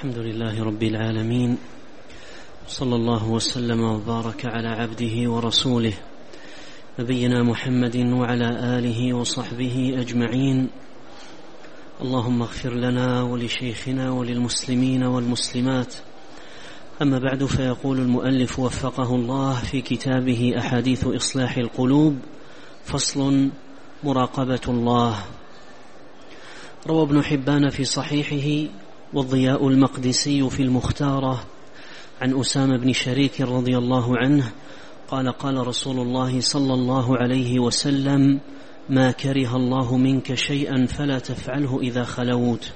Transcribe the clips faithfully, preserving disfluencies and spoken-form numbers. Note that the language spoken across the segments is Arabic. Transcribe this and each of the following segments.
الحمد لله رب العالمين، صلى الله وسلم وبارك على عبده ورسوله نبينا محمد وعلى آله وصحبه أجمعين. اللهم اغفر لنا ولشيخنا وللمسلمين والمسلمات. أما بعد، فيقول المؤلف وفقه الله في كتابه أحاديث إصلاح القلوب: فصل: مراقبة الله. روى ابن حبان في صحيحه والضياء المقدسي في المختارة عن أسامة بن شريك رضي الله عنه قال: قال رسول الله صلى الله عليه وسلم: ما كره الله منك شيئا فلا تفعله إذا خلوت.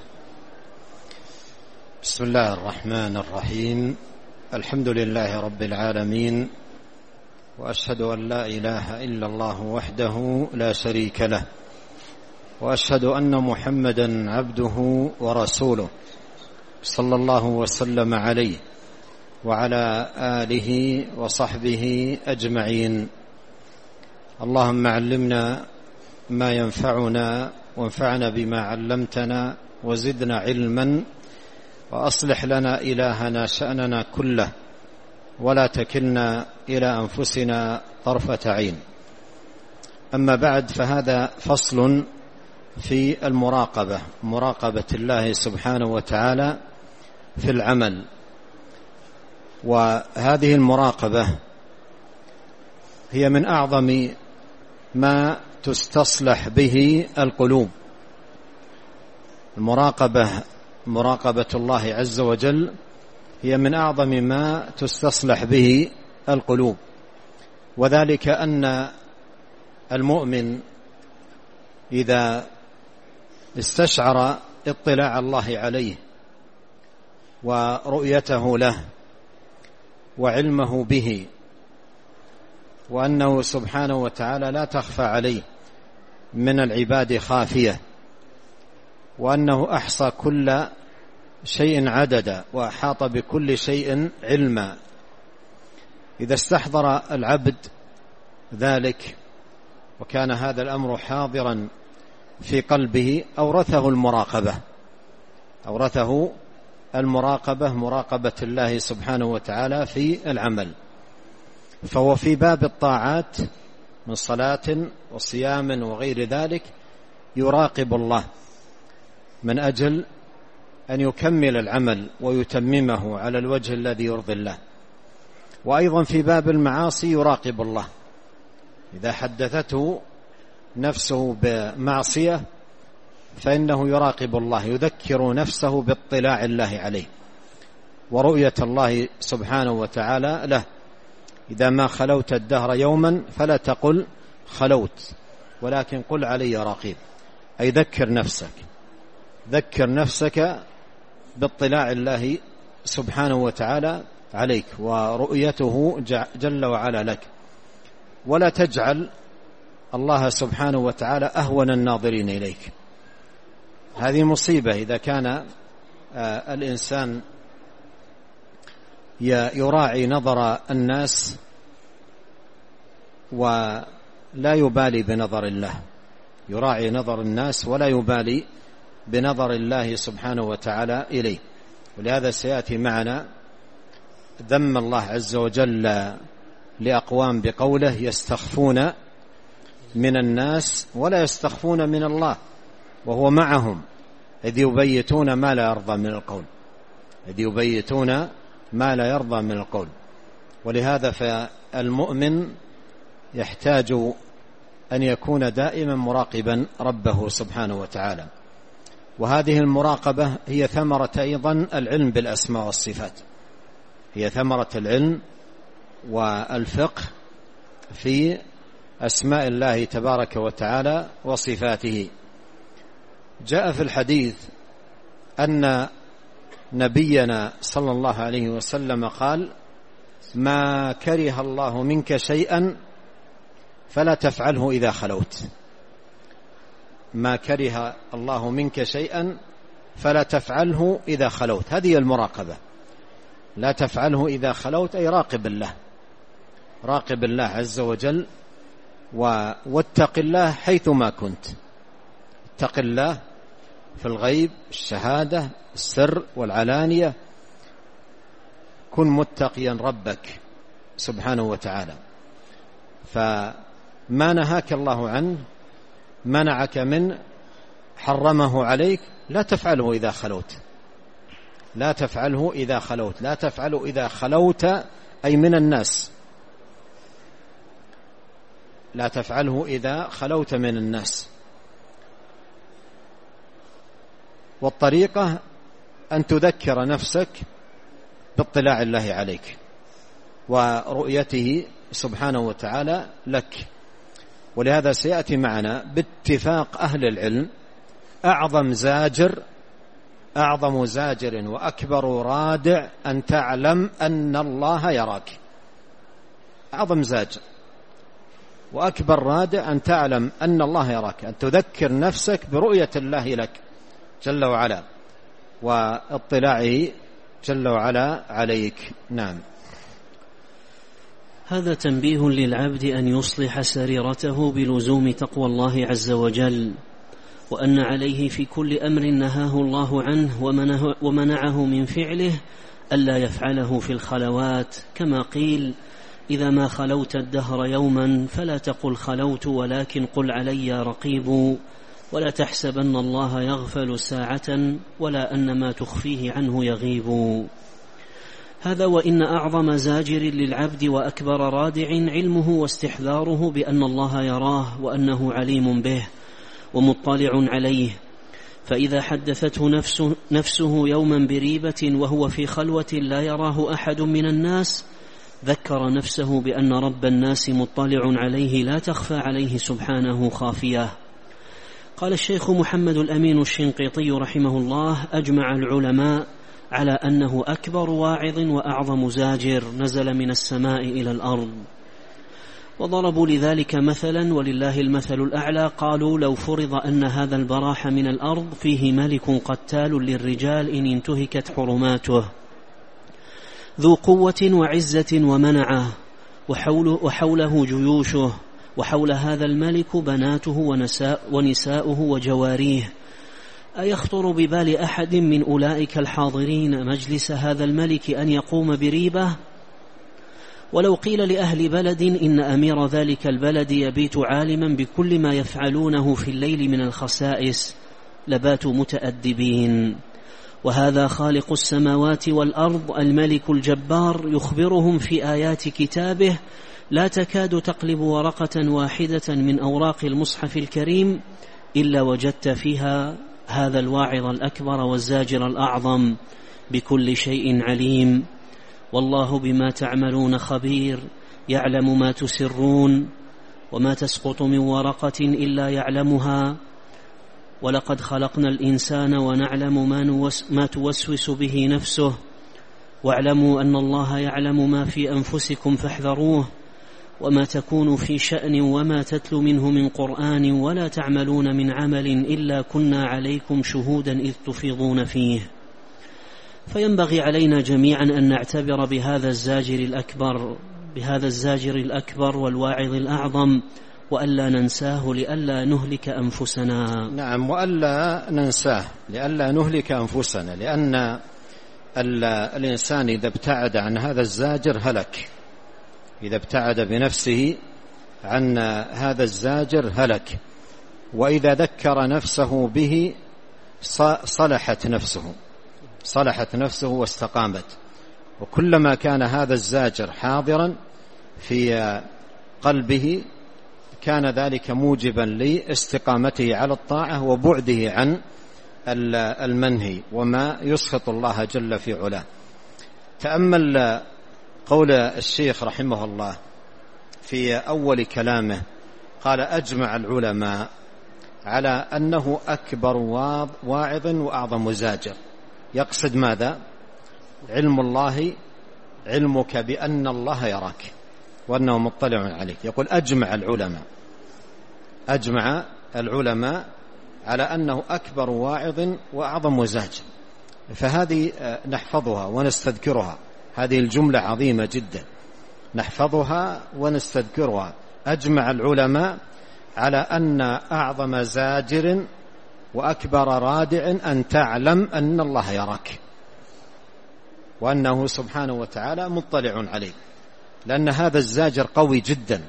بسم الله الرحمن الرحيم. الحمد لله رب العالمين، وأشهد أن لا إله إلا الله وحده لا شريك له، وأشهد أن محمدا عبده ورسوله صلى الله وسلم عليه وعلى آله وصحبه أجمعين. اللهم علمنا ما ينفعنا وانفعنا بما علمتنا وزدنا علما، وأصلح لنا إلهنا شأننا كله، ولا تكلنا إلى أنفسنا طرفة عين. أما بعد، فهذا فصل في المراقبة، مراقبة الله سبحانه وتعالى في العمل. وهذه المراقبة هي من أعظم ما تستصلح به القلوب. المراقبة مراقبة الله عز وجل هي من أعظم ما تستصلح به القلوب، وذلك أن المؤمن إذا استشعر اطلاع الله عليه ورؤيته له وعلمه به، وأنه سبحانه وتعالى لا تخفى عليه من العباد خافية، وأنه أحصى كل شيء عددا وأحاط بكل شيء علما، إذا استحضر العبد ذلك وكان هذا الأمر حاضرا في قلبه أورثه المراقبة أورثه المراقبة مراقبة الله سبحانه وتعالى في العمل. فهو في باب الطاعات من صلاة وصيام وغير ذلك يراقب الله من أجل أن يكمل العمل ويتممه على الوجه الذي يرضي الله. وأيضا في باب المعاصي يراقب الله، إذا حدثته نفسه بمعصية فإنه يراقب الله، يذكر نفسه باطلاع الله عليه ورؤية الله سبحانه وتعالى له. إذا ما خلوت الدهر يوما فلا تقل خلوت، ولكن قل علي رقيب، أي ذكر نفسك ذكر نفسك باطلاع الله سبحانه وتعالى عليك ورؤيته جل وعلا لك، ولا تجعل الله سبحانه وتعالى أهون الناظرين إليك. هذه مصيبة إذا كان الإنسان يراعي نظر الناس ولا يبالي بنظر الله، يراعي نظر الناس ولا يبالي بنظر الله سبحانه وتعالى إليه. ولهذا سيأتي معنا ذم الله عز وجل لأقوام بقوله: يستخفون من الناس ولا يستخفون من الله وهو معهم إذ يبيتون ما لا يرضى من القول إذ يبيتون ما لا يرضى من القول. ولهذا فالمؤمن يحتاج أن يكون دائما مراقبا ربه سبحانه وتعالى. وهذه المراقبة هي ثمرة أيضا العلم بالأسماء والصفات، هي ثمرة العلم والفقه في أسماء الله تبارك وتعالى وصفاته. جاء في الحديث أن نبينا صلى الله عليه وسلم قال: ما كره الله منك شيئا فلا تفعله إذا خلوت. ما كره الله منك شيئا فلا تفعله إذا خلوت. هذه المراقبة، لا تفعله إذا خلوت، أي راقب الله راقب الله عز وجل واتق الله حيثما كنت. اتق الله في الغيب، الشهادة، السر والعلانية. كن متقيا ربك سبحانه وتعالى. فما نهاك الله عنه، منعك من، حرمه عليك، لا تفعله إذا خلوت، لا تفعله إذا خلوت، لا تفعله إذا خلوت أي من الناس، لا تفعله إذا خلوت من الناس. والطريقة أن تذكر نفسك باطلاع الله عليك ورؤيته سبحانه وتعالى لك. ولهذا سيأتي معنا باتفاق أهل العلم أعظم زاجر أعظم زاجر وأكبر رادع أن تعلم أن الله يراك. أعظم زاجر وأكبر رادع أن تعلم أن الله يراك، أن تذكر نفسك برؤية الله لك جل وعلا واطلاعه جل وعلا عليك. نعم. هذا تنبيه للعبد أن يصلح سريرته بلزوم تقوى الله عز وجل، وأن عليه في كل أمر نهاه الله عنه ومنعه من فعله ألا يفعله في الخلوات، كما قيل: إذا ما خلوت الدهر يوما فلا تقل خلوت ولكن قل علي رقيب، ولا تحسبن الله يغفل ساعة ولا أن ما تخفيه عنه يغيب. هذا وإن أعظم زاجر للعبد وأكبر رادع علمه واستحذاره بأن الله يراه وأنه عليم به ومطلع عليه. فإذا حدثته نفسه, نفسه يوما بريبة وهو في خلوة لا يراه أحد من الناس، ذكر نفسه بأن رب الناس مطلع عليه لا تخفى عليه سبحانه خافية. قال الشيخ محمد الأمين الشنقيطي رحمه الله: أجمع العلماء على أنه أكبر واعظ وأعظم زاجر نزل من السماء إلى الأرض. وضربوا لذلك مثلا ولله المثل الأعلى، قالوا: لو فرض أن هذا البراح من الأرض فيه ملك قتال للرجال إن انتهكت حرماته، ذو قوة وعزة ومنعه، وحوله, وحوله جيوشه، وحول هذا الملك بناته ونساء ونساؤه وجواريه، أيخطر ببال أحد من أولئك الحاضرين مجلس هذا الملك أن يقوم بريبة؟ ولو قيل لأهل بلد إن أمير ذلك البلد يبيت عالما بكل ما يفعلونه في الليل من الخسائس لباتوا متأدبين. وهذا خالق السماوات والأرض الملك الجبار يخبرهم في آيات كتابه لا تكاد تقلب ورقة واحدة من أوراق المصحف الكريم إلا وجدت فيها هذا الواعظ الأكبر والزاجر الأعظم بكل شيء عليم، والله بما تعملون خبير، يعلم ما تسرون وما تسقط من ورقة إلا يعلمها، ولقد خلقنا الإنسان ونعلم ما توسوس به نفسه، واعلموا أن الله يعلم ما في أنفسكم فاحذروه، وما تكون في شأن وما تتلو منه من قرآن ولا تعملون من عمل إلا كنا عليكم شهودا إذ تفيضون فيه. فينبغي علينا جميعا أن نعتبر بهذا الزاجر الأكبر بهذا الزاجر الأكبر والواعظ الأعظم، وألا ننساه لألا نهلك أنفسنا. نعم، وألا ننساه لألا نهلك أنفسنا، لأن الإنسان إذا ابتعد عن هذا الزاجر هلك، إذا ابتعد بنفسه عن هذا الزاجر هلك، وإذا ذكر نفسه به صلحت نفسه صلحت نفسه واستقامت. وكلما كان هذا الزاجر حاضرا في قلبه كان ذلك موجبا لاستقامته على الطاعة وبعده عن المنهي وما يسخط الله جل في علاه. تأمل قول الشيخ رحمه الله في أول كلامه، قال: أجمع العلماء على أنه أكبر واعظ وأعظم زاجر. يقصد ماذا؟ علم الله، علمك بأن الله يراك وأنه مطلع عليك. يقول: أجمع العلماء أجمع العلماء على أنه أكبر واعظ وأعظم زاجر. فهذه نحفظها ونستذكرها، هذه الجملة عظيمة جدا، نحفظها ونستذكرها. أجمع العلماء على أن أعظم زاجر وأكبر رادع أن تعلم أن الله يراك وأنه سبحانه وتعالى مطلع عليك، لأن هذا الزاجر قوي جدا،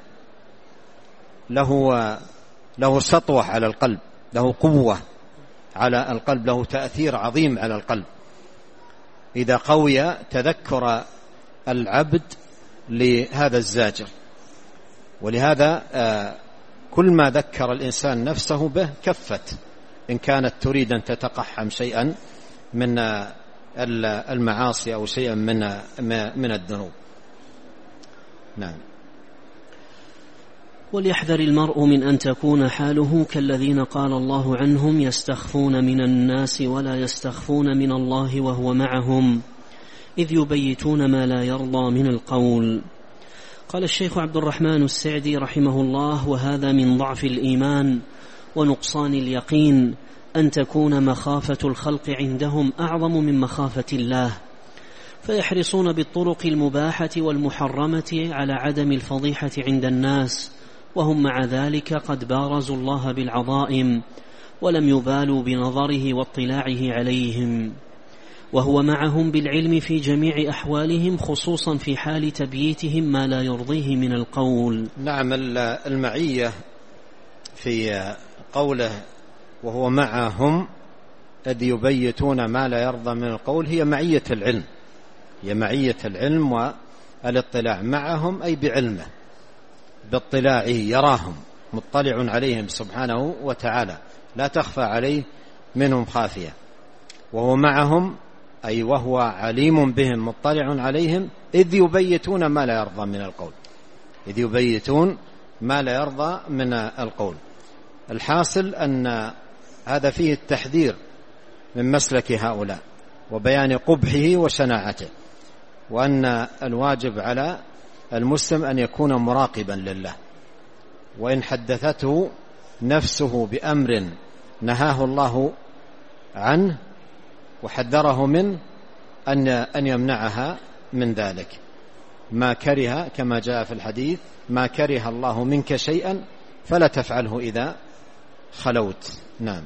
له له سطوة على القلب، له قوة على القلب، له تأثير عظيم على القلب إذا قوي تذكر العبد لهذا الزاجر. ولهذا كل ما ذكر الإنسان نفسه به كفت إن كانت تريد أن تتقحم شيئا من المعاصي أو شيئا من من الذنوب. نعم. وليحذر المرء من أن تكون حاله كالذين قال الله عنهم يستخفون من الناس ولا يستخفون من الله وهو معهم إذ يبيتون ما لا يرضى من القول. قال الشيخ عبد الرحمن السعدي رحمه الله: وهذا من ضعف الإيمان ونقصان اليقين أن تكون مخافة الخلق عندهم أعظم من مخافة الله، فيحرصون بالطرق المباحة والمحرمة على عدم الفضيحة عند الناس، وهم مع ذلك قد بارزوا الله بالعظائم ولم يبالوا بنظره واطلاعه عليهم، وهو معهم بالعلم في جميع أحوالهم، خصوصا في حال تبييتهم ما لا يرضيه من القول. نعم. المعية في قوله وهو معهم إذ يبيتون ما لا يرضى من القول هي معية العلم، هي معية العلم والاطلاع، معهم أي بعلمه باطلاعه، يراهم مطلع عليهم سبحانه وتعالى لا تخفى عليه منهم خافية. وهو معهم أي وهو عليم بهم مطلع عليهم إذ يبيتون ما لا يرضى من القول، إذ يبيتون ما لا يرضى من القول. الحاصل أن هذا فيه التحذير من مسلك هؤلاء وبيان قبحه وشناعته، وأن الواجب على المسلم أن يكون مراقبا لله، وإن حدثته نفسه بأمر نهاه الله عنه وحذره منه أن أن يمنعها من ذلك. ما كره كما جاء في الحديث: ما كره الله منك شيئا فلا تفعله إذا خلوت. نعم.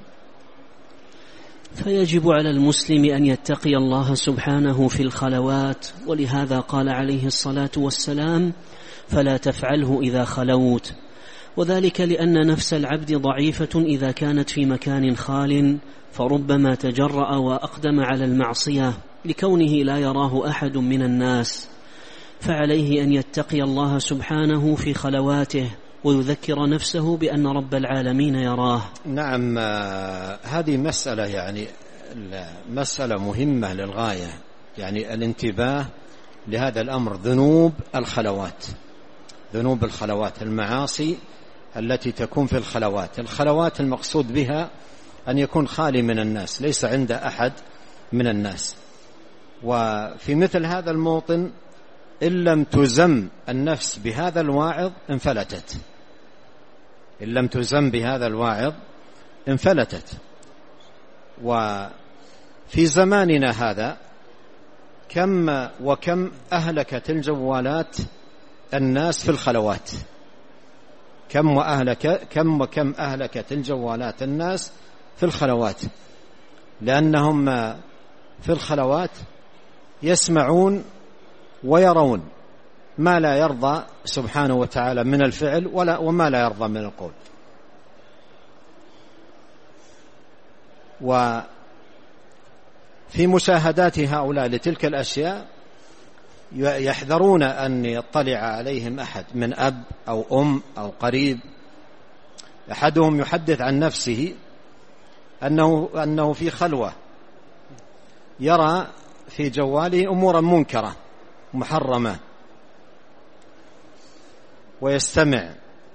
فيجب على المسلم أن يتقي الله سبحانه في الخلوات، ولهذا قال عليه الصلاة والسلام: فلا تفعله إذا خلوت، وذلك لأن نفس العبد ضعيفة إذا كانت في مكان خال، فربما تجرأ وأقدم على المعصية لكونه لا يراه أحد من الناس، فعليه أن يتقي الله سبحانه في خلواته ويذكر نفسه بأن رب العالمين يراه. نعم. هذه مسألة يعني مسألة مهمة للغاية، يعني الانتباه لهذا الأمر، ذنوب الخلوات، ذنوب الخلوات، المعاصي التي تكون في الخلوات. الخلوات المقصود بها أن يكون خالي من الناس، ليس عند أحد من الناس. وفي مثل هذا الموطن إن لم تزم النفس بهذا الواعظ انفلتت، إن لم تزم بهذا الواعظ انفلتت. وفي زماننا هذا كم وكم أهلكت الجوالات الناس في الخلوات، كم وأهلك كم وكم أهلكت الجوالات الناس في الخلوات، لأنهم في الخلوات يسمعون ويرون ما لا يرضى سبحانه وتعالى من الفعل ولا وما لا يرضى من القول. وفي مشاهدات هؤلاء لتلك الأشياء يحذرون أن يطلع عليهم أحد من أب أو أم أو قريب. أحدهم يحدث عن نفسه أنه, أنه في خلوة يرى في جواله أمورا منكرة محرمة ويستمع،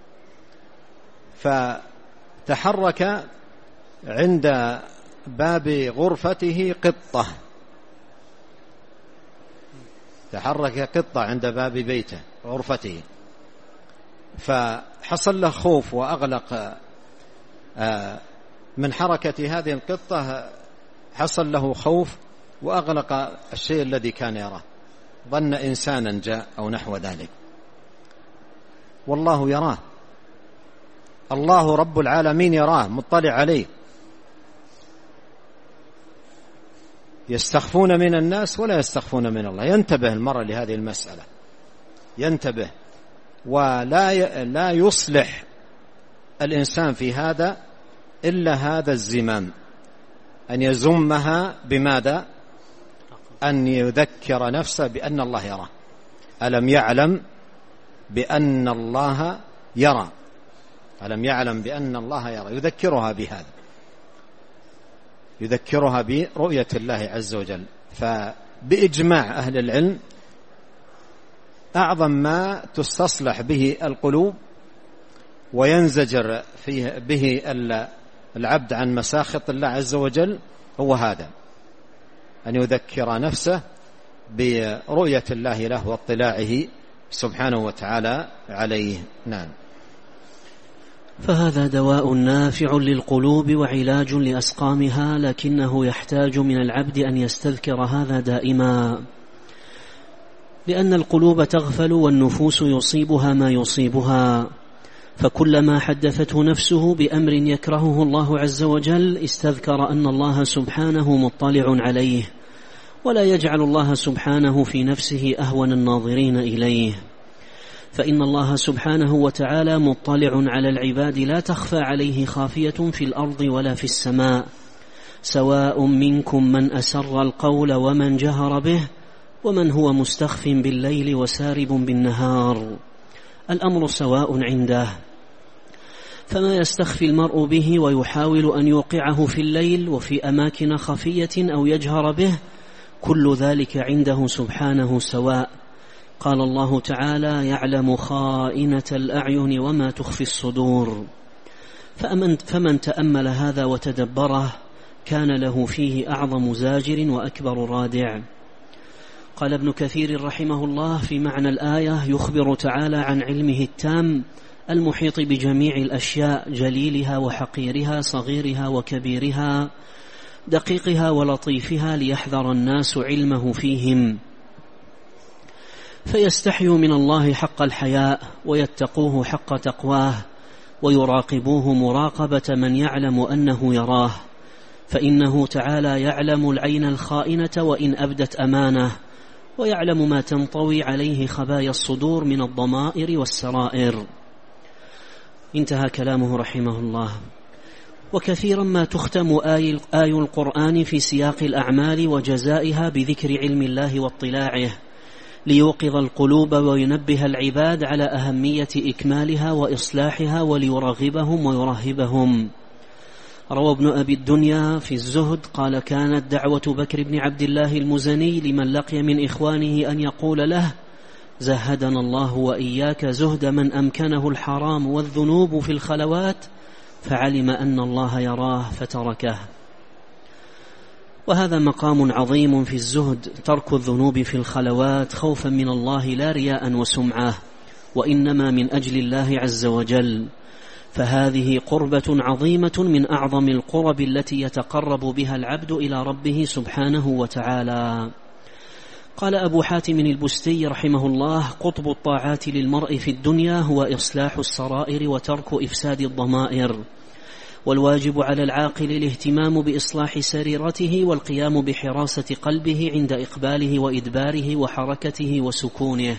فتحرك عند باب غرفته قطة، تحرك قطة عند باب بيته غرفته، فحصل له خوف وأغلق من حركة هذه القطة، حصل له خوف وأغلق الشيء الذي كان يراه، ظن إنسانا جاء أو نحو ذلك، والله يراه، الله رب العالمين يراه مطلع عليه، يستخفون من الناس ولا يستخفون من الله. ينتبه المرء لهذه المسألة، ينتبه، ولا لا يصلح الإنسان في هذا إلا هذا الزمام، أن يزمها بماذا؟ أن يذكر نفسه بأن الله يرى. ألم يعلم بأن الله يرى، ألم يعلم بأن الله يرى، يذكرها بهذا، يذكرها برؤية الله عز وجل. فبإجماع أهل العلم أعظم ما تستصلح به القلوب وينزجر فيه به العبد عن مساخط الله عز وجل هو هذا، أن يذكر نفسه برؤية الله له واطلاعه سبحانه وتعالى عليه. نعم. فهذا دواء نافع للقلوب وعلاج لأسقامها، لكنه يحتاج من العبد أن يستذكر هذا دائما، لأن القلوب تغفل والنفوس يصيبها ما يصيبها، فكلما حدثته نفسه بأمر يكرهه الله عز وجل استذكر أن الله سبحانه مطلع عليه، ولا يجعل الله سبحانه في نفسه أهون الناظرين إليه، فإن الله سبحانه وتعالى مطلع على العباد لا تخفى عليه خافية في الأرض ولا في السماء، سواء منكم من أسر القول ومن جهر به ومن هو مستخف بالليل وسارب بالنهار، الأمر سواء عنده. فما يستخفي المرء به ويحاول أن يوقعه في الليل وفي أماكن خفية أو يجهر به، كل ذلك عنده سبحانه سواء. قال الله تعالى: يعلم خائنة الأعين وما تخفي الصدور. فمن, فمن تأمل هذا وتدبره كان له فيه أعظم زاجر وأكبر رادع. قال ابن كثير رحمه الله في معنى الآية: يخبر تعالى عن علمه التام المحيط بجميع الأشياء، جليلها وحقيرها، صغيرها وكبيرها، دقيقها ولطيفها، ليحذر الناس علمه فيهم، فيستحيوا من الله حق الحياء، ويتقوه حق تقواه، ويراقبوه مراقبة من يعلم أنه يراه، فإنه تعالى يعلم العين الخائنة وإن أبدت أمانة، ويعلم ما تنطوي عليه خبايا الصدور من الضمائر والسرائر. انتهى كلامه رحمه الله. وكثيرا ما تختم آي, آي القرآن في سياق الأعمال وجزائها بذكر علم الله واطلاعه، ليوقظ القلوب وينبه العباد على أهمية إكمالها وإصلاحها، وليرغبهم ويرهبهم. روى ابن أبي الدنيا في الزهد قال: كانت دعوة بكر بن عبد الله المزني لمن لقي من إخوانه أن يقول له: زهدنا الله وإياك زهد من أمكنه الحرام والذنوب في الخلوات، فعلم أن الله يراه فتركه. وهذا مقام عظيم في الزهد، ترك الذنوب في الخلوات خوفا من الله لا رياء وسمعة، وإنما من أجل الله عز وجل، فهذه قربة عظيمة من أعظم القرب التي يتقرب بها العبد إلى ربه سبحانه وتعالى. قال أبو حاتم البستي رحمه الله: قطب الطاعات للمرء في الدنيا هو إصلاح السرائر وترك إفساد الضمائر، والواجب على العاقل الاهتمام بإصلاح سريرته والقيام بحراسة قلبه عند إقباله وإدباره وحركته وسكونه،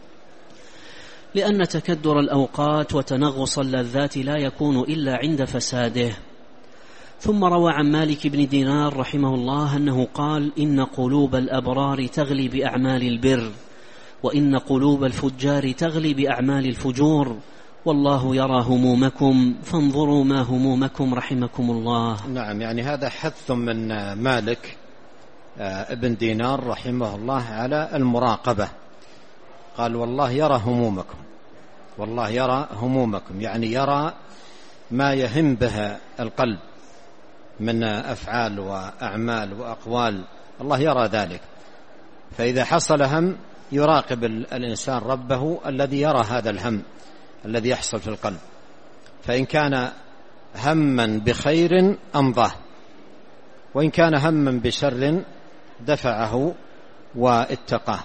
لأن تكدر الأوقات وتنغص اللذات لا يكون إلا عند فساده. ثم روى عن مالك بن دينار رحمه الله أنه قال: إن قلوب الأبرار تغلي بأعمال البر، وإن قلوب الفجار تغلي بأعمال الفجور، والله يرى همومكم فانظروا ما همومكم رحمكم الله. نعم، يعني هذا حث من مالك ابن دينار رحمه الله على المراقبة. قال: والله يرى همومكم، والله يرى همومكم، يعني يرى ما يهم به القلب من أفعال وأعمال وأقوال، الله يرى ذلك. فإذا حصل هم يراقب الإنسان ربه الذي يرى هذا الهم الذي يحصل في القلب، فإن كان هما بخير أمضاه، وإن كان هما بشر دفعه واتقاه.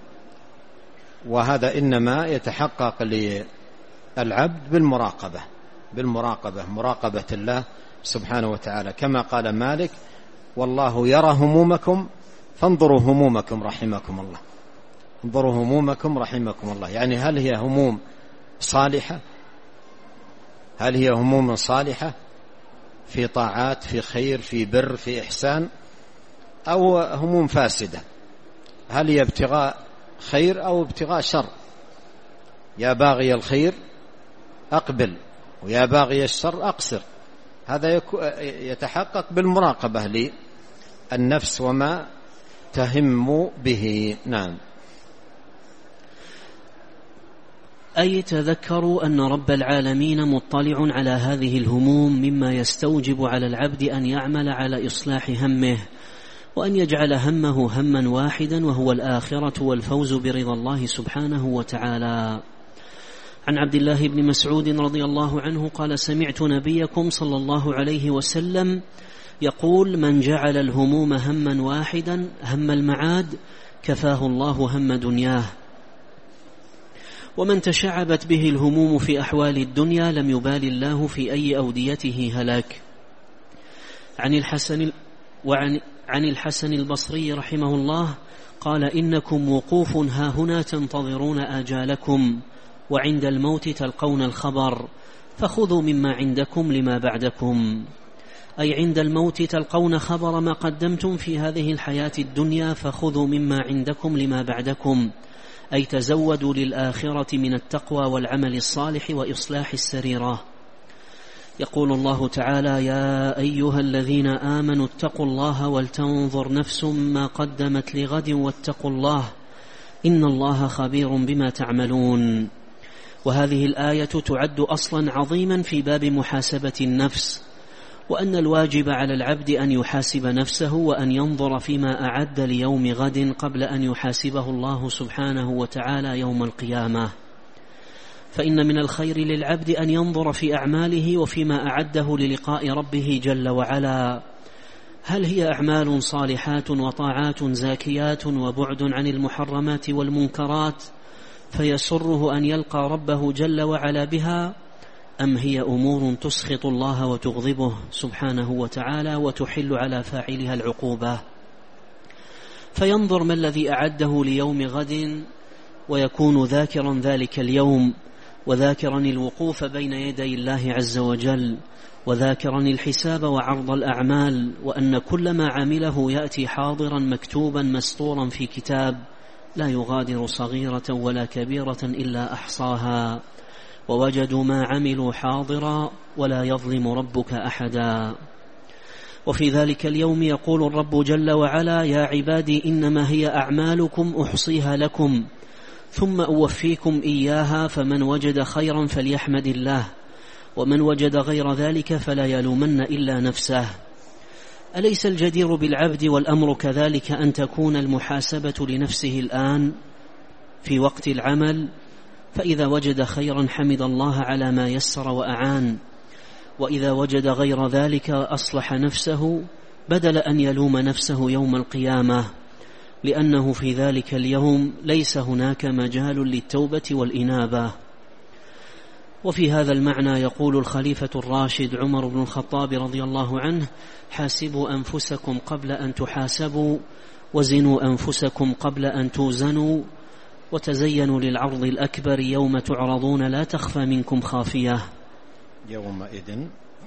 وهذا إنما يتحقق للعبد بالمراقبة، بالمراقبة مراقبة الله سبحانه وتعالى، كما قال مالك: والله يرى همومكم فانظروا همومكم رحمكم الله، انظروا همومكم رحمكم الله. يعني هل هي هموم صالحة؟ هل هي هموم صالحة في طاعات، في خير، في بر، في إحسان، أو هموم فاسدة؟ هل هي ابتغاء خير أو ابتغاء شر؟ يا باغي الخير أقبل، ويا باغي الشر أقصر. هذا يتحقق بالمراقبة للنفس وما تهم به. نعم. أي تذكروا أن رب العالمين مطلع على هذه الهموم، مما يستوجب على العبد أن يعمل على إصلاح همه، وأن يجعل همه هما واحدا، وهو الآخرة والفوز برضا الله سبحانه وتعالى. عن عبد الله بن مسعود رضي الله عنه قال: سمعت نبيكم صلى الله عليه وسلم يقول: من جعل الهموم هما واحدا، هم المعاد، كفاه الله هم دنياه. ومن تشعبت به الهموم في أحوال الدنيا لم يبال الله في أي أوديته هلاك. عن الحسن وعن عن الحسن البصري رحمه الله قال: إنكم وقوف هاهنا تنتظرون آجالكم، وعند الموت تلقون الخبر، فخذوا مما عندكم لما بعدكم. أي عند الموت تلقون خبر ما قدمتم في هذه الحياة الدنيا، فخذوا مما عندكم لما بعدكم، أي تزودوا للآخرة من التقوى والعمل الصالح وإصلاح السريرة. يقول الله تعالى: يا أيها الذين آمنوا اتقوا الله ولتنظر نفس ما قدمت لغد واتقوا الله إن الله خبير بما تعملون. وهذه الآية تعد أصلا عظيما في باب محاسبة النفس، وأن الواجب على العبد أن يحاسب نفسه، وأن ينظر فيما أعد ليوم غد قبل أن يحاسبه الله سبحانه وتعالى يوم القيامة. فإن من الخير للعبد أن ينظر في أعماله وفيما أعده للقاء ربه جل وعلا، هل هي أعمال صالحات وطاعات زاكيات وبعد عن المحرمات والمنكرات فيسره أن يلقى ربه جل وعلا بها، أم هي أمور تسخط الله وتغضبه سبحانه وتعالى وتحل على فاعلها العقوبة. فينظر ما الذي أعده ليوم غد، ويكون ذاكرا ذلك اليوم، وذاكرا الوقوف بين يدي الله عز وجل، وذاكرا الحساب وعرض الأعمال، وأن كل ما عمله يأتي حاضرا مكتوبا مسطورا في كتاب لا يغادر صغيرة ولا كبيرة إلا أحصاها، ووجدوا ما عملوا حاضرا ولا يظلم ربك أحدا. وفي ذلك اليوم يقول الرب جل وعلا: يا عبادي إنما هي أعمالكم أحصيها لكم ثم أوفيكم إياها، فمن وجد خيرا فليحمد الله، ومن وجد غير ذلك فلا يلومن إلا نفسه. أليس الجدير بالعبد والأمر كذلك أن تكون المحاسبة لنفسه الآن في وقت العمل، فإذا وجد خيرا حمد الله على ما يسر وأعان، وإذا وجد غير ذلك أصلح نفسه بدل أن يلوم نفسه يوم القيامة، لأنه في ذلك اليوم ليس هناك مجال للتوبة والإنابة. وفي هذا المعنى يقول الخليفة الراشد عمر بن الخطاب رضي الله عنه: حاسبوا أنفسكم قبل أن تحاسبوا، وزنوا أنفسكم قبل أن توزنوا، وتزينوا للعرض الأكبر يوم تعرضون لا تخفى منكم خافية. يومئذ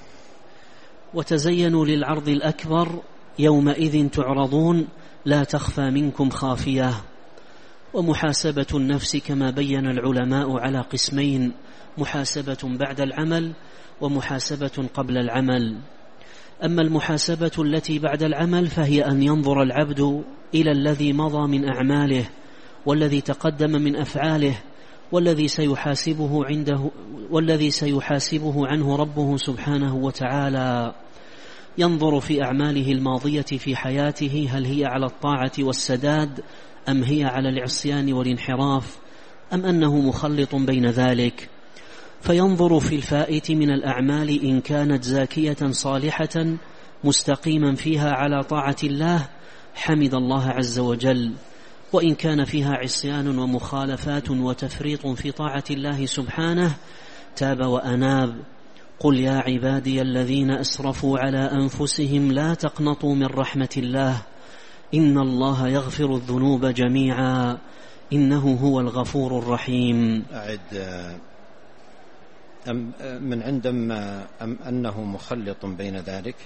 وتزينوا للعرض الأكبر يومئذ تعرضون لا تخفى منكم خافية. ومحاسبة النفس كما بين العلماء على قسمين: محاسبة بعد العمل ومحاسبة قبل العمل. أما المحاسبة التي بعد العمل فهي أن ينظر العبد إلى الذي مضى من أعماله، والذي تقدم من أفعاله، والذي سيحاسبه عنده والذي سيحاسبه عنه ربه سبحانه وتعالى. ينظر في أعماله الماضية في حياته، هل هي على الطاعة والسداد، أم هي على العصيان والانحراف، أم أنه مخلط بين ذلك. فينظر في الفائت من الأعمال إن كانت زاكية صالحة مستقيما فيها على طاعة الله حمد الله عز وجل، وإن كان فيها عصيان ومخالفات وتفريط في طاعة الله سبحانه تاب وأناب. قل يا عبادي الذين أسرفوا على أنفسهم لا تقنطوا من رحمة الله إن الله يغفر الذنوب جميعا إنه هو الغفور الرحيم. أعد أم من عندم أم أنه مخلط بين ذلك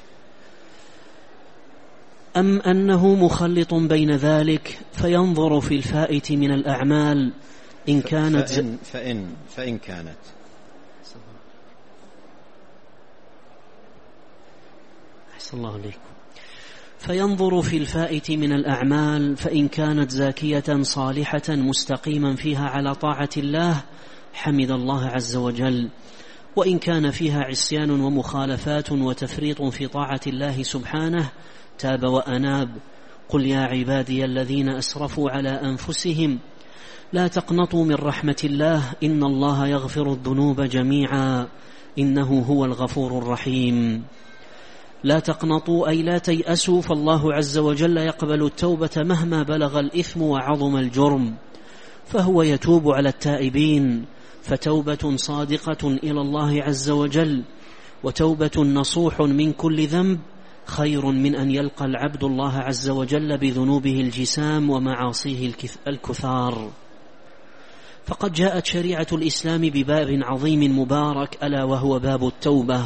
أم أنه مخلط بين ذلك فينظر في الفائت من الأعمال إن كانت فإن, فإن, فإن كانت أحسن الله عليكم. فينظر في الفائت من الأعمال فإن كانت زاكية صالحة مستقيما فيها على طاعة الله حمد الله عز وجل، وإن كان فيها عصيان ومخالفات وتفريط في طاعة الله سبحانه تاب وأناب. قل يا عبادي الذين أسرفوا على أنفسهم لا تقنطوا من رحمة الله إن الله يغفر الذنوب جميعا إنه هو الغفور الرحيم. لا تقنطوا أي لا تيأسوا، فالله عز وجل يقبل التوبة مهما بلغ الإثم وعظم الجرم، فهو يتوب على التائبين، فتوبة صادقة إلى الله عز وجل وتوبة نصوح من كل ذنب خير من أن يلقى العبد الله عز وجل بذنوبه الجسام ومعاصيه الكثار. فقد جاءت شريعة الإسلام بباب عظيم مبارك ألا وهو باب التوبة،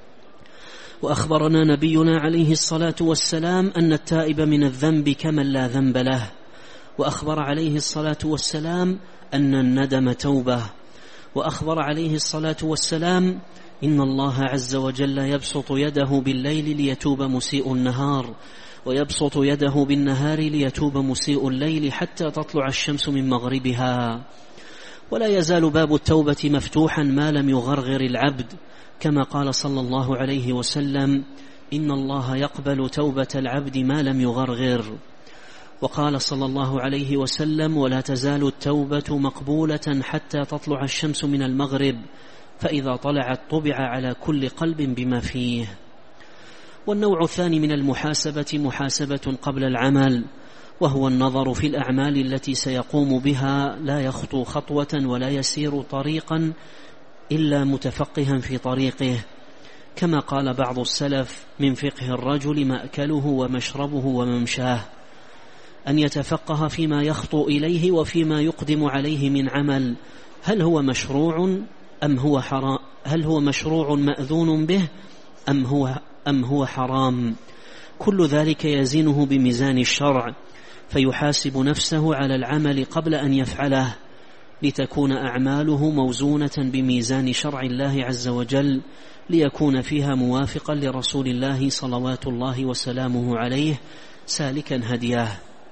وأخبرنا نبينا عليه الصلاة والسلام أن التائب من الذنب كمن لا ذنب له، وأخبر عليه الصلاة والسلام أن الندم توبة، وأخبر عليه الصلاة والسلام إن الله عز وجل يبسط يده بالليل ليتوب مسيء النهار، ويبسط يده بالنهار ليتوب مسيء الليل حتى تطلع الشمس من مغربها. ولا يزال باب التوبة مفتوحا ما لم يغرغر العبد، كما قال صلى الله عليه وسلم إن الله يقبل توبة العبد ما لم يغرغر. وقال صلى الله عليه وسلم ولا تزال التوبة مقبولة حتى تطلع الشمس من المغرب، فإذا طلعت طبع على كل قلب بما فيه. والنوع الثاني من المحاسبة محاسبة قبل العمل، وهو النظر في الأعمال التي سيقوم بها لا يخطو خطوة ولا يسير طريقا إلا متفقها في طريقه، كما قال بعض السلف من فقه الرجل مأكله ومشربه وممشاه، أن يتفقه فيما يخطو إليه وفيما يقدم عليه من عمل، هل هو مشروع أم هو حرام، هل هو مشروع مأذون به أم هو, أم هو حرام. كل ذلك يزينه بميزان الشرع، فيحاسب نفسه على العمل قبل أن يفعله لتكون أعماله موزونة بميزان شرع الله عز وجل، ليكون فيها موافقا لرسول الله صلوات الله وسلامه عليه سالكا هدياه.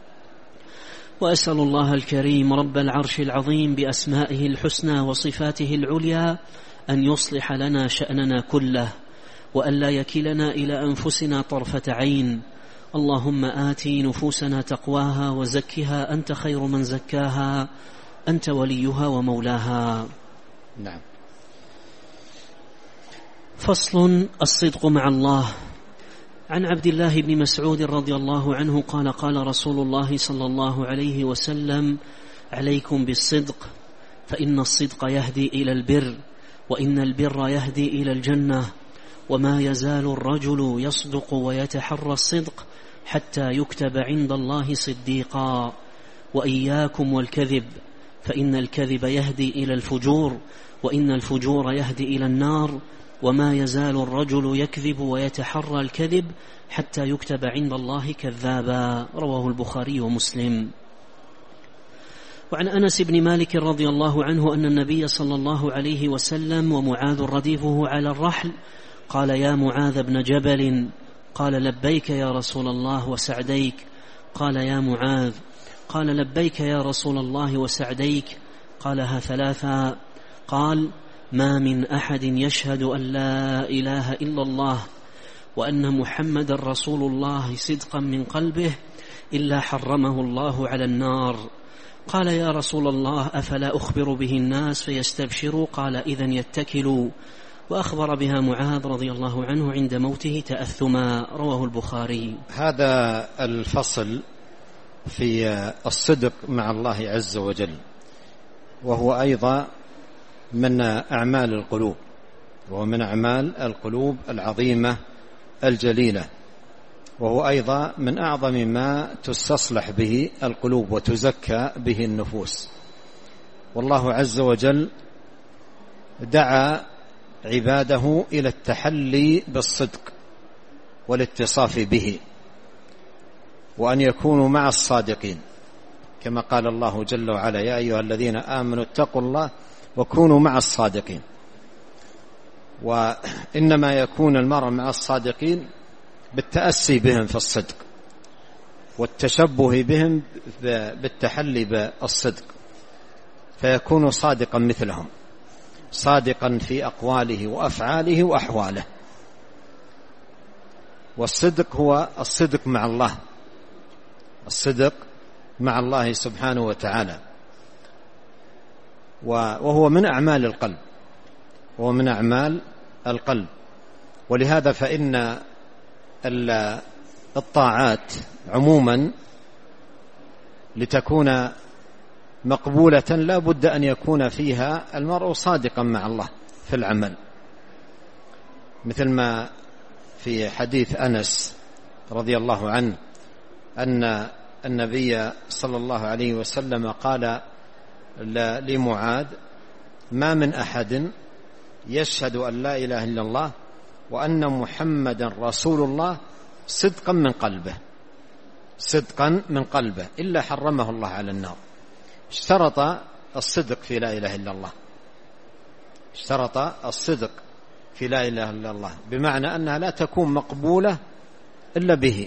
وأسأل الله الكريم رب العرش العظيم بأسمائه الحسنى وصفاته العليا أن يصلح لنا شأننا كله، وأن لا يكلنا إلى أنفسنا طرفة عين. اللهم آتي نفوسنا تقواها وزكها أنت خير من زكاها أنت وليها ومولاها. نعم. فصل: الصدق مع الله. عن عبد الله بن مسعود رضي الله عنه قال قال رسول الله صلى الله عليه وسلم: عليكم بالصدق، فإن الصدق يهدي إلى البر، وإن البر يهدي إلى الجنة، وما يزال الرجل يصدق ويتحرى الصدق حتى يكتب عند الله صديقا. وإياكم والكذب، فإن الكذب يهدي إلى الفجور، وإن الفجور يهدي إلى النار، وما يزال الرجل يكذب ويتحرى الكذب حتى يكتب عند الله كذابا. رواه البخاري ومسلم. وعن أنس بن مالك رضي الله عنه أن النبي صلى الله عليه وسلم ومعاذ رديفه على الرحل قال: يا معاذ بن جبل. قال: لبيك يا رسول الله وسعديك. قال: يا معاذ. قال: لبيك يا رسول الله وسعديك. قالها ثلاثا. قال: ما من أحد يشهد أن لا إله إلا الله وأن محمد رسول الله صدقا من قلبه إلا حرمه الله على النار. قال: يا رسول الله أفلا أخبر به الناس فيستبشروا؟ قال: إذن يتكلوا. وأخبر بها معاذ رضي الله عنه عند موته تأثما. رواه البخاري. هذا الفصل في الصدق مع الله عز وجل، وهو أيضا من أعمال القلوب، وهو من أعمال القلوب العظيمة الجليلة، وهو أيضا من أعظم ما تستصلح به القلوب وتزكى به النفوس. والله عز وجل دعا عباده إلى التحلي بالصدق والاتصاف به، وأن يكونوا مع الصادقين، كما قال الله جل وعلا: يا أيها الذين آمنوا اتقوا الله وكونوا مع الصادقين. وإنما يكون المرء مع الصادقين بالتأسي بهم في الصدق والتشبه بهم بالتحلي بالصدق، فيكون صادقا مثلهم، صادقا في أقواله وأفعاله وأحواله. والصدق هو الصدق مع الله، الصدق مع الله سبحانه وتعالى، وهو من أعمال القلب، وهو من أعمال القلب. ولهذا فإن الطاعات عموما لتكون مقبولة لا بد أن يكون فيها المرء صادقا مع الله في العمل، مثل ما في حديث أنس رضي الله عنه أن النبي صلى الله عليه وسلم قال لمعاذ: ما من أحد يشهد أن لا إله إلا الله وأن محمدا رسول الله صدقا من قلبه صدقا من قلبه إلا حرمه الله على النار. اشترط الصدق في لا إله إلا الله، اشترط الصدق في لا إله إلا الله، بمعنى أنها لا تكون مقبولة إلا به.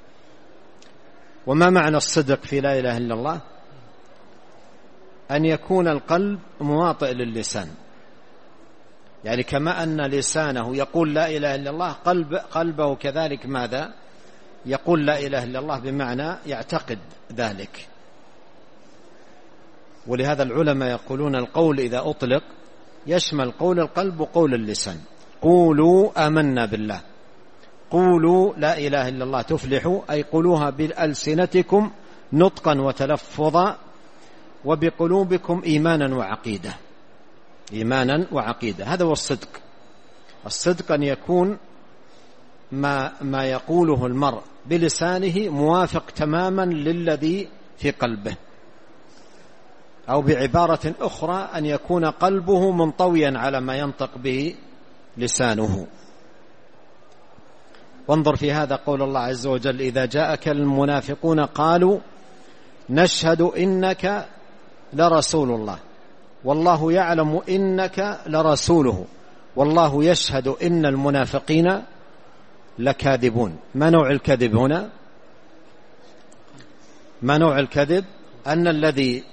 وما معنى الصدق في لا إله إلا الله؟ أن يكون القلب مواطئ للسان، يعني كما أن لسانه يقول لا إله إلا الله، قلب قلبه كذلك ماذا؟ يقول لا إله إلا الله، بمعنى يعتقد ذلك. ولهذا العلماء يقولون القول إذا أطلق يشمل قول القلب وقول اللسان. قولوا آمنا بالله، قولوا لا إله إلا الله تفلحوا، أي قولوها بألسنتكم نطقا وتلفظا، وبقلوبكم إيمانا وعقيدة، إيمانا وعقيدة. هذا هو الصدق. الصدق أن يكون ما, ما يقوله المرء بلسانه موافق تماما للذي في قلبه، أو بعبارة أخرى أن يكون قلبه منطويا على ما ينطق به لسانه. وانظر في هذا قول الله عز وجل: إذا جاءك المنافقون قالوا نشهد إنك لرسول الله والله يعلم إنك لرسوله والله يشهد إن المنافقين لكاذبون. ما نوع الكذب هنا؟ ما نوع الكذب؟ أن الذي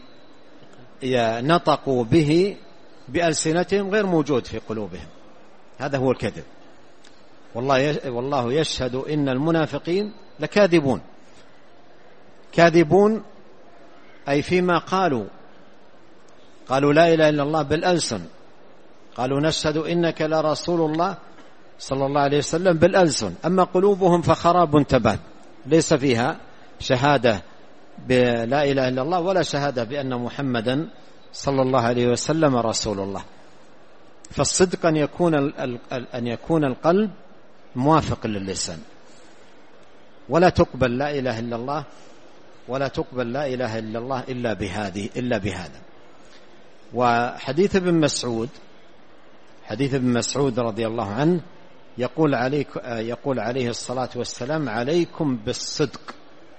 نطقوا به بألسنتهم غير موجود في قلوبهم، هذا هو الكذب. والله والله يشهد إن المنافقين لكاذبون. كاذبون أي فيما قالوا، قالوا لا إله إلا الله بالألسن، قالوا نشهد إنك لرسول الله صلى الله عليه وسلم بالألسن، أما قلوبهم فخراب تبان، ليس فيها شهادة بلا إله إلا الله ولا شهادة بأن محمدا صلى الله عليه وسلم رسول الله. فالصدق أن يكون أن يكون القلب موافق للسان، ولا تقبل لا إله إلا الله ولا تقبل لا إله إلا الله إلا بهذه إلا بهذا. وحديث ابن مسعود حديث ابن مسعود رضي الله عنه يقول عليك يقول عليه الصلاة والسلام: عليكم بالصدق،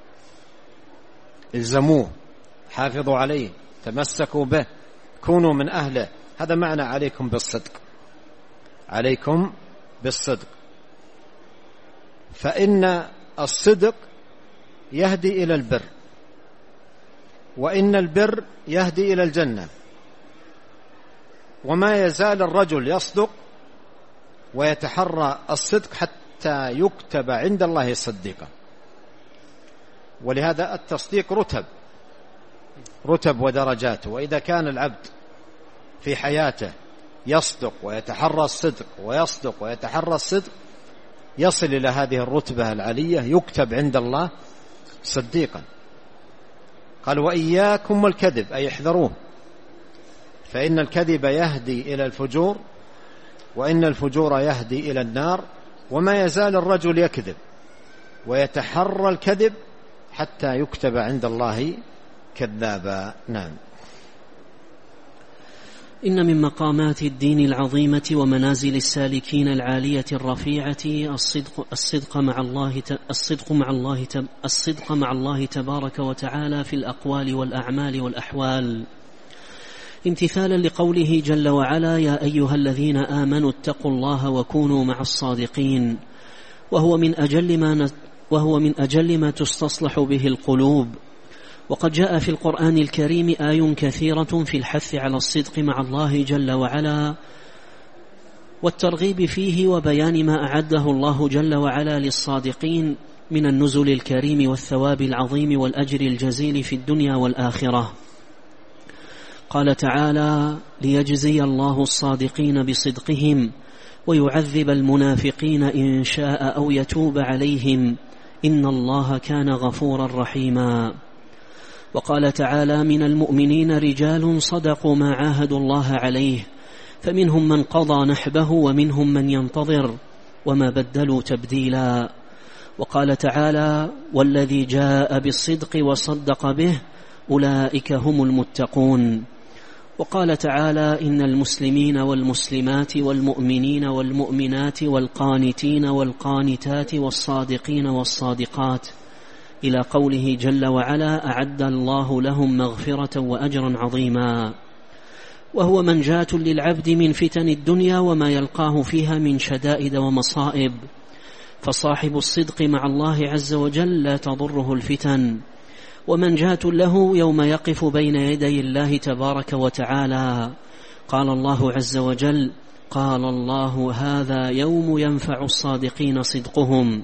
الزموه، حافظوا عليه، تمسكوا به، كونوا من أهله. هذا معنى عليكم بالصدق، عليكم بالصدق. فإن الصدق يهدي إلى البر، وإن البر يهدي إلى الجنة. وما يزال الرجل يصدق ويتحرى الصدق حتى يكتب عند الله صديقا. ولهذا التصديق رتب رتب ودرجات. وإذا كان العبد في حياته يصدق ويتحرى الصدق ويصدق ويتحرى الصدق، يصل إلى هذه الرتبة العالية، يكتب عند الله صديقا. قال: وإياكم والكذب، أي احذروه، فإن الكذب يهدي إلى الفجور، وإن الفجور يهدي إلى النار. وما يزال الرجل يكذب ويتحرى الكذب حتى يكتب عند الله كذابا. نعم. إن من مقامات الدين العظيمة ومنازل السالكين العالية الرفيعة الصدق الصدق مع الله الصدق مع الله الصدق مع الله تبارك وتعالى في الأقوال والأعمال والأحوال، امتثالا لقوله جل وعلا: يا أيها الذين آمنوا اتقوا الله وكونوا مع الصادقين، وهو من أجل ما وهو من أجل ما تستصلح به القلوب. وقد جاء في القرآن الكريم آي كثيرة في الحث على الصدق مع الله جل وعلا والترغيب فيه وبيان ما أعده الله جل وعلا للصادقين من النزل الكريم والثواب العظيم والأجر الجزيل في الدنيا والآخرة. قال تعالى: ليجزي الله الصادقين بصدقهم ويعذب المنافقين إن شاء أو يتوب عليهم إن الله كان غفورا رحيما. وقال تعالى: من المؤمنين رجال صدقوا ما عاهدوا الله عليه فمنهم من قضى نحبه ومنهم من ينتظر وما بدلوا تبديلا. وقال تعالى: والذي جاء بالصدق وصدق به أولئك هم المتقون. وقال تعالى: إن المسلمين والمسلمات والمؤمنين والمؤمنات والقانتين والقانتات والصادقين والصادقات إلى قوله جل وعلا: أعد الله لهم مغفرة وأجرا عظيما. وهو منجاة للعبد من فتن الدنيا وما يلقاه فيها من شدائد ومصائب، فصاحب الصدق مع الله عز وجل لا تضره الفتن، ومنجاة له يوم يقف بين يدي الله تبارك وتعالى. قال الله عز وجل: قال الله هذا يوم ينفع الصادقين صدقهم،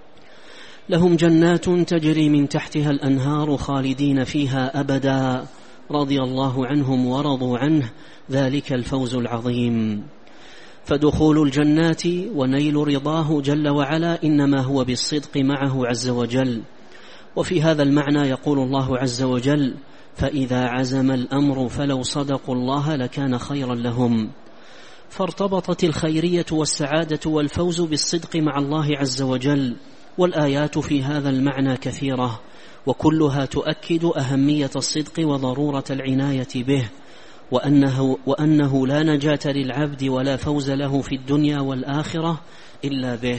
لهم جنات تجري من تحتها الأنهار خالدين فيها أبدا رضي الله عنهم ورضوا عنه ذلك الفوز العظيم. فدخول الجنات ونيل رضاه جل وعلا إنما هو بالصدق معه عز وجل. وفي هذا المعنى يقول الله عز وجل: فإذا عزم الأمر فلو صدقوا الله لكان خيرا لهم. فارتبطت الخيرية والسعادة والفوز بالصدق مع الله عز وجل، والآيات في هذا المعنى كثيرة، وكلها تؤكد أهمية الصدق وضرورة العناية به، وأنه, وأنه لا نجاة للعبد ولا فوز له في الدنيا والآخرة إلا به.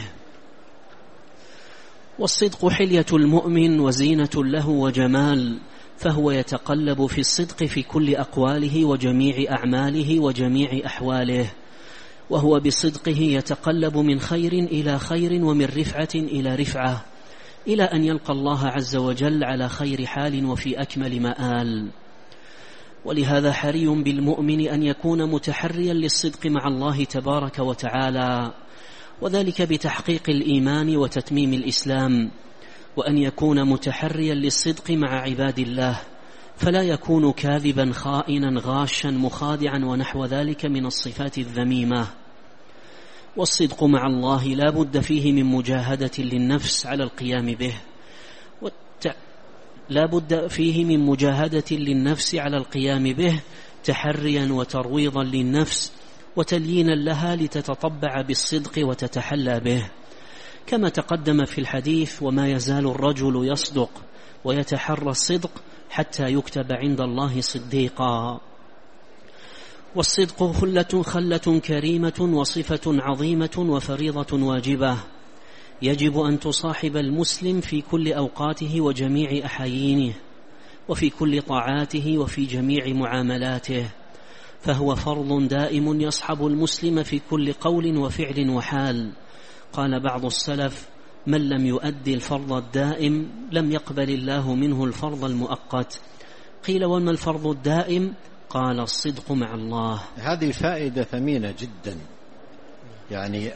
والصدق حلية المؤمن وزينة له وجمال، فهو يتقلب في الصدق في كل أقواله وجميع أعماله وجميع أحواله، وهو بصدقه يتقلب من خير إلى خير ومن رفعة إلى رفعة، إلى أن يلقى الله عز وجل على خير حال وفي أكمل مآل. ولهذا حري بالمؤمن أن يكون متحريا للصدق مع الله تبارك وتعالى، وذلك بتحقيق الإيمان وتتميم الإسلام، وأن يكون متحريا للصدق مع عباد الله، فلا يكون كاذبا خائنا غاشا مخادعا ونحو ذلك من الصفات الذميمة. والصدق مع الله لا بد فيه من مجاهدة للنفس على القيام به والت... لا بد فيه من مجاهدة للنفس على القيام به تحريا وترويضا للنفس وتليينا لها لتتطبع بالصدق وتتحلى به، كما تقدم في الحديث: وما يزال الرجل يصدق ويتحرى الصدق حتى يكتب عند الله صديقا. والصدق خلة خلة كريمة وصفة عظيمة وفريضة واجبة، يجب أن تصاحب المسلم في كل أوقاته وجميع أحايينه، وفي كل طاعاته وفي جميع معاملاته، فهو فرض دائم يصحب المسلم في كل قول وفعل وحال. قال بعض السلف: من لم يؤدي الفرض الدائم لم يقبل الله منه الفرض المؤقت. قيل: وما الفرض الدائم؟ قال: الصدق مع الله. هذه فائدة ثمينة جدا، يعني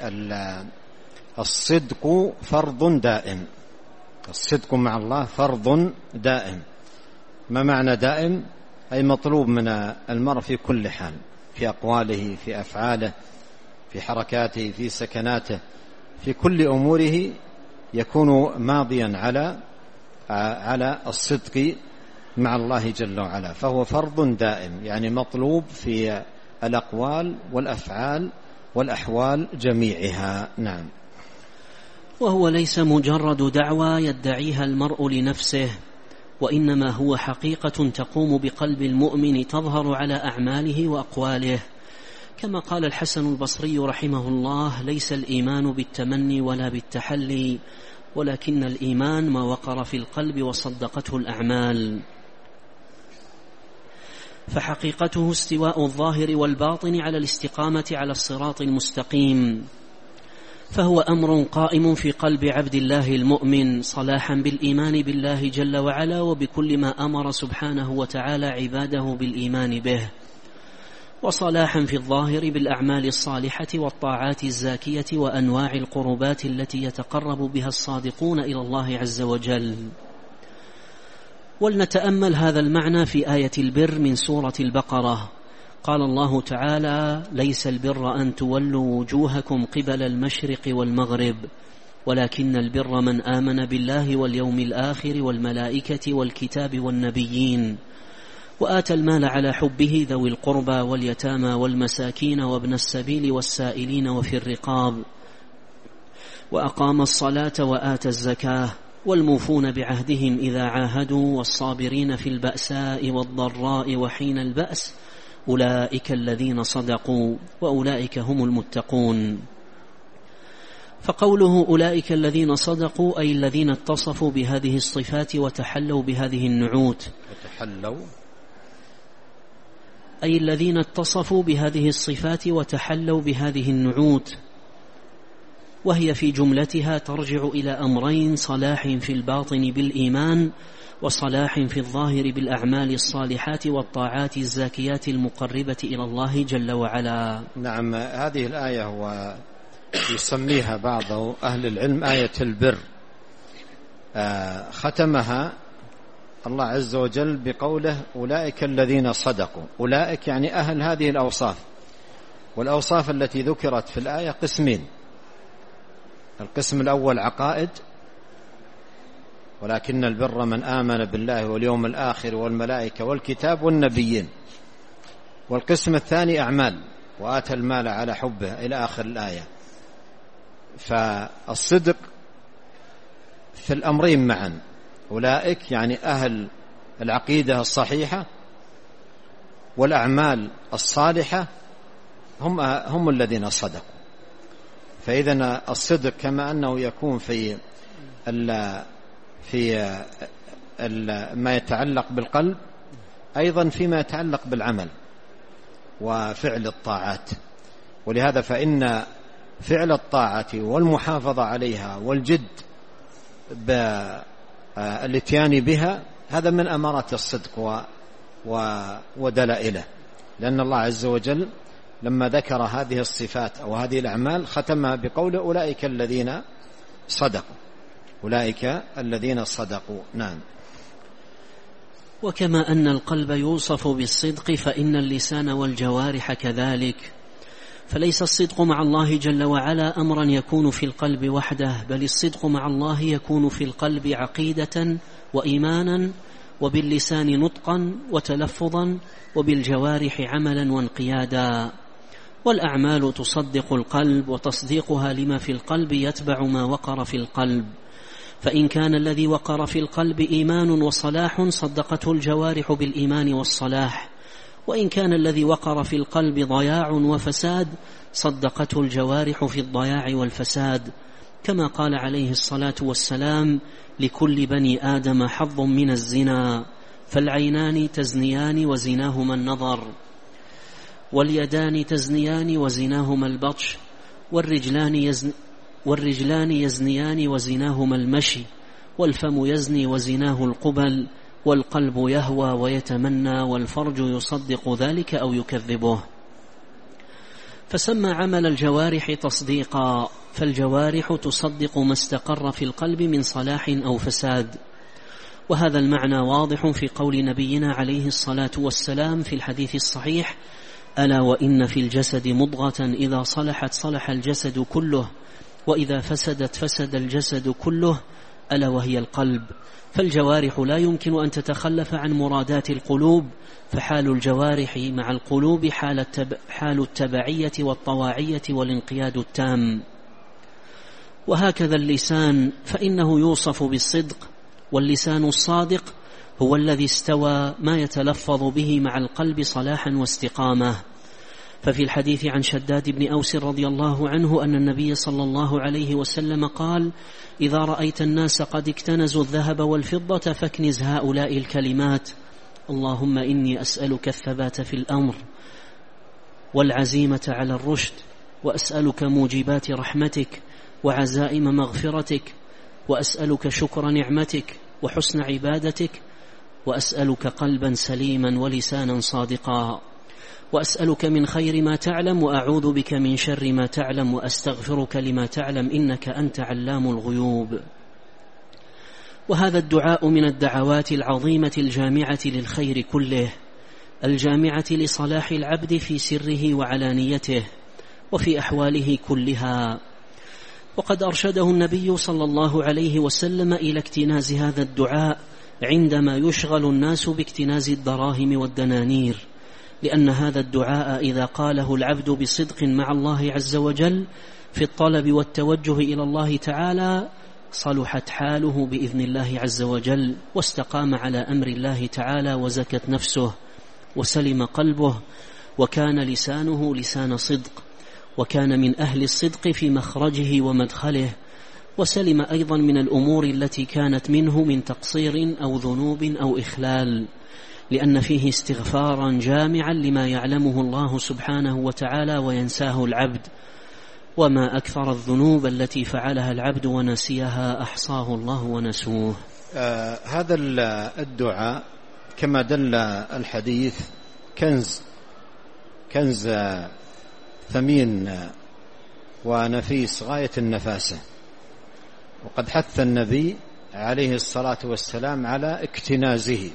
الصدق فرض دائم، الصدق مع الله فرض دائم. ما معنى دائم؟ أي مطلوب من المرء في كل حال، في أقواله، في أفعاله، في حركاته، في سكناته، في كل أموره يكون ماضيا على على الصدق مع الله جل وعلا، فهو فرض دائم، يعني مطلوب في الأقوال والأفعال والأحوال جميعها. نعم. وهو ليس مجرد دعوى يدعيها المرء لنفسه، وإنما هو حقيقة تقوم بقلب المؤمن تظهر على أعماله وأقواله، كما قال الحسن البصري رحمه الله: ليس الإيمان بالتمني ولا بالتحلي، ولكن الإيمان ما وقر في القلب وصدقته الأعمال. فحقيقته استواء الظاهر والباطن على الاستقامة على الصراط المستقيم، فهو أمر قائم في قلب عبد الله المؤمن، صلاحا بالإيمان بالله جل وعلا وبكل ما أمر سبحانه وتعالى عباده بالإيمان به، وصلاحا في الظاهر بالأعمال الصالحة والطاعات الزاكية وأنواع القربات التي يتقرب بها الصادقون إلى الله عز وجل. ولنتأمل هذا المعنى في آية البر من سورة البقرة. قال الله تعالى: ليس البر أن تولوا وجوهكم قبل المشرق والمغرب، ولكن البر من آمن بالله واليوم الآخر والملائكة والكتاب والنبيين، وآتى المال على حبه ذوي القربى واليتامى والمساكين وابن السبيل والسائلين وفي الرقاب، وأقام الصلاة وآتى الزكاة، والموفون بعهدهم إذا عاهدوا، والصابرين في البأساء والضراء وحين البأس، أولئك الذين صدقوا وأولئك هم المتقون. فقوله أولئك الذين صدقوا أي الذين اتصفوا بهذه الصفات وتحلوا بهذه النعوت، وتحلوا أي الذين اتصفوا بهذه الصفات وتحلوا بهذه النعوت، وهي في جملتها ترجع إلى أمرين: صلاح في الباطن بالإيمان، وصلاح في الظاهر بالأعمال الصالحات والطاعات الزاكيات المقربة إلى الله جل وعلا. نعم، هذه الآية ويسميها بعض أهل العلم آية البر، آه ختمها الله عز وجل بقوله: أولئك الذين صدقوا. أولئك يعني أهل هذه الأوصاف، والأوصاف التي ذكرت في الآية قسمين: القسم الأول عقائد، ولكن البر من آمن بالله واليوم الآخر والملائكة والكتاب والنبيين، والقسم الثاني أعمال، وآتى المال على حبه إلى آخر الآية. فالصدق في الأمرين معا، أولئك يعني أهل العقيدة الصحيحة والأعمال الصالحة هم هم الذين صدقوا. فإذن الصدق كما أنه يكون في ال في ال ما يتعلق بالقلب، أيضا فيما يتعلق بالعمل وفعل الطاعات. ولهذا فإن فعل الطاعة والمحافظة عليها والجد بالاتيان بها هذا من أمارات الصدق ودلائله، لأن الله عز وجل لما ذكر هذه الصفات أو هذه الأعمال ختمها بقول: أولئك الذين صدقوا. أولئك الذين صدقوا. نعم. وكما أن القلب يوصف بالصدق فإن اللسان والجوارح كذلك، فليس الصدق مع الله جل وعلا أمرا يكون في القلب وحده، بل الصدق مع الله يكون في القلب عقيدة وإيمانا، وباللسان نطقا وتلفظا، وبالجوارح عملا وانقيادا. والأعمال تصدق القلب، وتصديقها لما في القلب يتبع ما وقر في القلب. فإن كان الذي وقر في القلب إيمان وصلاح صدقته الجوارح بالإيمان والصلاح، وإن كان الذي وقر في القلب ضياع وفساد صدقته الجوارح في الضياع والفساد، كما قال عليه الصلاة والسلام: لكل بني آدم حظ من الزنا، فالعينان تزنيان وزناهما النظر، واليدان تزنيان وزناهما البطش، والرجلان يزن والرجلان يزنيان وزناهما المشي، والفم يزني وزناه القبل، والقلب يهوى ويتمنى، والفرج يصدق ذلك أو يكذبه. فسمى عمل الجوارح تصديقا، فالجوارح تصدق ما استقر في القلب من صلاح أو فساد. وهذا المعنى واضح في قول نبينا عليه الصلاة والسلام في الحديث الصحيح: ألا وإن في الجسد مضغة إذا صلحت صلح الجسد كله، وإذا فسدت فسد الجسد كله، ألا وهي القلب. فالجوارح لا يمكن أن تتخلف عن مرادات القلوب، فحال الجوارح مع القلوب حال, التب... حال التبعية والطواعية والانقياد التام. وهكذا اللسان فإنه يوصف بالصدق، واللسان الصادق هو الذي استوى ما يتلفظ به مع القلب صلاحا واستقامة. ففي الحديث عن شداد بن أوس رضي الله عنه أن النبي صلى الله عليه وسلم قال: إذا رأيت الناس قد اكتنزوا الذهب والفضة فاكنز هؤلاء الكلمات: اللهم إني أسألك الثبات في الأمر والعزيمة على الرشد، وأسألك موجبات رحمتك وعزائم مغفرتك، وأسألك شكر نعمتك وحسن عبادتك، وأسألك قلبا سليما ولسانا صادقا، وأسألك من خير ما تعلم وأعوذ بك من شر ما تعلم، وأستغفرك لما تعلم إنك أنت علام الغيوب. وهذا الدعاء من الدعوات العظيمة الجامعة للخير كله، الجامعة لصلاح العبد في سره وعلانيته وفي أحواله كلها. وقد أرشده النبي صلى الله عليه وسلم إلى اكتناز هذا الدعاء عندما يشغل الناس باكتناز الدراهم والدنانير، لأن هذا الدعاء إذا قاله العبد بصدق مع الله عز وجل في الطلب والتوجه إلى الله تعالى صلحت حاله بإذن الله عز وجل، واستقام على أمر الله تعالى، وزكت نفسه، وسلم قلبه، وكان لسانه لسان صدق، وكان من أهل الصدق في مخرجه ومدخله، وسلم أيضا من الأمور التي كانت منه من تقصير أو ذنوب أو إخلال، لأن فيه استغفارا جامعا لما يعلمه الله سبحانه وتعالى وينساه العبد. وما أكثر الذنوب التي فعلها العبد ونسيها أحصاه الله ونسوه. آه هذا الدعاء كما دل الحديث كنز كنز ثمين ونفيس غاية النفاسة، وقد حث النبي عليه الصلاة والسلام على اكتنازه.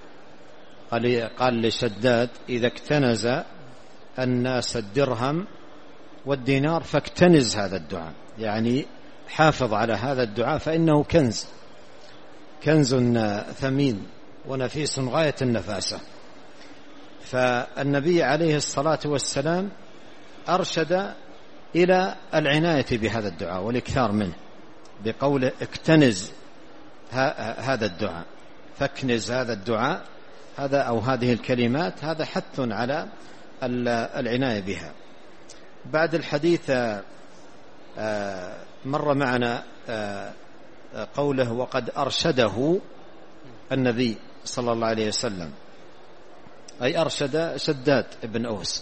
قال, قال لشداد: إذا اكتنز الناس الدرهم والدينار فاكتنز هذا الدعاء، يعني حافظ على هذا الدعاء فإنه كنز كنز ثمين ونفيس غاية النفاسة. فالنبي عليه الصلاة والسلام أرشد إلى العناية بهذا الدعاء والإكثار منه بقوله: اكتنز هذا الدعاء، فاكنز هذا الدعاء، هذا أو هذه الكلمات، هذا حث على العناية بها. بعد الحديث مر معنا قوله: وقد أرشده النبي صلى الله عليه وسلم، أي أرشد شداد بن أوس.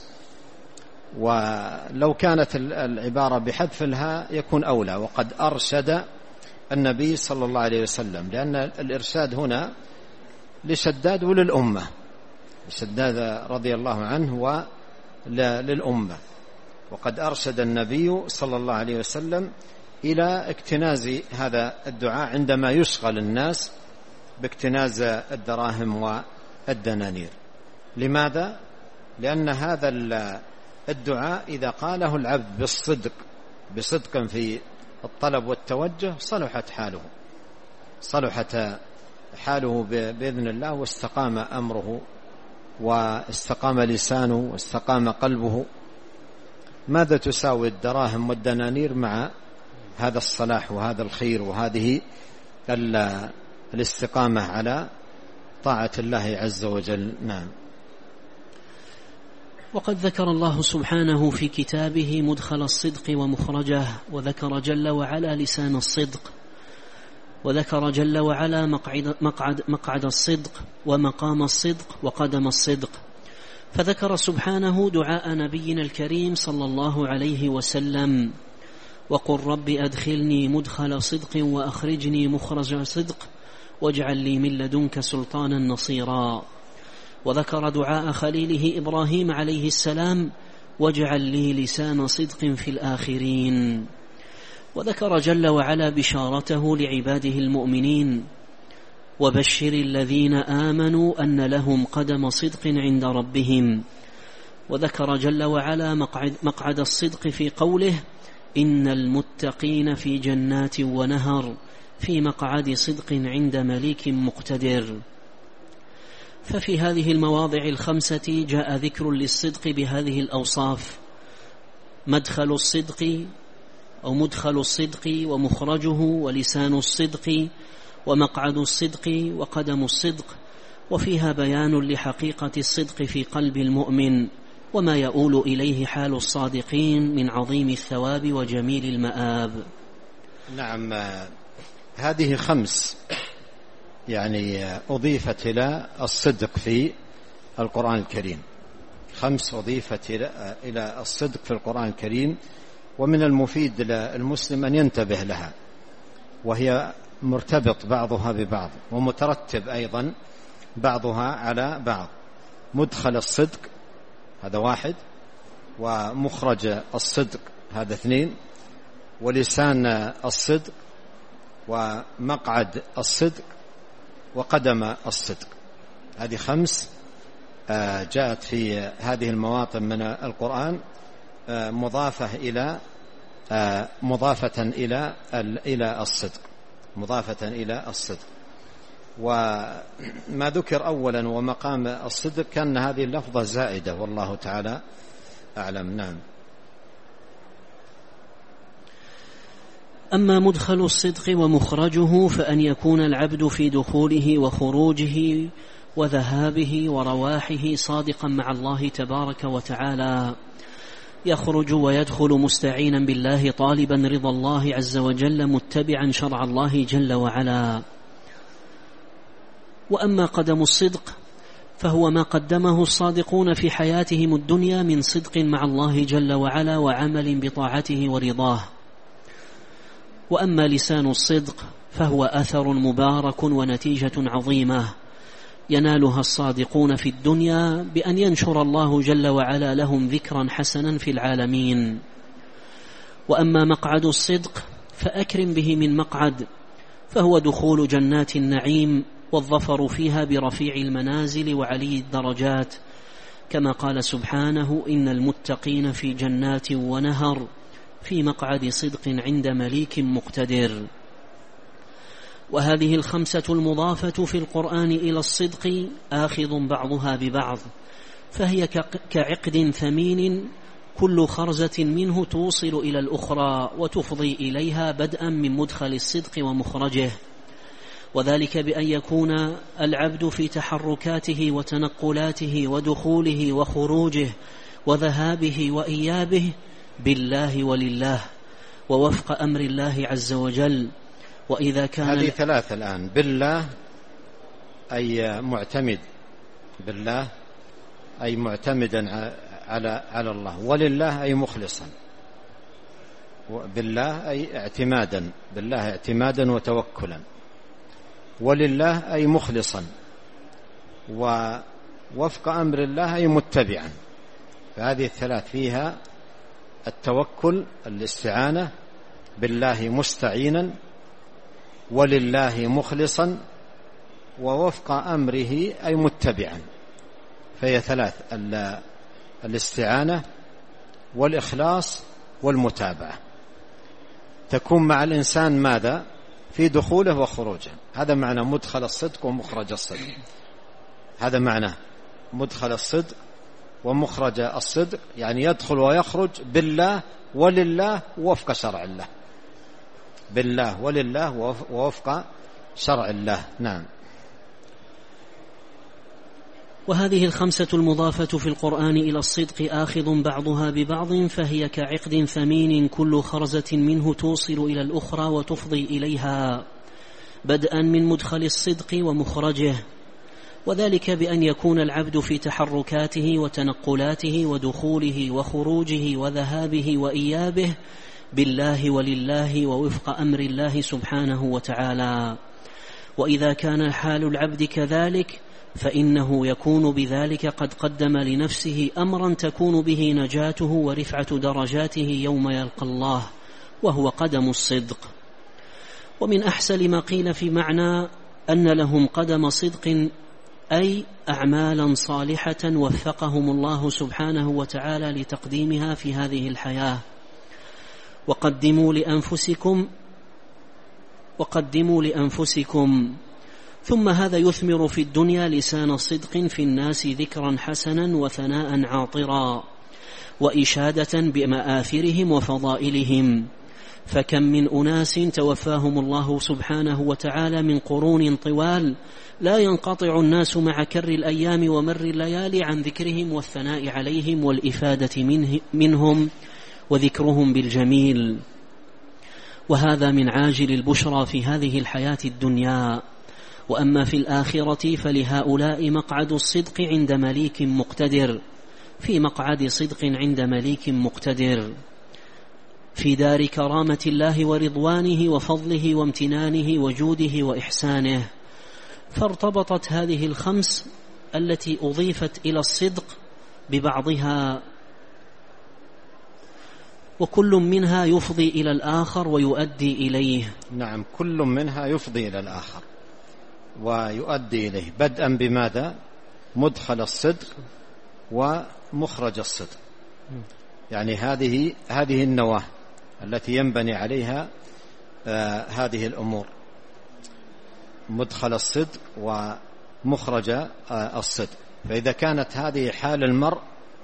ولو كانت العبارة بحذف الهاء يكون أولى: وقد أرشد النبي صلى الله عليه وسلم، لأن الإرشاد هنا لشداد وللأمة، شداد رضي الله عنه وللأمة. وقد أرشد النبي صلى الله عليه وسلم إلى اكتناز هذا الدعاء عندما يشغل الناس باكتناز الدراهم والدنانير. لماذا؟ لأن هذا الدعاء إذا قاله العبد بالصدق بصدق في الطلب والتوجه صلحت حاله صلحت حاله بإذن الله، واستقام أمره واستقام لسانه واستقام قلبه. ماذا تساوي الدراهم والدنانير مع هذا الصلاح وهذا الخير وهذه الاستقامة على طاعة الله عز وجل؟ نعم. وقد ذكر الله سبحانه في كتابه مدخل الصدق ومخرجه، وذكر جل وعلا لسان الصدق، وذكر جل وعلا مقعد, مقعد, مقعد الصدق ومقام الصدق وقدم الصدق. فذكر سبحانه دعاء نبينا الكريم صلى الله عليه وسلم: وقل رب أدخلني مدخل صدق وأخرجني مخرج صدق واجعل لي من لدنك سلطانا نصيرا. وذكر دعاء خليله إبراهيم عليه السلام: واجعل لي لسان صدق في الآخرين. وذكر جل وعلا بشارته لعباده المؤمنين: وبشر الذين آمنوا أن لهم قدم صدق عند ربهم. وذكر جل وعلا مقعد, مقعد الصدق في قوله: إن المتقين في جنات ونهر في مقعد صدق عند مليك مقتدر. ففي هذه المواضع الخمسة جاء ذكر للصدق بهذه الأوصاف: مدخل الصدق أو مدخل الصدق ومخرجه ولسان الصدق ومقعد الصدق وقدم الصدق، وفيها بيان لحقيقة الصدق في قلب المؤمن وما يؤول إليه حال الصادقين من عظيم الثواب وجميل المآب. نعم، هذه خمس يعني أضيفت إلى الصدق في القرآن الكريم، خمس أضيفت إلى الصدق في القرآن الكريم، ومن المفيد للمسلم أن ينتبه لها، وهي مرتبط بعضها ببعض ومترتب أيضا بعضها على بعض. مدخل الصدق هذا واحد، ومخرج الصدق هذا اثنين، ولسان الصدق ومقعد الصدق وقدم الصدق. هذه خمس جاءت في هذه المواطن من القرآن مضافة إلى مضافة إلى إلى الصدق، مضافة إلى الصدق. وما ذكر أولا ومقام الصدق كان هذه اللفظة زائدة، والله تعالى أعلم. نعم. أما مدخل الصدق ومخرجه فأن يكون العبد في دخوله وخروجه وذهابه ورواحه صادقا مع الله تبارك وتعالى، يخرج ويدخل مستعينا بالله طالبا رضا الله عز وجل متبعا شرع الله جل وعلا. وأما قدم الصدق فهو ما قدمه الصادقون في حياتهم الدنيا من صدق مع الله جل وعلا وعمل بطاعته ورضاه. وأما لسان الصدق فهو أثر مبارك ونتيجة عظيمة ينالها الصادقون في الدنيا بأن ينشر الله جل وعلا لهم ذكرا حسنا في العالمين. وأما مقعد الصدق فأكرم به من مقعد، فهو دخول جنات النعيم والظفر فيها برفيع المنازل وعلي الدرجات، كما قال سبحانه: إن المتقين في جنات ونهر في مقعد صدق عند مليك مقتدر. وهذه الخمسة المضافة في القرآن إلى الصدق آخذ بعضها ببعض، فهي كعقد ثمين كل خرزة منه توصل إلى الأخرى وتفضي إليها بدءا من مدخل الصدق ومخرجه، وذلك بأن يكون العبد في تحركاته وتنقلاته ودخوله وخروجه وذهابه وإيابه بالله ولله ووفق أمر الله عز وجل. وإذا كان هذه ثلاثة الآن: بالله أي معتمد، بالله أي معتمدا على على الله، ولله أي مخلصا، بالله أي اعتمادا، بالله اعتمادا وتوكلا، ولله أي مخلصا، ووفق أمر الله أي متبعا. فهذه الثلاث فيها التوكل، الاستعانة، بالله مستعينا، ولله مخلصا، ووفق أمره أي متبعا. فهي ثلاث: الاستعانة والإخلاص والمتابعة. تكون مع الإنسان ماذا؟ في دخوله وخروجه. هذا معنى مدخل الصدق ومخرج الصدق، هذا معنى مدخل الصدق ومخرج الصدق، يعني يدخل ويخرج بالله ولله ووفق شرع الله، بالله ولله ووفق شرع الله. نعم. وهذه الخمسة المضافة في القرآن إلى الصدق آخذ بعضها ببعض، فهي كعقد ثمين كل خرزة منه توصل إلى الأخرى وتفضي إليها بدءا من مدخل الصدق ومخرجه، وذلك بأن يكون العبد في تحركاته وتنقلاته ودخوله وخروجه وذهابه وإيابه بالله ولله ووفق أمر الله سبحانه وتعالى. وإذا كان حال العبد كذلك فإنه يكون بذلك قد قدم لنفسه أمرا تكون به نجاته ورفعة درجاته يوم يلقى الله، وهو قدم الصدق. ومن أحسن ما قيل في معنى أن لهم قدم صدق أي أعمالا صالحة وفقهم الله سبحانه وتعالى لتقديمها في هذه الحياة. وقدموا لأنفسكم وقدموا لأنفسكم ثم هذا يثمر في الدنيا لسان صدق في الناس ذكرا حسنا وثناء عاطرا وإشادة بمآثرهم وفضائلهم، فكم من أناس توفاهم الله سبحانه وتعالى من قرون طوال لا ينقطع الناس مع كر الأيام ومر الليالي عن ذكرهم والثناء عليهم والإفادة منه منهم وذكرهم بالجميل. وهذا من عاجل البشرى في هذه الحياة الدنيا. وأما في الآخرة فلهؤلاء مقعد الصدق عند مليك مقتدر، في مقعد صدق عند مليك مقتدر في دار كرامة الله ورضوانه وفضله وامتنانه وجوده وإحسانه. فارتبطت هذه الخمس التي أضيفت إلى الصدق ببعضها، وكل منها يفضي إلى الآخر ويؤدي إليه. نعم، كل منها يفضي إلى الآخر ويؤدي إليه، بدءا بماذا؟ مدخل الصدق ومخرج الصدق. يعني هذه هذه النواة التي ينبني عليها آه هذه الأمور، مدخل الصدق ومخرج آه الصدق. فإذا كانت هذه حال المرء،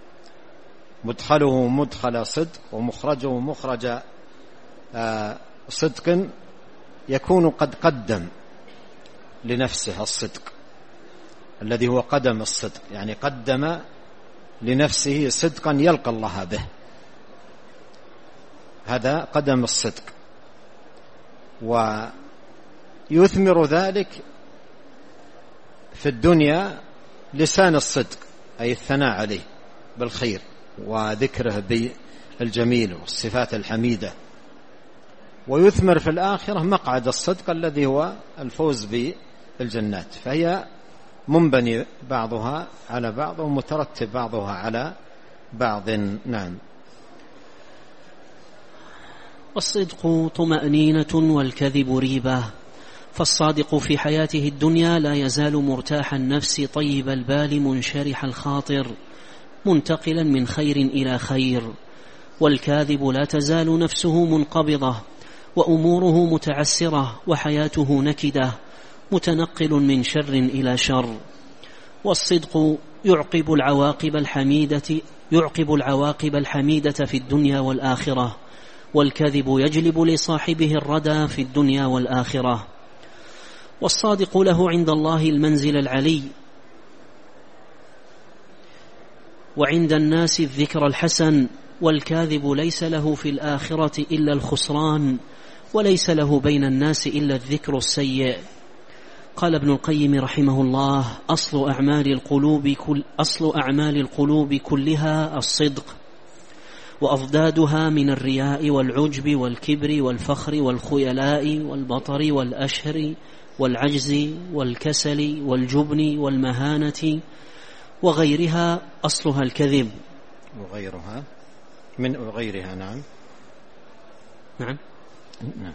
مدخله مدخل صدق ومخرجه مخرج آه صدق، يكون قد قدم لنفسه الصدق الذي هو قدم الصدق، يعني قدم لنفسه صدقا يلقى الله به، هذا قدم الصدق. ويثمر ذلك في الدنيا لسان الصدق، أي الثناء عليه بالخير وذكره بالجميل والصفات الحميدة. ويثمر في الآخرة مقعد الصدق الذي هو الفوز بالجنات. فهي منبني بعضها على بعض ومترتب بعضها على بعض. نعم. والصدق طمأنينة والكذب ريبة. فالصادق في حياته الدنيا لا يزال مرتاح النفس طيب البال منشرح الخاطر منتقلا من خير إلى خير، والكاذب لا تزال نفسه منقبضة وأموره متعسرة وحياته نكدة متنقل من شر إلى شر. والصدق يعقب العواقب الحميدة يعقب العواقب الحميدة في الدنيا والآخرة، والكذب يجلب لصاحبه الردى في الدنيا والآخرة. والصادق له عند الله المنزل العلي، وعند الناس الذكر الحسن، والكاذب ليس له في الآخرة إلا الخسران، وليس له بين الناس إلا الذكر السيء. قال ابن القيم رحمه الله: أصل أعمال القلوب كل أصل أعمال القلوب كلها الصدق، وأضدادها من الرياء والعجب والكبر والفخر والخيلاء والبطر والأشهر والعجز والكسل والجبن والمهانة وغيرها أصلها الكذب. وغيرها من وغيرها. نعم نعم نعم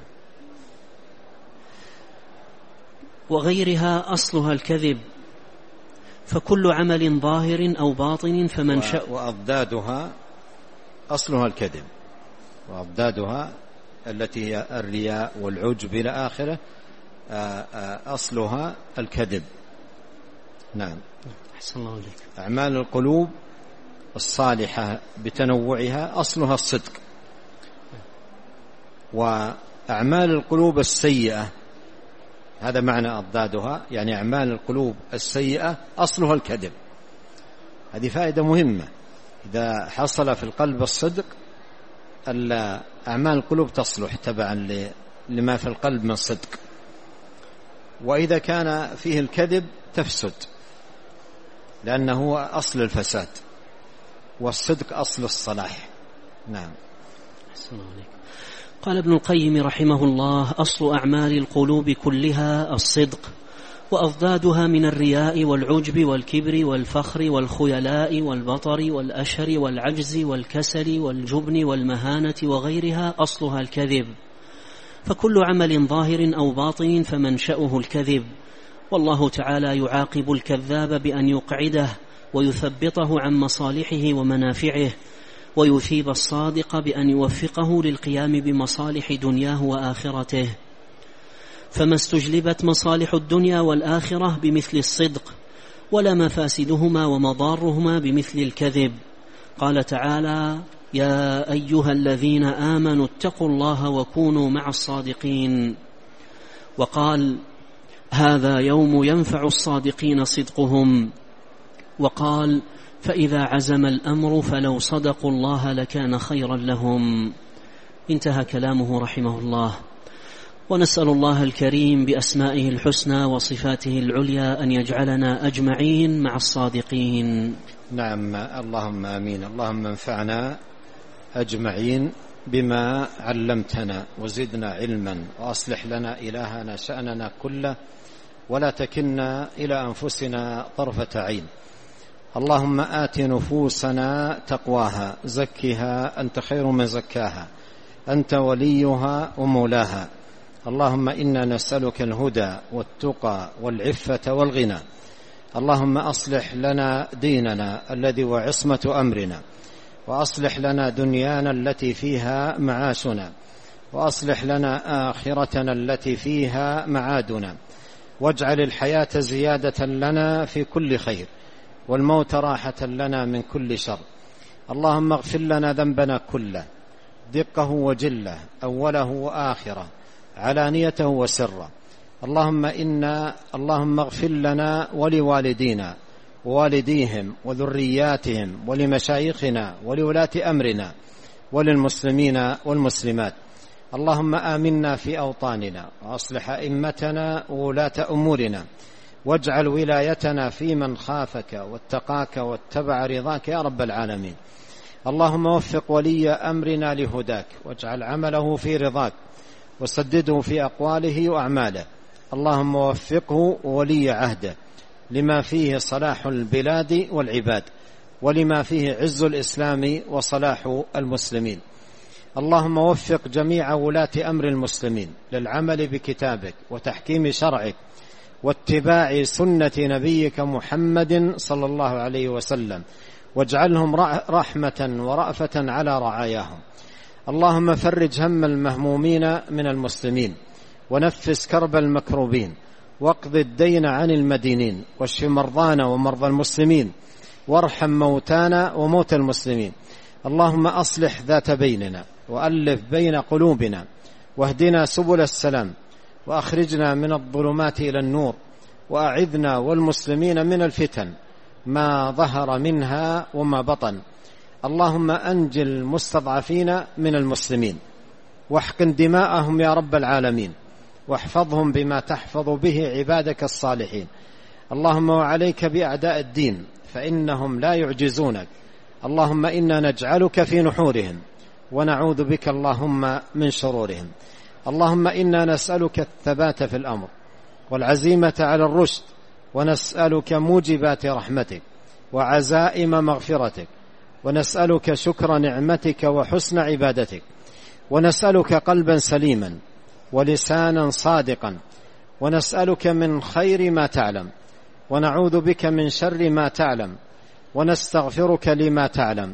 وغيرها أصلها الكذب. فكل عمل ظاهر أو باطن فمن شاء. وأضدادها أصلها الكذب، وأضدادها التي هي الرياء والعجب إلى آخره أصلها الكذب. نعم. أحسن الله عليك. أعمال القلوب الصالحة بتنوعها أصلها الصدق، وأعمال القلوب السيئة هذا معنى أضدادها، يعني أعمال القلوب السيئة أصلها الكذب. هذه فائدة مهمة. إذا حصل في القلب الصدق أعمال القلوب تصلح تبعا لما في القلب من صدق، وإذا كان فيه الكذب تفسد، لأنه هو أصل الفساد، والصدق أصل الصلاح. نعم. أحسن الله عليك. قال ابن القيم رحمه الله: أصل أعمال القلوب كلها الصدق، وأضدادها من الرياء والعجب والكبر والفخر والخيلاء والبطر والأشهر والعجز والكسل والجبن والمهانة وغيرها أصلها الكذب. فكل عمل ظاهر أو باطن فمنشأه الكذب، والله تعالى يعاقب الكذاب بأن يقعده ويثبطه عن مصالحه ومنافعه، ويثيب الصادق بأن يوفقه للقيام بمصالح دنياه وآخرته. فما استجلبت مصالح الدنيا والآخرة بمثل الصدق، ولا مفاسدهما ومضارهما بمثل الكذب. قال تعالى: يا أيها الذين آمنوا اتقوا الله وكونوا مع الصادقين. وقال هذا يوم ينفع الصادقين صدقهم. وقال فإذا عزم الأمر فلو صدقوا الله لكان خيرا لهم. انتهى كلامه رحمه الله. ونسأل الله الكريم بأسمائه الحسنى وصفاته العليا أن يجعلنا أجمعين مع الصادقين. نعم، اللهم آمين. اللهم انفعنا أجمعين بما علمتنا وزدنا علما، وأصلح لنا إلهنا شأننا كله، ولا تكلنا إلى أنفسنا طرفة عين. اللهم آت نفوسنا تقواها، زكها أنت خير من زكاها، أنت وليها ومولاها. اللهم إنا نسألك الهدى والتقى والعفة والغنى. اللهم أصلح لنا ديننا الذي هو عصمة أمرنا، وأصلح لنا دنيانا التي فيها معاشنا، وأصلح لنا آخرتنا التي فيها معادنا، واجعل الحياة زيادة لنا في كل خير، والموت راحة لنا من كل شر. اللهم اغفر لنا ذنبنا كله، دقه وجله، أوله وآخره، علانيته وسره. اللهم إنا اللهم اغفر لنا ولوالدينا ووالديهم وذرياتهم ولمشايخنا ولولاة أمرنا وللمسلمين والمسلمات. اللهم آمنا في أوطاننا، وأصلح أئمتنا وولاة أمورنا، واجعل ولايتنا في من خافك واتقاك واتبع رضاك يا رب العالمين. اللهم وفق ولي أمرنا لهداك، واجعل عمله في رضاك، وسدده في أقواله وأعماله. اللهم وفقه ولي عهده لما فيه صلاح البلاد والعباد، ولما فيه عز الإسلام وصلاح المسلمين. اللهم وفق جميع ولاة أمر المسلمين للعمل بكتابك وتحكيم شرعك واتباع سنة نبيك محمد صلى الله عليه وسلم، واجعلهم رحمة ورأفة على رعاياهم. اللهم فرج هم المهمومين من المسلمين، ونفس كرب المكروبين، واقض الدين عن المدينين، واشف مرضانا ومرضى المسلمين، وارحم موتانا وموتى المسلمين. اللهم أصلح ذات بيننا، وألف بين قلوبنا، واهدنا سبل السلام، وأخرجنا من الظلمات إلى النور، وأعذنا والمسلمين من الفتن ما ظهر منها وما بطن. اللهم أنجِ المستضعفين من المسلمين، واحقن دماءهم يا رب العالمين، واحفظهم بما تحفظ به عبادك الصالحين. اللهم وعليك بأعداء الدين، فإنهم لا يعجزونك. اللهم إنا نجعلك في نحورهم، ونعوذ بك اللهم من شرورهم. اللهم إنا نسألك الثبات في الأمر والعزيمة على الرشد، ونسألك موجبات رحمتك وعزائم مغفرتك، ونسألك شكر نعمتك وحسن عبادتك، ونسألك قلبا سليما ولسانا صادقا، ونسألك من خير ما تعلم، ونعوذ بك من شر ما تعلم، ونستغفرك لما تعلم،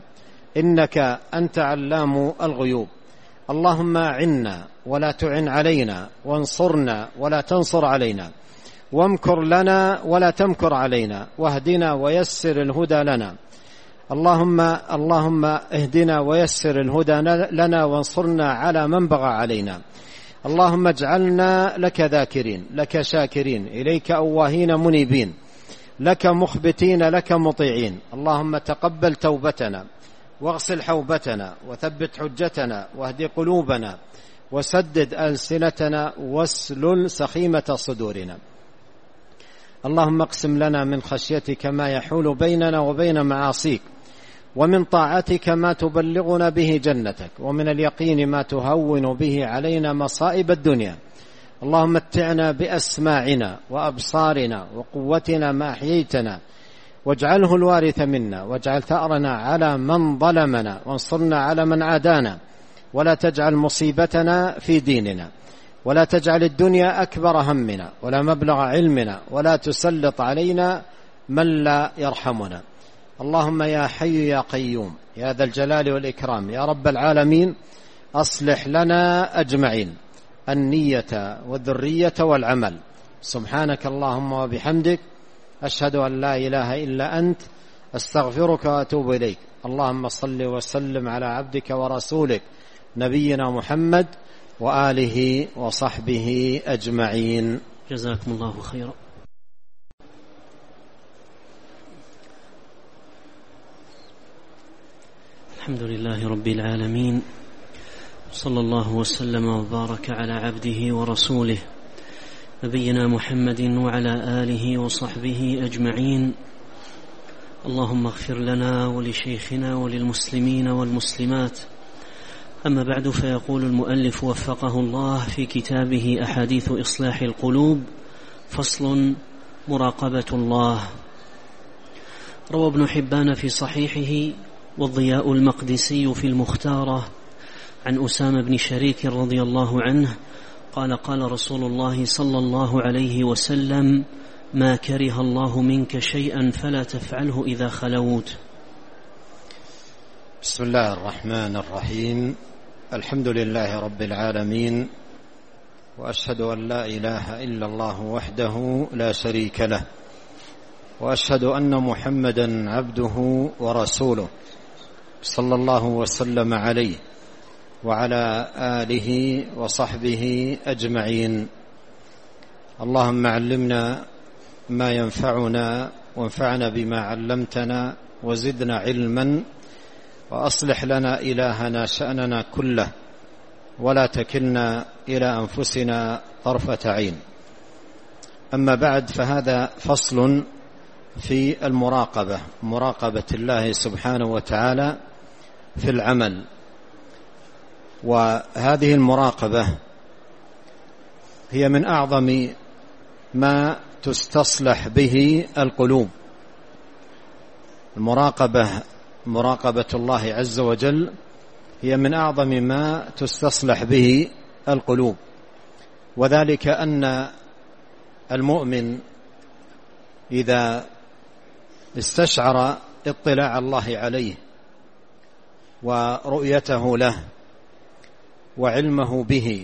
إنك أنت علام الغيوب. اللهم أعنا ولا تعن علينا، وانصرنا ولا تنصر علينا، وامكر لنا ولا تمكر علينا، واهدنا ويسر الهدى لنا. اللهم اللهم اهدنا ويسر الهدى لنا، وانصرنا على من بغى علينا. اللهم اجعلنا لك ذاكرين، لك شاكرين، إليك أواهين منيبين، لك مخبتين، لك مطيعين. اللهم تقبل توبتنا، واغسل حوبتنا، وثبت حجتنا، واهد قلوبنا، وسدد ألسنتنا، واسلل سخيمة صدورنا. اللهم اقسم لنا من خشيتك ما يحول بيننا وبين معاصيك، ومن طاعتك ما تبلغنا به جنتك، ومن اليقين ما تهون به علينا مصائب الدنيا. اللهم متعنا بأسماعنا وأبصارنا وقوتنا ما أحييتنا، واجعله الوارث منا، واجعل ثأرنا على من ظلمنا، وانصرنا على من عادانا، ولا تجعل مصيبتنا في ديننا، ولا تجعل الدنيا أكبر همنا ولا مبلغ علمنا، ولا تسلط علينا من لا يرحمنا. اللهم يا حي يا قيوم يا ذا الجلال والإكرام يا رب العالمين، أصلح لنا أجمعين النية والذرية والعمل. سبحانك اللهم وبحمدك، أشهد أن لا إله إلا أنت، أستغفرك وأتوب إليك. اللهم صل وسلم على عبدك ورسولك نبينا محمد وآله وصحبه أجمعين. جزاكم الله خيرا. الحمد لله رب العالمين، صلى الله وسلم وبارك على عبده ورسوله نبينا محمد وعلى آله وصحبه أجمعين. اللهم اغفر لنا ولشيخنا وللمسلمين والمسلمات. أما بعد، فيقول المؤلف وفقه الله في كتابه أحاديث إصلاح القلوب، فصل: مراقبة الله. روى ابن حبان في صحيحه والضياء المقدسي في المختارة عن أسامة بن شريك رضي الله عنه قال: قال رسول الله صلى الله عليه وسلم: ما كره الله منك شيئا فلا تفعله إذا خلوت. بسم الله الرحمن الرحيم. الحمد لله رب العالمين، وأشهد أن لا إله إلا الله وحده لا شريك له، وأشهد أن محمدا عبده ورسوله صلى الله وسلم عليه وعلى آله وصحبه أجمعين. اللهم علمنا ما ينفعنا وانفعنا بما علمتنا وزدنا علما، وأصلح لنا إلهنا شأننا كله، ولا تكلنا إلى أنفسنا طرفة عين. أما بعد، فهذا فصل في المراقبة، مراقبة الله سبحانه وتعالى في العمل. وهذه المراقبة هي من أعظم ما تستصلح به القلوب. المراقبة مراقبة الله عز وجل هي من أعظم ما تستصلح به القلوب، وذلك أن المؤمن إذا استشعر اطلاع الله عليه ورؤيته له وعلمه به،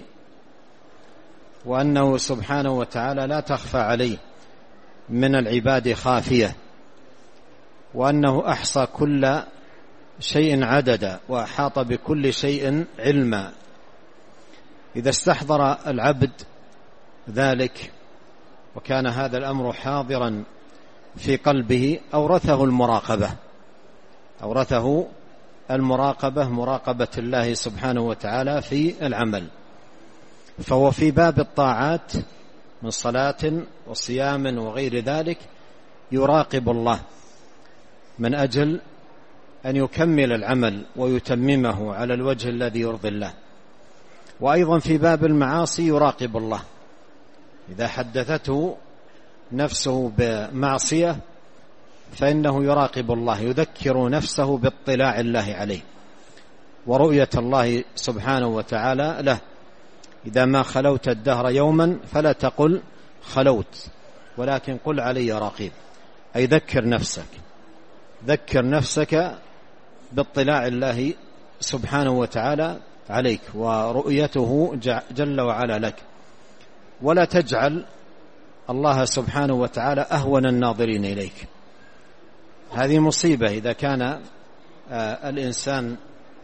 وأنه سبحانه وتعالى لا تخفى عليه من العباد خافية، وأنه أحصى كل شيء عددا وأحاط بكل شيء علما، إذا استحضر العبد ذلك وكان هذا الأمر حاضرا في قلبه أورثه المراقبة أورثه المراقبة مراقبة الله سبحانه وتعالى في العمل. فهو في باب الطاعات من صلاة وصيام وغير ذلك يراقب الله من أجل أن يكمل العمل ويتممه على الوجه الذي يرضي الله. وأيضا في باب المعاصي يراقب الله، إذا حدثته نفسه بمعصية فإنه يراقب الله، يذكر نفسه باطلاع الله عليه ورؤية الله سبحانه وتعالى له. إذا ما خلوت الدهر يوما فلا تقل خلوت، ولكن قل علي رقيب، أي ذكر نفسك ذكر نفسك باطلاع الله سبحانه وتعالى عليك ورؤيته جل وعلا لك، ولا تجعل الله سبحانه وتعالى أهون الناظرين إليك. هذه مصيبة إذا كان الإنسان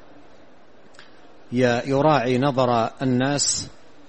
يراعي نظر الناس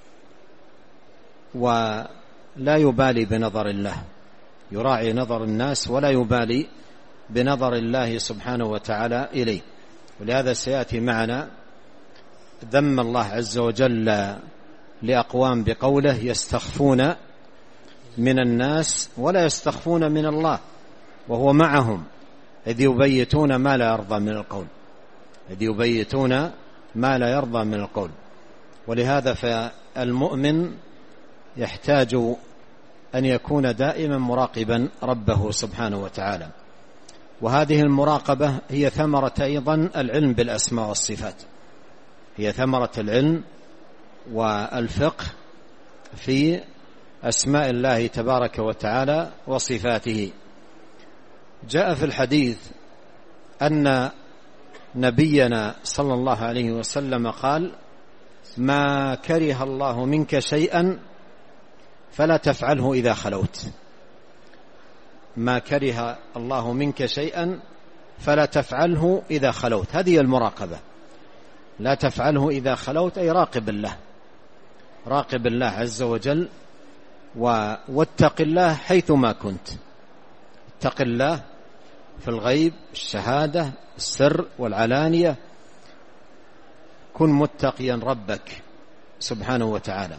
ولا يبالي بنظر الله، يراعي نظر الناس ولا يبالي بنظر الله سبحانه وتعالى إليه. ولهذا سيأتي معنا ذم الله عز وجل لأقوام بقوله: يستخفون من الناس ولا يستخفون من الله وهو معهم إذ يبيتون ما لا يرضى من القول إذ يبيتون ما لا يرضى من القول. ولهذا فالمؤمن يحتاج أن يكون دائما مراقبا ربه سبحانه وتعالى. وهذه المراقبة هي ثمرة أيضا العلم بالأسماء والصفات، هي ثمرة العلم والفقه في أسماء الله تبارك وتعالى وصفاته. جاء في الحديث أن نبينا صلى الله عليه وسلم قال: ما كره الله منك شيئا فلا تفعله إذا خلوت. ما كره الله منك شيئا فلا تفعله إذا خلوت. هذه المراقبة، لا تفعله إذا خلوت، أي راقب الله، راقب الله عز وجل واتق الله حيثما كنت. اتق الله في الغيب، الشهادة، السر والعلانية. كن متقيا ربك سبحانه وتعالى.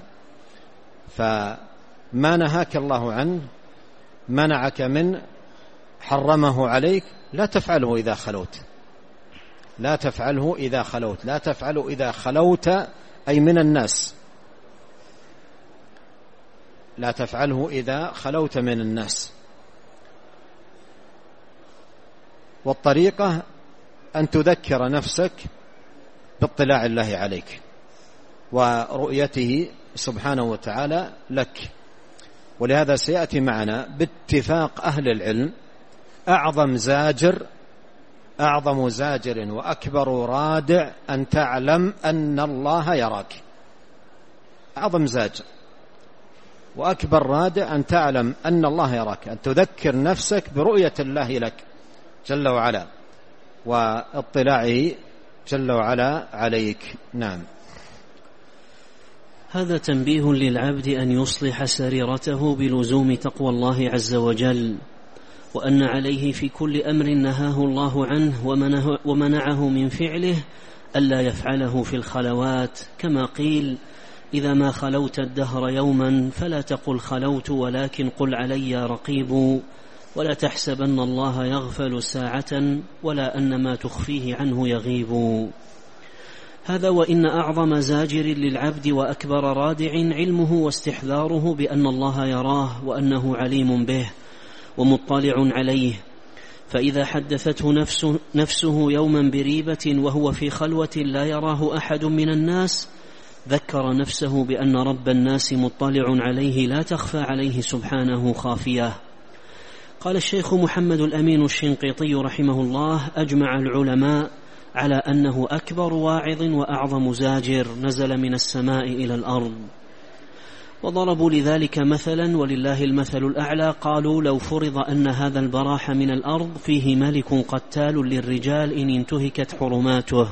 فما نهاك الله عنه، منعك منه، حرمه عليك، لا تفعله إذا خلوت، لا تفعله إذا خلوت، لا تفعله إذا خلوت أي من الناس، لا تفعله إذا خلوت من الناس. والطريقة أن تذكر نفسك باطلاع الله عليك ورؤيته سبحانه وتعالى لك. ولهذا سيأتي معنا باتفاق أهل العلم أعظم زاجر أعظم زاجر وأكبر رادع أن تعلم أن الله يراك. أعظم زاجر وأكبر رادع أن تعلم أن الله يراك، أن تذكر نفسك برؤية الله لك جل وعلا واطلاعه جل وعلا عليك. نعم. هذا تنبيه للعبد أن يصلح سريرته بلزوم تقوى الله عز وجل، وأن عليه في كل أمر نهاه الله عنه ومنعه من فعله ألا يفعله في الخلوات، كما قيل: إذا ما خلوت الدهر يوما فلا تقل خلوت ولكن قل علي رقيب، ولا تحسبن الله يغفل ساعة ولا أن ما تخفيه عنه يغيب. هذا وإن أعظم زاجر للعبد وأكبر رادع علمه واستحذاره بأن الله يراه وأنه عليم به ومطلع عليه. فإذا حدثته نفسه, نفسه يوما بريبة وهو في خلوة لا يراه أحد من الناس، ذكر نفسه بأن رب الناس مطلع عليه لا تخفى عليه سبحانه خافية. قال الشيخ محمد الأمين الشنقيطي رحمه الله: أجمع العلماء على أنه أكبر واعظ وأعظم زاجر نزل من السماء إلى الأرض. وضربوا لذلك مثلا ولله المثل الأعلى، قالوا: لو فرض أن هذا البراح من الأرض فيه ملك قتال للرجال إن انتهكت حرماته،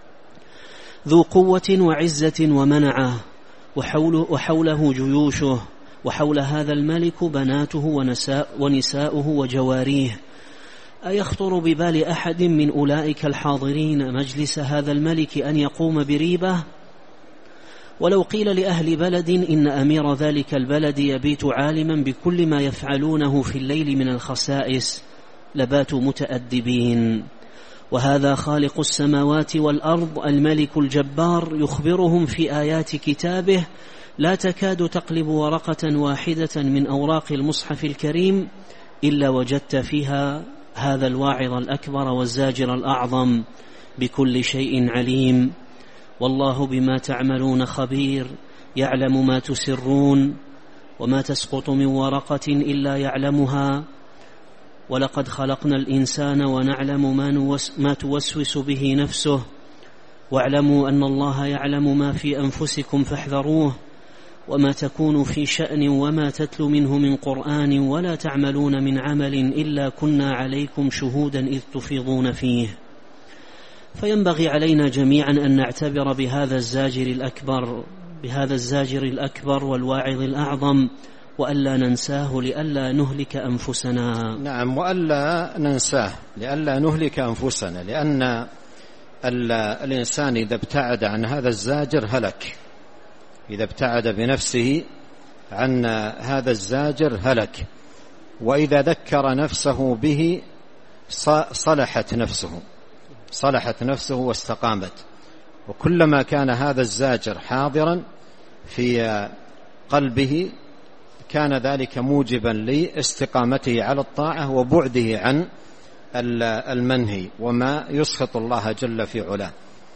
ذو قوة وعزة ومنعه، وحوله, وحوله جيوشه، وحول هذا الملك بناته ونساء ونساؤه وجواريه، أيخطر ببال أحد من أولئك الحاضرين مجلس هذا الملك أن يقوم بريبة؟ ولو قيل لأهل بلد إن أمير ذلك البلد يبيت عالما بكل ما يفعلونه في الليل من الخسائس لباتوا متأدبين. وهذا خالق السماوات والأرض الملك الجبار يخبرهم في آيات كتابه لا تكاد تقلب ورقة واحدة من أوراق المصحف الكريم إلا وجدت فيها هذا الواعظ الأكبر والزاجر الأعظم بكل شيء عليم. والله بما تعملون خبير، يعلم ما تسرون وما تسقط من ورقة إلا يعلمها، ولقد خلقنا الإنسان ونعلم ما توسوس به نفسه، واعلموا أن الله يعلم ما في أنفسكم فاحذروه، وما تكون في شأن وما تتلو منه من قرآن ولا تعملون من عمل إلا كنا عليكم شهودا إذ تفيضون فيه. فينبغي علينا جميعا أن نعتبر بهذا الزاجر الأكبر بهذا الزاجر الأكبر والواعظ الأعظم، وألا ننساه لألا نهلك أنفسنا. نعم، وألا ننساه لألا نهلك أنفسنا، لأن الإنسان إذا ابتعد عن هذا الزاجر هلك، إذا ابتعد بنفسه عن هذا الزاجر هلك، وإذا ذكر نفسه به صلحت نفسه صلحت نفسه واستقامت. وكلما كان هذا الزاجر حاضرا في قلبه كان ذلك موجبا لاستقامته على الطاعة وبعده عن المنهي وما يسخط الله جل في علاه.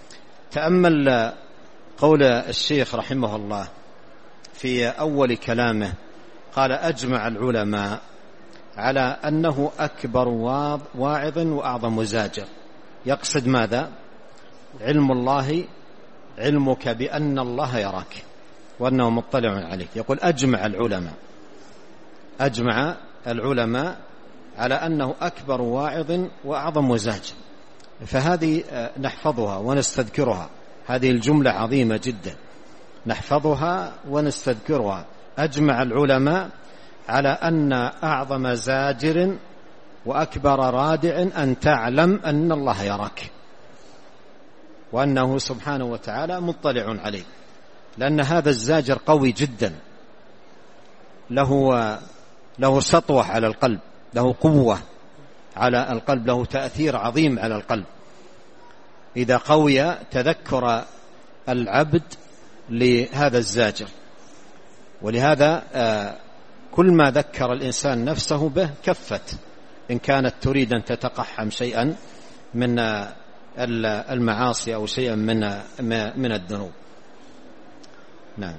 تأمل قول الشيخ رحمه الله في أول كلامه، قال: أجمع العلماء على أنه أكبر واعظ وأعظم زاجر. يقصد ماذا؟ علم الله، علمك بأن الله يراك وأنه مطلع عليك. يقول: أجمع العلماء أجمع العلماء على أنه أكبر واعظ وأعظم وزاج. فهذه نحفظها ونستذكرها، هذه الجملة عظيمة جدا، نحفظها ونستذكرها. أجمع العلماء على أن أعظم زاجر وأكبر رادع أن تعلم أن الله يراك وأنه سبحانه وتعالى مطلع عليك، لأن هذا الزاجر قوي جدا، له له سطوة على القلب، له قوة على القلب، له تأثير عظيم على القلب إذا قوي تذكر العبد لهذا الزاجر. ولهذا كل ما ذكر الإنسان نفسه به كفت، إن كانت تريد أن تتقحم شيئا من المعاصي أو شيئا من من الذنوب. نعم.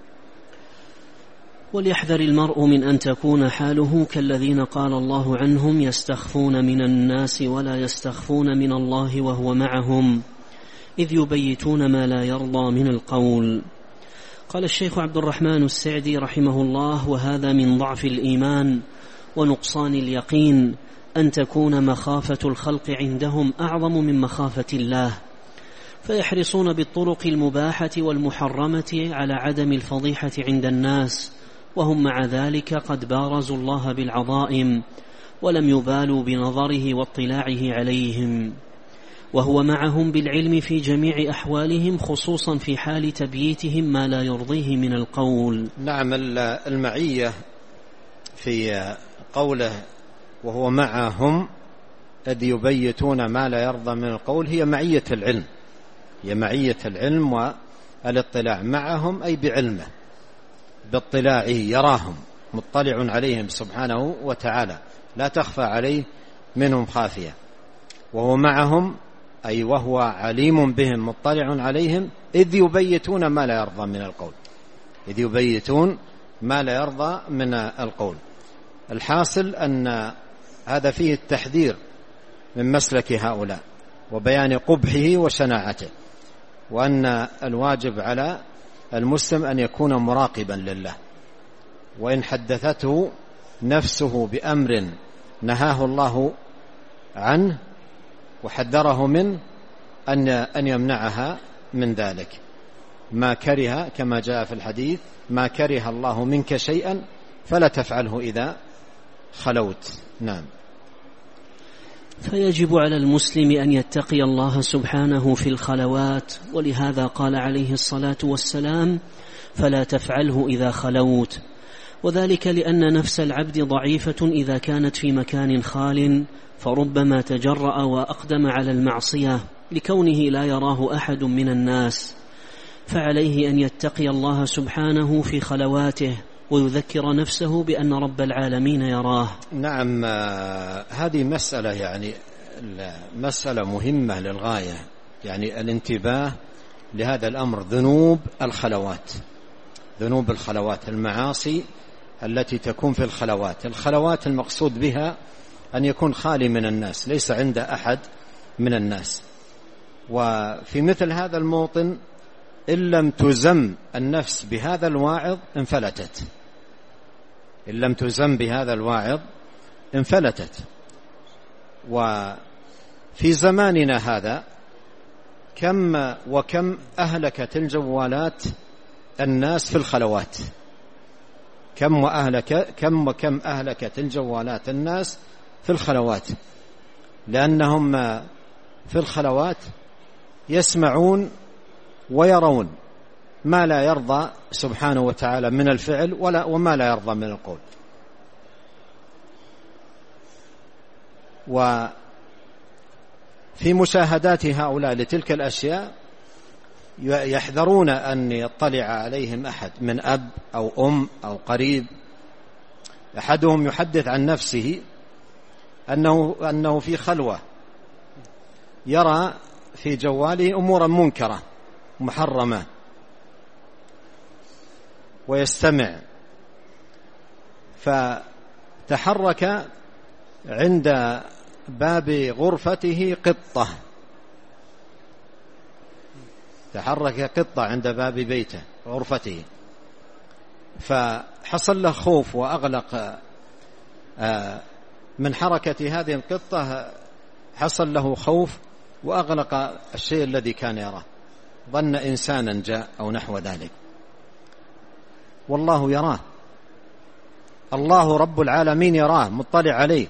وليحذر المرء من أن تكون حاله كالذين قال الله عنهم يستخفون من الناس ولا يستخفون من الله وهو معهم إذ يبيتون ما لا يرضى من القول. قال الشيخ عبد الرحمن السعدي رحمه الله: وهذا من ضعف الإيمان ونقصان اليقين أن تكون مخافة الخلق عندهم أعظم من مخافة الله، فيحرصون بالطرق المباحة والمحرمة على عدم الفضيحة عند الناس، وهم مع ذلك قد بارزوا الله بالعظائم ولم يبالوا بنظره واطلاعه عليهم، وهو معهم بالعلم في جميع أحوالهم، خصوصا في حال تبييتهم ما لا يرضيه من القول. نعم. المعية في قوله وهو معهم إذ يبيتون ما لا يرضى من القول هي معية العلم، هي معية العلم والاطلاع، معهم أي بعلمه باطلاعه، يراهم مطلع عليهم سبحانه وتعالى، لا تخفى عليه منهم خافية. وهو معهم أي وهو عليم بهم مطلع عليهم إذ يبيتون ما لا يرضى من القول، إذ يبيتون ما لا يرضى من القول. الحاصل أن هذا فيه التحذير من مسلك هؤلاء وبيان قبحه وشناعته، وأن الواجب على المسلم أن يكون مراقبا لله، وإن حدثته نفسه بأمر نهاه الله عنه وحذره منه أن أن يمنعها من ذلك. ما كره كما جاء في الحديث: ما كره الله منك شيئا فلا تفعله إذا خلوت. نعم. فيجب على المسلم أن يتقي الله سبحانه في الخلوات، ولهذا قال عليه الصلاة والسلام: فلا تفعله إذا خلوت، وذلك لأن نفس العبد ضعيفة إذا كانت في مكان خال، فربما تجرأ وأقدم على المعصية لكونه لا يراه أحد من الناس، فعليه أن يتقي الله سبحانه في خلواته ويذكر نفسه بأن رب العالمين يراه. نعم. هذه مسألة يعني مسألة مهمة للغاية، يعني الانتباه لهذا الأمر، ذنوب الخلوات، ذنوب الخلوات، المعاصي التي تكون في الخلوات. الخلوات المقصود بها أن يكون خالي من الناس، ليس عند أحد من الناس. وفي مثل هذا الموطن إن لم تزم النفس بهذا الواعظ انفلتت، إن لم تزم بهذا الواعظ انفلتت. وفي زماننا هذا كم وكم أهلكت الجوالات الناس في الخلوات، كم وأهلك كم وكم أهلكت الجوالات الناس في الخلوات، لأنهم في الخلوات يسمعون ويرون ما لا يرضى سبحانه وتعالى من الفعل ولا وما لا يرضى من القول. وفي مشاهدات هؤلاء لتلك الأشياء يحذرون أن يطلع عليهم أحد من أب أو أم أو قريب. أحدهم يحدث عن نفسه أنه, أنه في خلوة يرى في جواله أمورا منكرة محرمة ويستمع، فتحرك عند باب غرفته قطة، تحرك قطة عند باب بيته غرفته، فحصل له خوف وأغلق من حركة هذه القطة حصل له خوف وأغلق الشيء الذي كان يراه، ظن إنسانا جاء أو نحو ذلك، والله يراه، الله رب العالمين يراه مطلع عليه.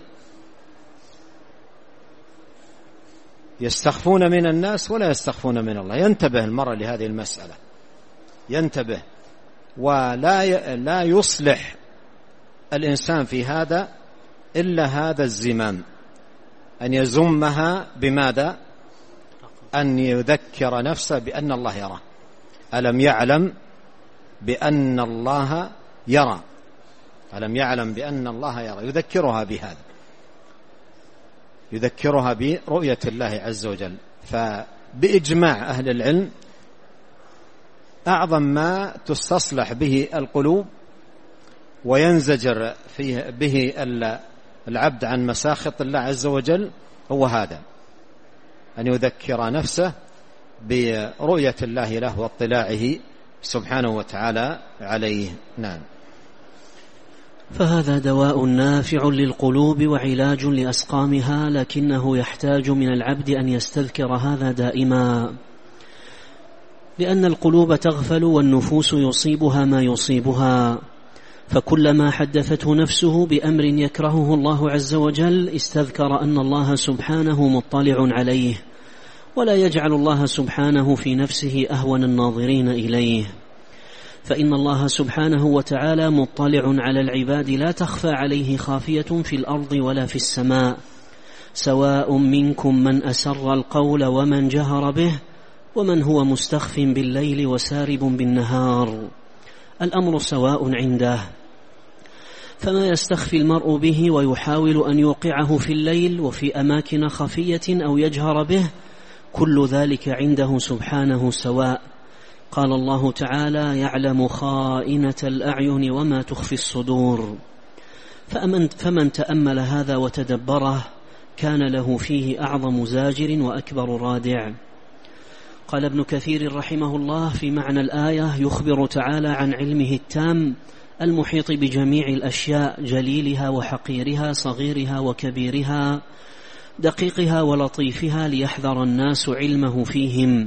يستخفون من الناس ولا يستخفون من الله. ينتبه المرء لهذه المسألة، ينتبه، ولا لا يصلح الإنسان في هذا إلا هذا الزمام، أن يزمها بماذا؟ أن يذكر نفسه بأن الله يرى. ألم يعلم بأن الله يرى، ألم يعلم بأن الله يرى، يذكرها بهذا، يذكرها برؤية الله عز وجل. فبإجماع أهل العلم أعظم ما تستصلح به القلوب وينزجر فيه به العبد عن مساخط الله عز وجل هو هذا، أن يذكر نفسه برؤية الله له واطلاعه سبحانه وتعالى عليه. نعم. فهذا دواء نافع للقلوب وعلاج لأسقامها، لكنه يحتاج من العبد أن يستذكر هذا دائما، لأن القلوب تغفل والنفوس يصيبها ما يصيبها، فكلما حدثته نفسه بأمر يكرهه الله عز وجل استذكر أن الله سبحانه مطلع عليه، ولا يجعل الله سبحانه في نفسه أهون الناظرين إليه، فإن الله سبحانه وتعالى مطلع على العباد لا تخفى عليه خافية في الأرض ولا في السماء، سواء منكم من أسر القول ومن جهر به ومن هو مستخف بالليل وسارب بالنهار، الأمر سواء عنده. فما يستخفي المرء به ويحاول أن يوقعه في الليل وفي أماكن خفية أو يجهر به، كل ذلك عنده سبحانه سواء. قال الله تعالى: يعلم خائنة الأعين وما تخفي الصدور. فمن, فمن تأمل هذا وتدبره كان له فيه أعظم زاجر وأكبر رادع. قال ابن كثير رحمه الله في معنى الآية: يخبر تعالى عن علمه التام المحيط بجميع الأشياء، جليلها وحقيرها، صغيرها وكبيرها، دقيقها ولطيفها، ليحذر الناس علمه فيهم،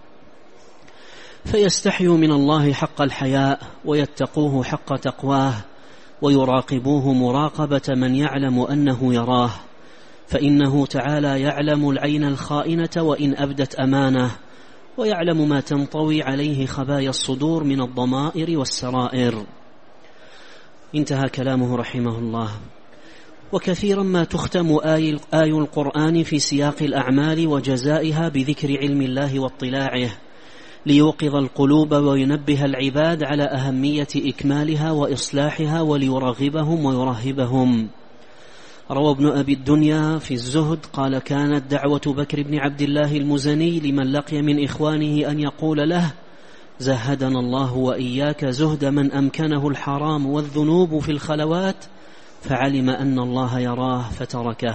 فيستحيوا من الله حق الحياء، ويتقوه حق تقواه، ويراقبوه مراقبة من يعلم أنه يراه، فإنه تعالى يعلم العين الخائنة وإن أبدت أمانة، ويعلم ما تنطوي عليه خبايا الصدور من الضمائر والسرائر. انتهى كلامه رحمه الله. وكثيرا ما تختم آي آي القرآن في سياق الأعمال وجزائها بذكر علم الله واطلاعه، ليوقظ القلوب وينبه العباد على أهمية إكمالها وإصلاحها، وليرغبهم ويرهبهم. روى ابن أبي الدنيا في الزهد قال: كانت دعوة بكر بن عبد الله المزني لمن لقي من إخوانه أن يقول له: زهدنا الله وإياك زهد من أمكنه الحرام والذنوب في الخلوات، فعلم أن الله يراه فتركه.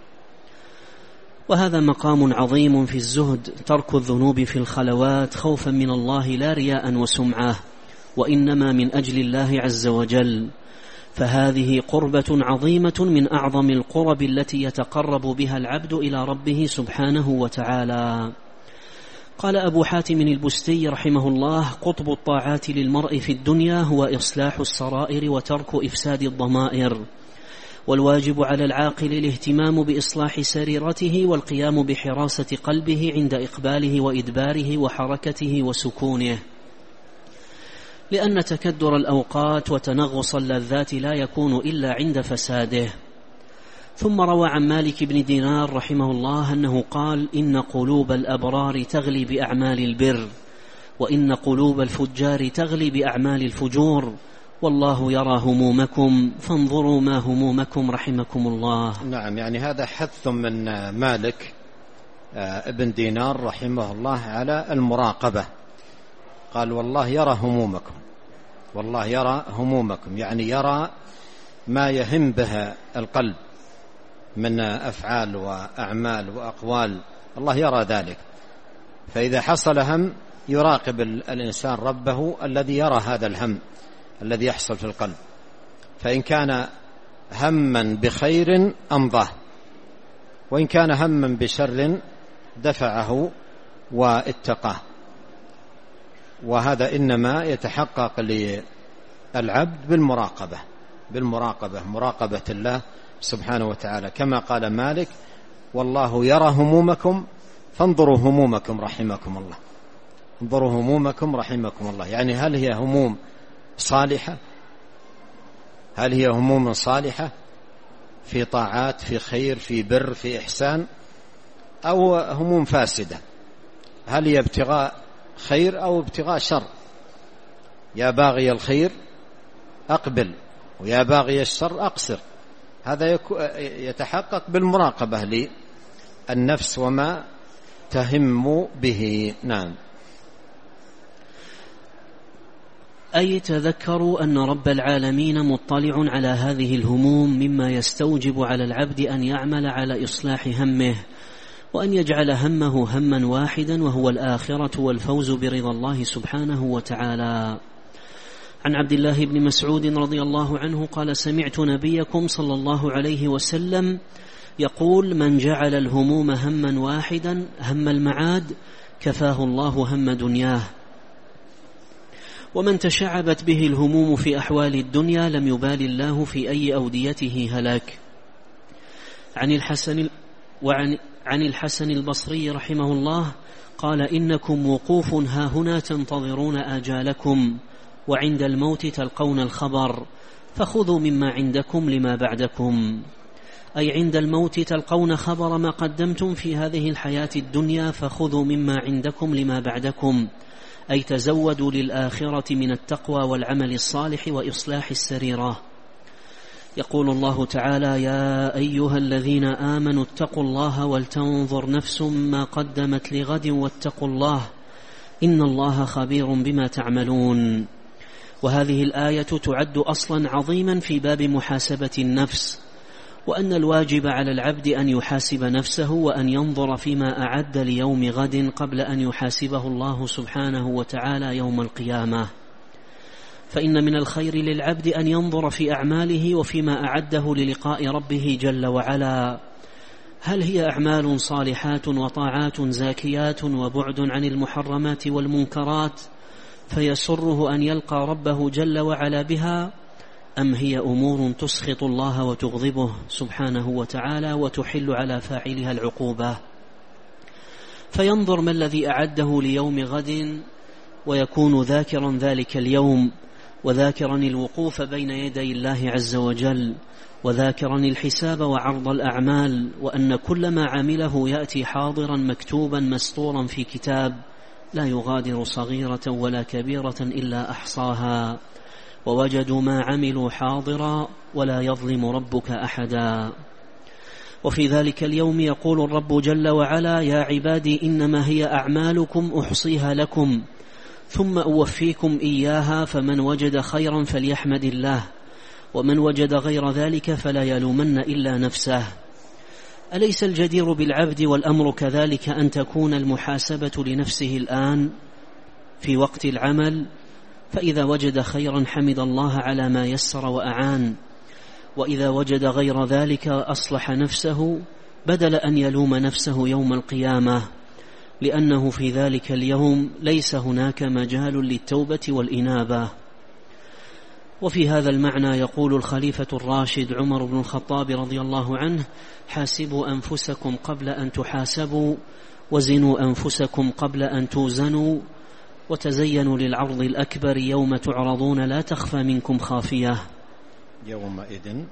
وهذا مقام عظيم في الزهد، ترك الذنوب في الخلوات خوفا من الله لا رياء وسمعة، وإنما من أجل الله عز وجل، فهذه قربة عظيمة من أعظم القرب التي يتقرب بها العبد إلى ربه سبحانه وتعالى. قال أبو حاتم البستي رحمه الله: قطب الطاعات للمرء في الدنيا هو إصلاح السرائر وترك إفساد الضمائر، والواجب على العاقل الاهتمام بإصلاح سريرته والقيام بحراسة قلبه عند إقباله وإدباره وحركته وسكونه، لأن تكدر الأوقات وتنغص اللذات لا يكون إلا عند فساده. ثم روى عن مالك بن دينار رحمه الله أنه قال: إن قلوب الأبرار تغلي بأعمال البر، وإن قلوب الفجار تغلي بأعمال الفجور، والله يرى همومكم فانظروا ما همومكم رحمكم الله. نعم، يعني هذا حث من مالك ابن دينار رحمه الله على المراقبة. قال: والله يرى همومكم، والله يرى همومكم، يعني يرى ما يهم به القلب من أفعال وأعمال وأقوال، الله يرى ذلك. فإذا حصل هم يراقب الإنسان ربه الذي يرى هذا الهم الذي يحصل في القلب، فإن كان هما بخير أمضاه، وإن كان هما بشر دفعه واتقاه. وهذا إنما يتحقق للعبد بالمراقبة بالمراقبة مراقبة الله سبحانه وتعالى، كما قال مالك: والله يرى همومكم فانظروا همومكم رحمكم الله. انظروا همومكم رحمكم الله، يعني هل هي هموم صالحة؟ هل هي هموم صالحة في طاعات، في خير، في بر، في إحسان، أو هموم فاسدة؟ هل هي ابتغاء خير أو ابتغاء شر؟ يا باغي الخير أقبل، ويا باغي الشر أقصر. هذا يتحقق بالمراقبة للنفس وما تهم به. نعم. أي تذكروا أن رب العالمين مطلع على هذه الهموم، مما يستوجب على العبد أن يعمل على إصلاح همه، وأن يجعل همه هما واحدا، وهو الآخرة والفوز برضا الله سبحانه وتعالى. عن عبد الله بن مسعود رضي الله عنه قال: سمعت نبيكم صلى الله عليه وسلم يقول: من جعل الهموم هما واحدا، هم المعاد، كفاه الله هم دنياه. ومن تشعبت به الهموم في أحوال الدنيا لم يبال الله في أي أوديته هلاك. عن الحسن وعن عن الحسن البصري رحمه الله قال: إنكم وقوف ها هنا تنتظرون آجالكم، وعند الموت تلقون الخبر، فخذوا مما عندكم لما بعدكم. أي عند الموت تلقون خبر ما قدمتم في هذه الحياة الدنيا، فخذوا مما عندكم لما بعدكم، أي تزودوا للآخرة من التقوى والعمل الصالح وإصلاح السريرة. يقول الله تعالى: يا أيها الذين آمنوا اتقوا الله ولتنظر نفس ما قدمت لغد واتقوا الله إن الله خبير بما تعملون. وهذه الآية تعد أصلا عظيما في باب محاسبة النفس، وأن الواجب على العبد أن يحاسب نفسه، وأن ينظر فيما أعد ليوم غد قبل أن يحاسبه الله سبحانه وتعالى يوم القيامة. فإن من الخير للعبد أن ينظر في أعماله وفيما أعده للقاء ربه جل وعلا، هل هي أعمال صالحات وطاعات زاكيات وبعد عن المحرمات والمنكرات فيسره أن يلقى ربه جل وعلا بها، أم هي أمور تسخط الله وتغضبه سبحانه وتعالى وتحل على فاعلها العقوبة. فينظر ما الذي أعده ليوم غد، ويكون ذاكرا ذلك اليوم، وذاكرا الوقوف بين يدي الله عز وجل، وذاكرا الحساب وعرض الأعمال، وأن كل ما عمله يأتي حاضرا مكتوبا مسطورا في كتاب لا يغادر صغيرة ولا كبيرة إلا أحصاها، ووجدوا ما عملوا حاضرا ولا يظلم ربك أحدا. وفي ذلك اليوم يقول الرب جل وعلا: يا عبادي إنما هي أعمالكم أحصيها لكم ثم أوفيكم إياها، فمن وجد خيرا فليحمد الله، ومن وجد غير ذلك فلا يلومن إلا نفسه. أليس الجدير بالعبد والأمر كذلك أن تكون المحاسبة لنفسه الآن في وقت العمل، فإذا وجد خيرا حمد الله على ما يسر وأعان، وإذا وجد غير ذلك أصلح نفسه بدل أن يلوم نفسه يوم القيامة، لأنه في ذلك اليوم ليس هناك مجال للتوبة والإنابة. وفي هذا المعنى يقول الخليفة الراشد عمر بن الخطاب رضي الله عنه: حاسبوا أنفسكم قبل أن تحاسبوا، وزنوا أنفسكم قبل أن توزنوا، وتزينوا للعرض الأكبر يوم تعرضون لا تخفى منكم خافية. يومئذ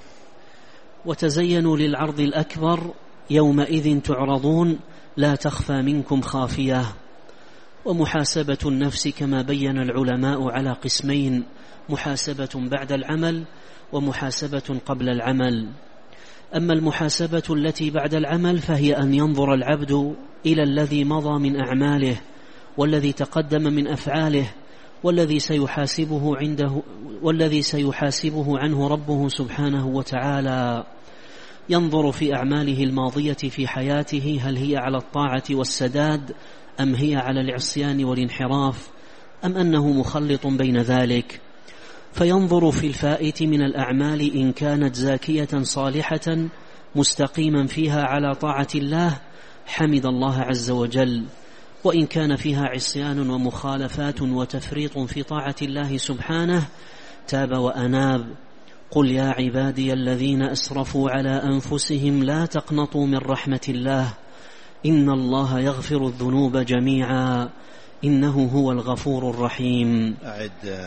وتزينوا للعرض الأكبر يومئذ تعرضون لا تخفى منكم خافية. ومحاسبة النفس كما بين العلماء على قسمين: محاسبة بعد العمل ومحاسبة قبل العمل. أما المحاسبة التي بعد العمل فهي أن ينظر العبد إلى الذي مضى من أعماله، والذي تقدم من أفعاله، والذي سيحاسبه عنده والذي سيحاسبه عنه ربه سبحانه وتعالى. ينظر في أعماله الماضية في حياته، هل هي على الطاعة والسداد، أم هي على العصيان والانحراف، أم أنه مخلط بين ذلك. فينظر في الفائت من الأعمال إن كانت زاكية صالحة مستقيما فيها على طاعة الله حمد الله عز وجل، وإن كان فيها عصيان ومخالفات وتفريط في طاعة الله سبحانه تاب وأناب. قل يا عبادي الذين أسرفوا على أنفسهم لا تقنطوا من رحمة الله إن الله يغفر الذنوب جميعا إنه هو الغفور الرحيم. أعد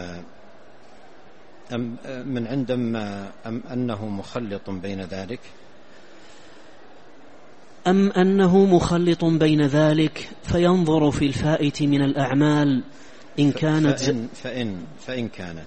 أم من عندما أم أنه مخلط بين ذلك أم أنه مخلط بين ذلك فينظر في الفائت من الأعمال إن كانت فإن, فإن, فإن كانت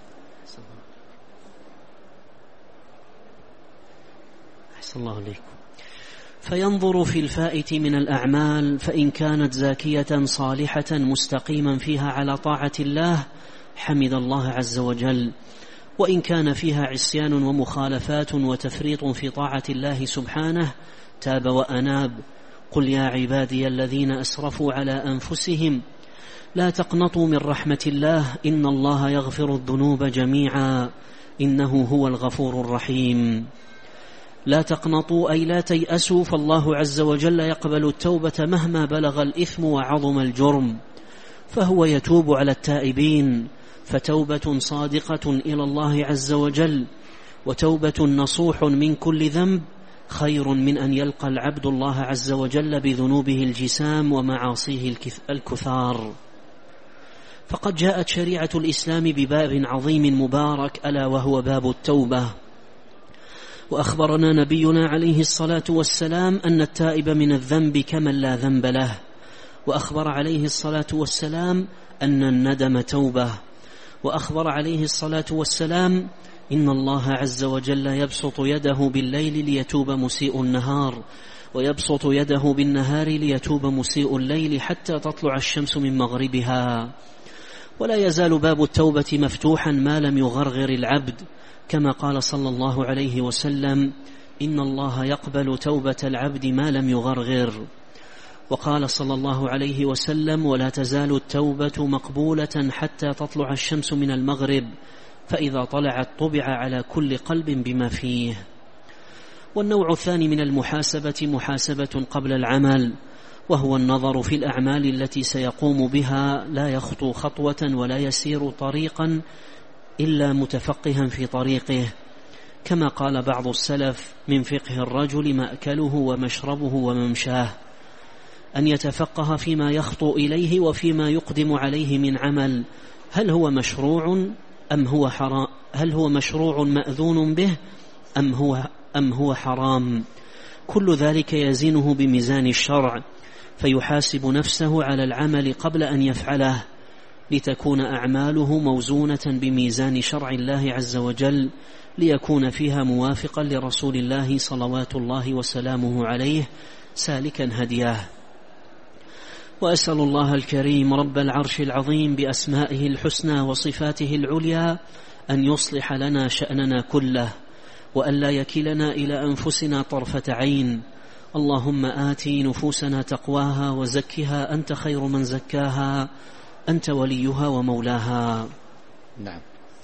أحسن الله عليكم. فينظر في الفائت من الأعمال فإن كانت زاكية صالحة مستقيما فيها على طاعة الله حمد الله عز وجل، وإن كان فيها عصيان ومخالفات وتفريط في طاعة الله سبحانه تاب وأناب. قل يا عبادي الذين أسرفوا على أنفسهم لا تقنطوا من رحمة الله إن الله يغفر الذنوب جميعا إنه هو الغفور الرحيم. لا تقنطوا أي لا تيأسوا، فالله عز وجل يقبل التوبة مهما بلغ الإثم وعظم الجرم، فهو يتوب على التائبين، فتوبة صادقة إلى الله عز وجل وتوبة نصوح من كل ذنب خير من أن يلقى العبد الله عز وجل بذنوبه الجسام ومعاصيه الكثار. فقد جاءت شريعة الإسلام بباب عظيم مبارك ألا وهو باب التوبة، وأخبرنا نبينا عليه الصلاة والسلام أن التائب من الذنب كمن لا ذنب له، وأخبر عليه الصلاة والسلام أن الندم توبة، وأخبر عليه الصلاة والسلام إن الله عز وجل يبسط يده بالليل ليتوب مسيء النهار، ويبسط يده بالنهار ليتوب مسيء الليل حتى تطلع الشمس من مغربها. ولا يزال باب التوبة مفتوحا ما لم يغرغر العبد، كما قال صلى الله عليه وسلم إن الله يقبل توبة العبد ما لم يغرغر. وقال صلى الله عليه وسلم ولا تزال التوبة مقبولة حتى تطلع الشمس من المغرب، فإذا طلعت طبع على كل قلب بما فيه. والنوع الثاني من المحاسبة محاسبة قبل العمل، وهو النظر في الأعمال التي سيقوم بها لا يخطو خطوة ولا يسير طريقا إلا متفقها في طريقه، كما قال بعض السلف من فقه الرجل مأكله ومشربه وممشاه، أن يتفقه فيما يخطو إليه وفيما يقدم عليه من عمل، هل هو مشروع أم هو حرام، هل هو مشروع مأذون به أم هو, أم هو حرام. كل ذلك يزينه بميزان الشرع، فيحاسب نفسه على العمل قبل أن يفعله، لتكون أعماله موزونة بميزان شرع الله عز وجل، ليكون فيها موافقا لرسول الله صلوات الله وسلامه عليه سالكا هدياه. وأسأل الله الكريم رب العرش العظيم بأسمائه الحسنى وصفاته العليا أن يصلح لنا شأننا كله، وأن لا يكلنا إلى أنفسنا طرفة عين. اللهم آتي نفوسنا تقواها وزكها أنت خير من زكاها أنت وليها ومولاها. نعم.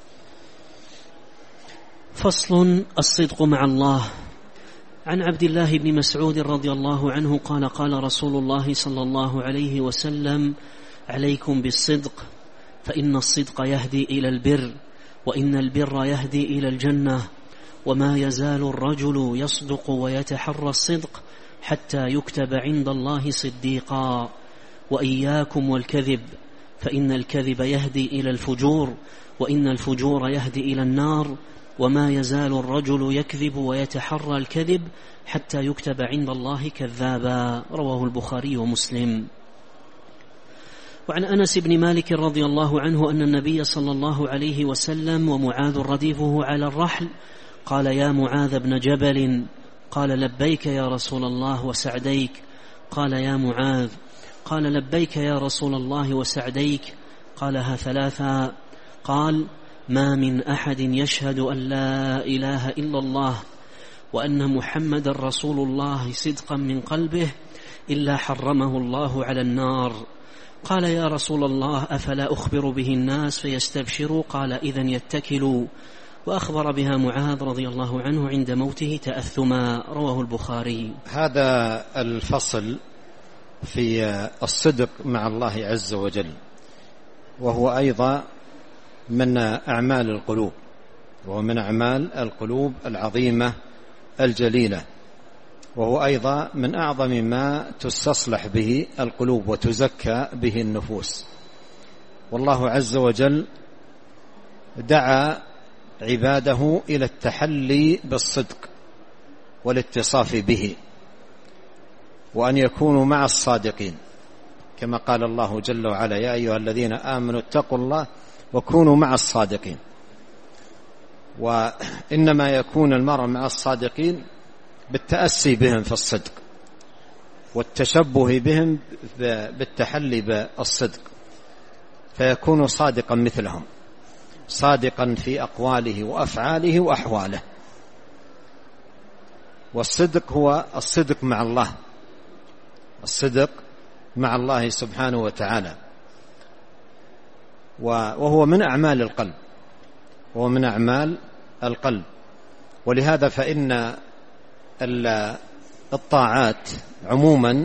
فصل: الصدق مع الله. عن عبد الله بن مسعود رضي الله عنه قال قال رسول الله صلى الله عليه وسلم: عليكم بالصدق، فإن الصدق يهدي إلى البر، وإن البر يهدي إلى الجنة، وما يزال الرجل يصدق ويتحرى الصدق حتى يكتب عند الله صديقا. وإياكم والكذب، فإن الكذب يهدي إلى الفجور، وإن الفجور يهدي إلى النار، وما يزال الرجل يكذب ويتحرى الكذب حتى يكتب عند الله كذابا. رواه البخاري ومسلم. وعن أنس بن مالك رضي الله عنه أن النبي صلى الله عليه وسلم ومعاذ رديفه على الرحل قال: يا معاذ بن جبل. قال: لبيك يا رسول الله وسعديك. قال: يا معاذ. قال: لبيك يا رسول الله وسعديك. قالها ثلاثا. قال: ما من أحد يشهد أن لا إله إلا الله وأن محمد رسول الله صدقا من قلبه إلا حرمه الله على النار. قال يا رسول الله أفلا أخبر به الناس فيستبشروا؟ قال إذن يتكلوا. وأخبر بها معاذ رضي الله عنه عند موته تأثما. رواه البخاري. هذا الفصل في الصدق مع الله عز وجل، وهو أيضا من أعمال القلوب، وهو من أعمال القلوب العظيمة الجليلة، وهو أيضا من أعظم ما تستصلح به القلوب وتزكى به النفوس. والله عز وجل دعا عباده إلى التحلي بالصدق والاتصاف به، وأن يكونوا مع الصادقين، كما قال الله جل وعلا يا أيها الذين آمنوا اتقوا الله وكونوا مع الصادقين. وإنما يكون المرء مع الصادقين بالتأسي بهم في الصدق والتشبه بهم بالتحلي بالصدق، فيكون صادقا مثلهم، صادقا في أقواله وأفعاله وأحواله. والصدق هو الصدق مع الله، الصدق مع الله سبحانه وتعالى، وهو من أعمال القلب، وهو من أعمال القلب. ولهذا فإن الطاعات عموما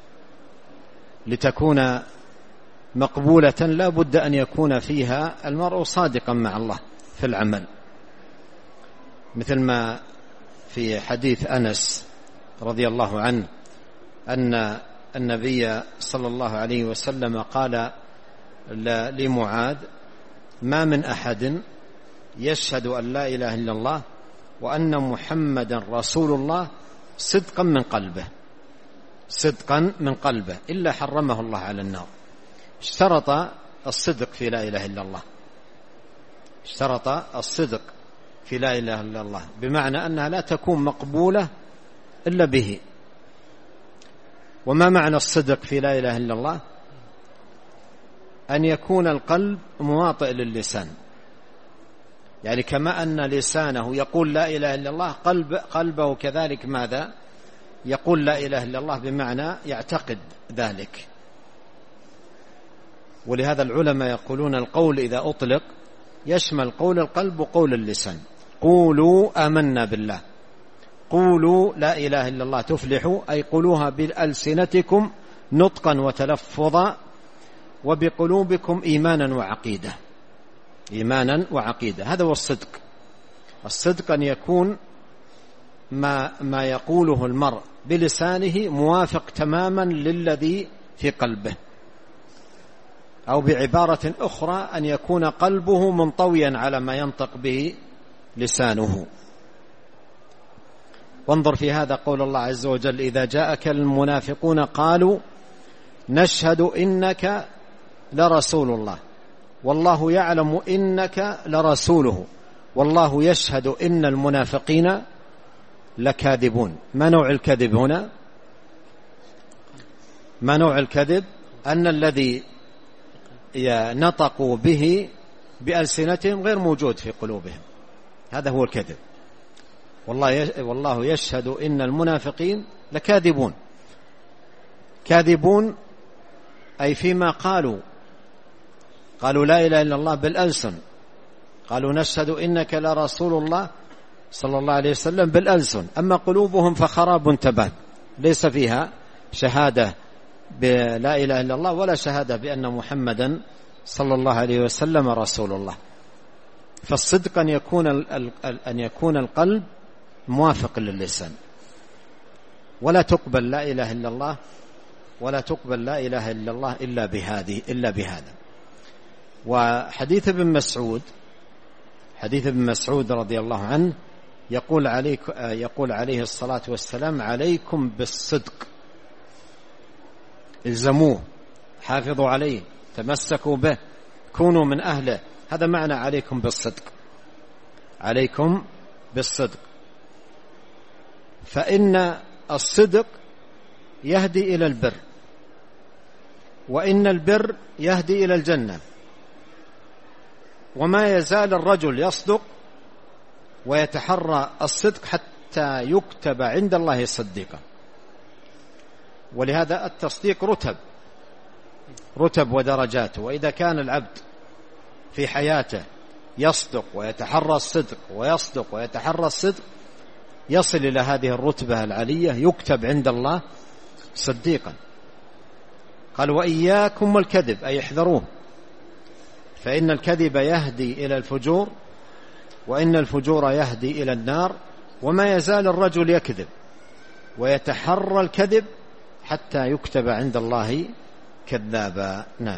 لتكون مقبولة لا بد أن يكون فيها المرء صادقا مع الله في العمل، مثل ما في حديث أنس رضي الله عنه أن النبي صلى الله عليه وسلم قال لمعاذ ما من أحد يشهد أن لا إله إلا الله وأن محمدا رسول الله صدقا من قلبه صدقا من قلبه إلا حرمه الله على النار. اشترط الصدق في لا إله إلا الله، اشترط الصدق في لا إله إلا الله، بمعنى أنها لا تكون مقبولة إلا به. وما معنى الصدق في لا إله إلا الله؟ أن يكون القلب مواطئ للسان، يعني كما أن لسانه يقول لا إله إلا الله، قلب قلبه كذلك ماذا؟ يقول لا إله إلا الله، بمعنى يعتقد ذلك. ولهذا العلماء يقولون القول إذا أطلق يشمل قول القلب وقول اللسان. قولوا آمنا بالله، قولوا لا إله إلا الله تفلحوا، أي قولوها بألسنتكم نطقا وتلفظا، وبقلوبكم إيمانا وعقيدة، إيمانا وعقيدة. هذا هو الصدق. الصدق أن يكون ما, ما يقوله المرء بلسانه موافق تماما للذي في قلبه، أو بعبارة أخرى أن يكون قلبه منطويا على ما ينطق به لسانه. وانظر في هذا قول الله عز وجل إذا جاءك المنافقون قالوا نشهد إنك لرسول الله والله يعلم إنك لرسوله والله يشهد إن المنافقين لكاذبون. ما نوع الكذب هنا؟ ما نوع الكذب؟ أن الذي نطقوا به بألسنتهم غير موجود في قلوبهم، هذا هو الكذب. والله والله يشهد إن المنافقين لكاذبون. كاذبون أي فيما قالوا، قالوا لا إله إلا الله بالألسن، قالوا نشهد إنك لرسول الله صلى الله عليه وسلم بالألسن، أما قلوبهم فخراب تبات ليس فيها شهادة بلا إله إلا الله ولا شهادة بأن محمدا صلى الله عليه وسلم رسول الله. فالصدق أن يكون أن يكون القلب موافق للسان، ولا تقبل لا إله إلا الله ولا تقبل لا إله إلا الله إلا بهذه إلا بهذا. وحديث ابن مسعود حديث ابن مسعود رضي الله عنه يقول عليك يقول عليه الصلاة والسلام عليكم بالصدق، الزموه، حافظوا عليه، تمسكوا به، كونوا من أهله. هذا معنى عليكم بالصدق، عليكم بالصدق. فإن الصدق يهدي إلى البر، وإن البر يهدي إلى الجنة، وما يزال الرجل يصدق ويتحرى الصدق حتى يكتب عند الله صديقا. ولهذا التصديق رتب، رتب ودرجات. وإذا كان العبد في حياته يصدق ويتحرى الصدق ويصدق ويتحرى الصدق يصل إلى هذه الرتبة العالية، يكتب عند الله صديقا. قال وإياكم والكذب، أي احذروه، فإن الكذب يهدي إلى الفجور، وإن الفجور يهدي إلى النار، وما يزال الرجل يكذب ويتحرى الكذب حتى يكتب عند الله كذابا. نعم.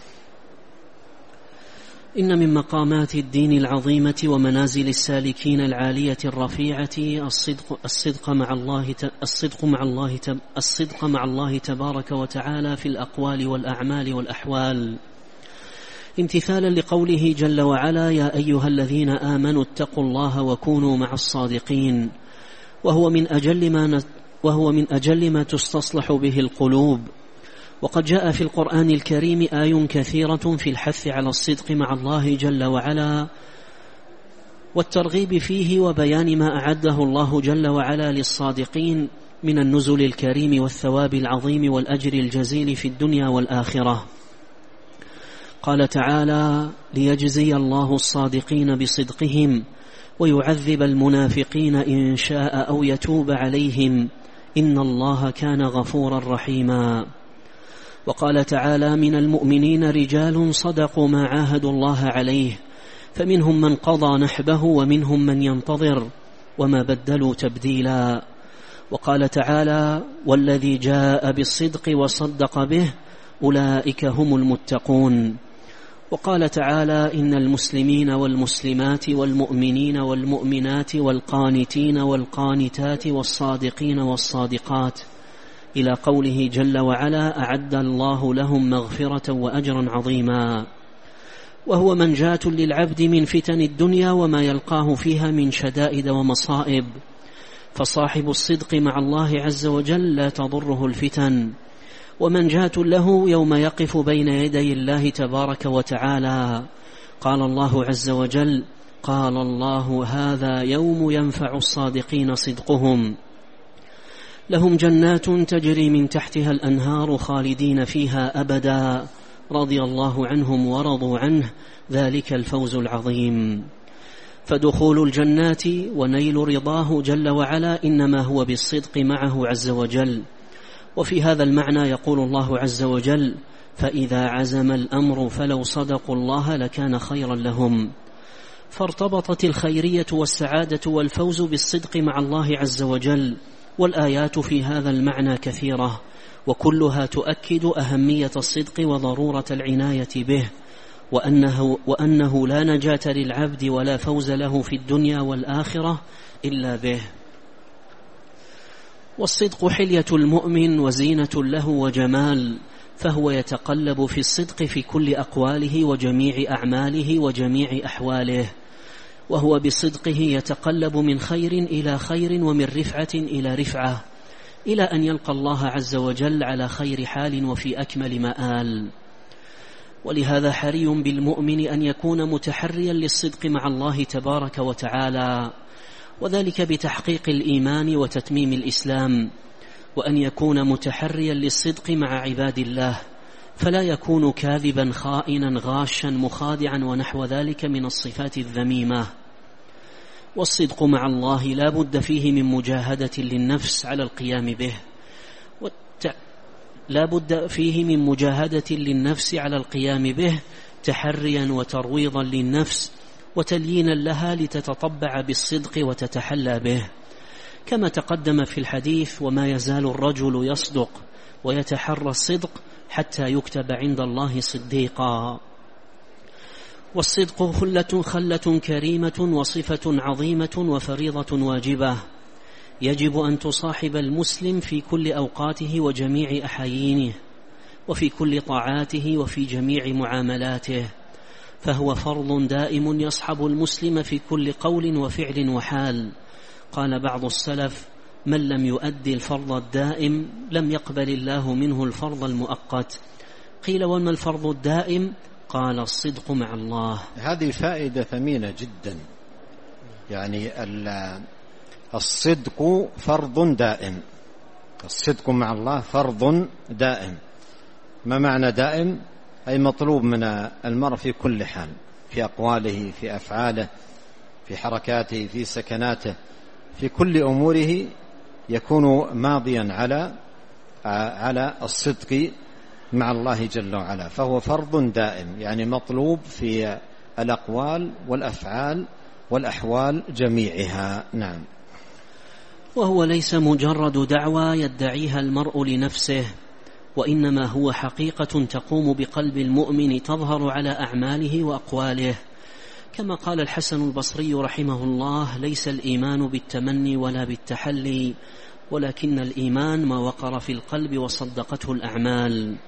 إن من مقامات الدين العظيمة ومنازل السالكين العالية الرفيعة الصدق الصدق مع الله الصدق مع الله الصدق مع الله تبارك وتعالى في الأقوال والأعمال والأحوال، امتثالا لقوله جل وعلا: يا أيها الذين آمنوا اتقوا الله وكونوا مع الصادقين، وهو من أجل ما وهو من أجل ما تستصلح به القلوب. وقد جاء في القرآن الكريم آي كثيرة في الحث على الصدق مع الله جل وعلا والترغيب فيه وبيان ما أعده الله جل وعلا للصادقين من النزل الكريم والثواب العظيم والأجر الجزيل في الدنيا والآخرة. قال تعالى: ليجزي الله الصادقين بصدقهم ويعذب المنافقين إن شاء أو يتوب عليهم إن الله كان غفورا رحيما. وقال تعالى: من المؤمنين رجال صدقوا ما عاهدوا الله عليه فمنهم من قضى نحبه ومنهم من ينتظر وما بدلوا تبديلا. وقال تعالى: والذي جاء بالصدق وصدق به أولئك هم المتقون. وقال تعالى: إن المسلمين والمسلمات والمؤمنين والمؤمنات والقانتين والقانتات والصادقين والصادقات إلى قوله جل وعلا: أعد الله لهم مغفرة وأجرا عظيما. وهو منجاة للعبد من فتن الدنيا وما يلقاه فيها من شدائد ومصائب، فصاحب الصدق مع الله عز وجل لا تضره الفتن، ومنجاة له يوم يقف بين يدي الله تبارك وتعالى. قال الله عز وجل: قال الله هذا يوم ينفع الصادقين صدقهم، لهم جنات تجري من تحتها الأنهار خالدين فيها أبدا رضي الله عنهم ورضوا عنه ذلك الفوز العظيم. فدخول الجنات ونيل رضاه جل وعلا إنما هو بالصدق معه عز وجل. وفي هذا المعنى يقول الله عز وجل: فإذا عزم الأمر فلو صدقوا الله لكان خيرا لهم. فارتبطت الخيرية والسعادة والفوز بالصدق مع الله عز وجل، والآيات في هذا المعنى كثيرة، وكلها تؤكد أهمية الصدق وضرورة العناية به، وأنه, وأنه لا نجاة للعبد ولا فوز له في الدنيا والآخرة إلا به. والصدق حلية المؤمن وزينة له وجمال، فهو يتقلب في الصدق في كل أقواله وجميع أعماله وجميع أحواله، وهو بصدقه يتقلب من خير إلى خير ومن رفعة إلى رفعة، إلى أن يلقى الله عز وجل على خير حال وفي أكمل مآل. ولهذا حري بالمؤمن أن يكون متحريا للصدق مع الله تبارك وتعالى، وذلك بتحقيق الإيمان وتتميم الإسلام، وأن يكون متحريا للصدق مع عباد الله، فلا يكون كاذبا خائنا غاشا مخادعا ونحو ذلك من الصفات الذميمة. والصدق مع الله لا بد فيه من مجاهدة للنفس على القيام به والت... لا بد فيه من مجاهدة للنفس على القيام به تحريا وترويضا للنفس وتليينا لها لتتطبع بالصدق وتتحلى به، كما تقدم في الحديث: وما يزال الرجل يصدق ويتحرى الصدق حتى يكتب عند الله صديقا. والصدق خلة خلة كريمة وصفة عظيمة وفريضة واجبة، يجب أن تصاحب المسلم في كل أوقاته وجميع أحايينه، وفي كل طاعاته وفي جميع معاملاته، فهو فرض دائم يصحب المسلم في كل قول وفعل وحال. قال بعض السلف: من لم يؤدي الفرض الدائم لم يقبل الله منه الفرض المؤقت. قيل: وما الفرض الدائم؟ قال: الصدق مع الله. هذه فائدة ثمينة جدا، يعني الصدق فرض دائم، الصدق مع الله فرض دائم، ما معنى دائم؟ أي مطلوب من المرء في كل حال، في أقواله، في أفعاله، في حركاته، في سكناته، في كل أموره يكون ماضيا على على الصدق مع الله جل وعلا، فهو فرض دائم، يعني مطلوب في الأقوال والأفعال والأحوال جميعها. نعم. وهو ليس مجرد دعوى يدعيها المرء لنفسه، وإنما هو حقيقة تقوم بقلب المؤمن تظهر على أعماله وأقواله، كما قال الحسن البصري رحمه الله: ليس الإيمان بالتمني ولا بالتحلي، ولكن الإيمان ما وقر في القلب وصدقته الأعمال.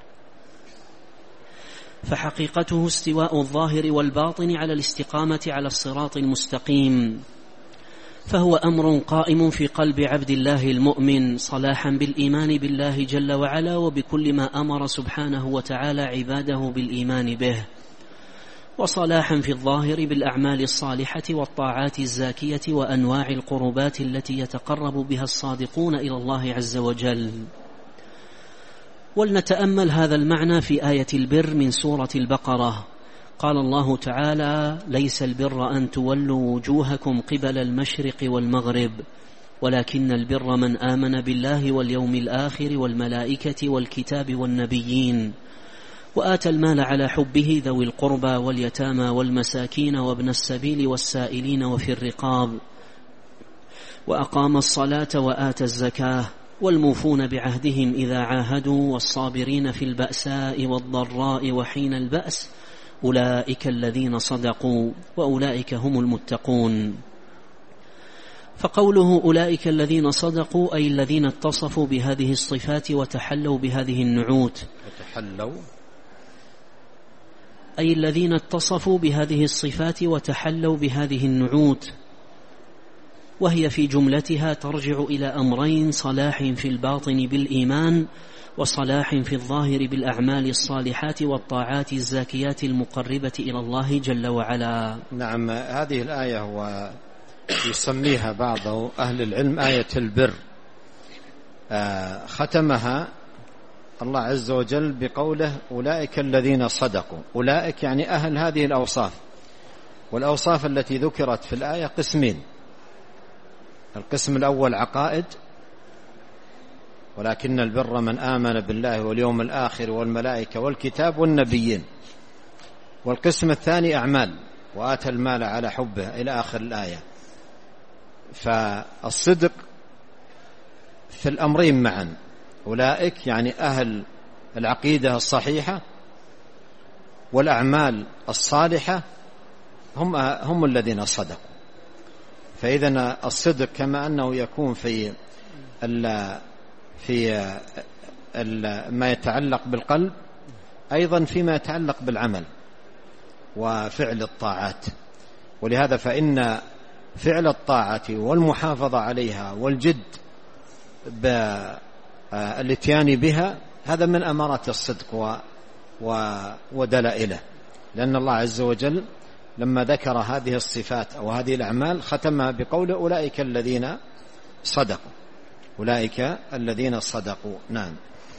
فحقيقته استواء الظاهر والباطن على الاستقامة على الصراط المستقيم، فهو أمر قائم في قلب عبد الله المؤمن، صلاحا بالإيمان بالله جل وعلا وبكل ما أمر سبحانه وتعالى عباده بالإيمان به، وصلاحا في الظاهر بالأعمال الصالحة والطاعات الزاكية وأنواع القربات التي يتقرب بها الصادقون إلى الله عز وجل. ولنتأمل هذا المعنى في آية البر من سورة البقرة. قال الله تعالى: ليس البر أن تولوا وجوهكم قبل المشرق والمغرب، ولكن البر من آمن بالله واليوم الآخر والملائكة والكتاب والنبيين، وآتى المال على حبه ذوي القربى واليتامى والمساكين وابن السبيل والسائلين وفي الرقاب، وأقام الصلاة وآتى الزكاة، والموفون بعهدهم إذا عاهدوا، والصابرين في البأساء والضراء وحين البأس، أولئك الذين صدقوا وأولئك هم المتقون. فقوله أولئك الذين صدقوا أي الذين اتصفوا بهذه الصفات وتحلوا بهذه النعوت، وتحلوا أي الذين اتصفوا بهذه الصفات وتحلوا بهذه النعوت، وهي في جملتها ترجع إلى أمرين: صلاح في الباطن بالإيمان، وصلاح في الظاهر بالأعمال الصالحات والطاعات الزاكيات المقربة إلى الله جل وعلا. نعم. هذه الآية ويسميها بعض أهل العلم آية البر، آه ختمها الله عز وجل بقوله: أولئك الذين صدقوا. أولئك يعني أهل هذه الأوصاف، والأوصاف التي ذكرت في الآية قسمين: القسم الأول عقائد، ولكن البر من آمن بالله واليوم الآخر والملائكة والكتاب والنبيين، والقسم الثاني أعمال، وآتى المال على حبه إلى آخر الآية. فالصدق في الأمرين معا، أولئك يعني أهل العقيدة الصحيحة والأعمال الصالحة هم هم الذين صدقوا. فإذا الصدق كما أنه يكون في ال في ال ما يتعلق بالقلب، أيضا فيما يتعلق بالعمل وفعل الطاعات. ولهذا فإن فعل الطاعة والمحافظة عليها والجد بالاتيان بها هذا من أمارات الصدق ودلائله، لأن الله عز وجل لما ذكر هذه الصفات أو هذه الأعمال ختمها بقول: أولئك الذين صدقوا. أولئك الذين صدقوا. نعم.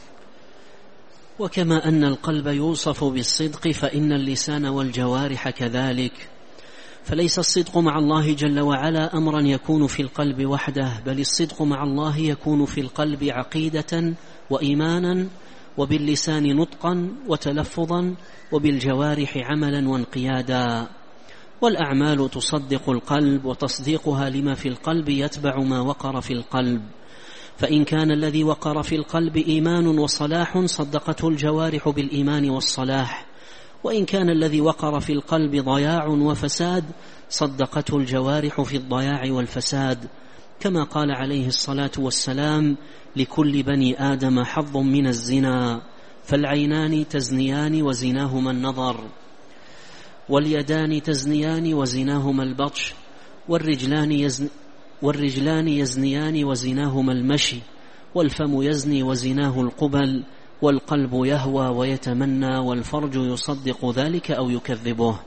وكما أن القلب يوصف بالصدق فإن اللسان والجوارح كذلك، فليس الصدق مع الله جل وعلا أمرا يكون في القلب وحده، بل الصدق مع الله يكون في القلب عقيدة وإيمانا، وباللسان نطقا وتلفظا، وبالجوارح عملا وانقيادا. والأعمال تصدق القلب، وتصديقها لما في القلب يتبع ما وقر في القلب. فإن كان الذي وقر في القلب إيمان وصلاح صدقته الجوارح بالإيمان والصلاح، وإن كان الذي وقر في القلب ضياع وفساد صدقته الجوارح في الضياع والفساد، كما قال عليه الصلاة والسلام: لكل بني آدم حظ من الزنا، فالعينان تزنيان وزناهما النظر، واليدان تزنيان وزناهما البطش، والرجلان يزن والرجلان يزنيان وزناهما المشي، والفم يزني وزناه القبل، والقلب يهوى ويتمنى، والفرج يصدق ذلك أو يكذبه.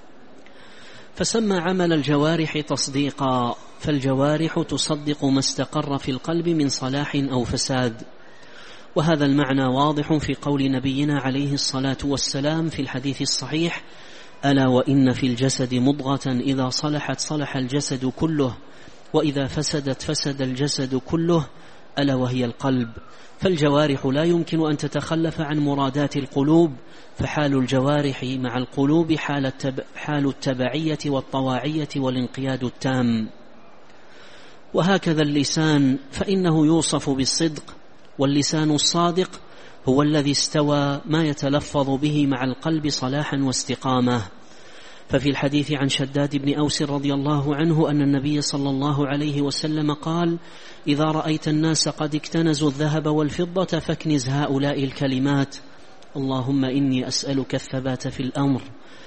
فسمى عمل الجوارح تصديقا، فالجوارح تصدق ما استقر في القلب من صلاح أو فساد. وهذا المعنى واضح في قول نبينا عليه الصلاة والسلام في الحديث الصحيح: ألا وإن في الجسد مضغة إذا صلحت صلح الجسد كله وإذا فسدت فسد الجسد كله، ألا وهي القلب. فالجوارح لا يمكن أن تتخلف عن مرادات القلوب، فحال الجوارح مع القلوب حال, التب... حال التبعية والطواعية والانقياد التام. وهكذا اللسان، فإنه يوصف بالصدق، واللسان الصادق هو الذي استوى ما يتلفظ به مع القلب صلاحا واستقامة. ففي الحديث عن شداد بن أوس رضي الله عنه أن النبي صلى الله عليه وسلم قال: إذا رأيت الناس قد اكتنزوا الذهب والفضة فاكنز هؤلاء الكلمات: اللهم إني أسألك الثبات في الأمر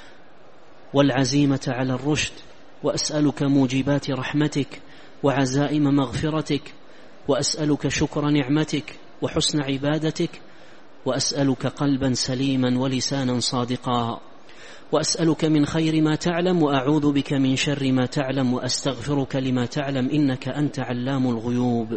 والعزيمة على الرشد، وأسألك موجبات رحمتك وعزائم مغفرتك، وأسألك شكر نعمتك وحسن عبادتك، وأسألك قلبا سليما ولسانا صادقا، وأسألك من خير ما تعلم وأعوذ بك من شر ما تعلم وأستغفرك لما تعلم إنك أنت علام الغيوب.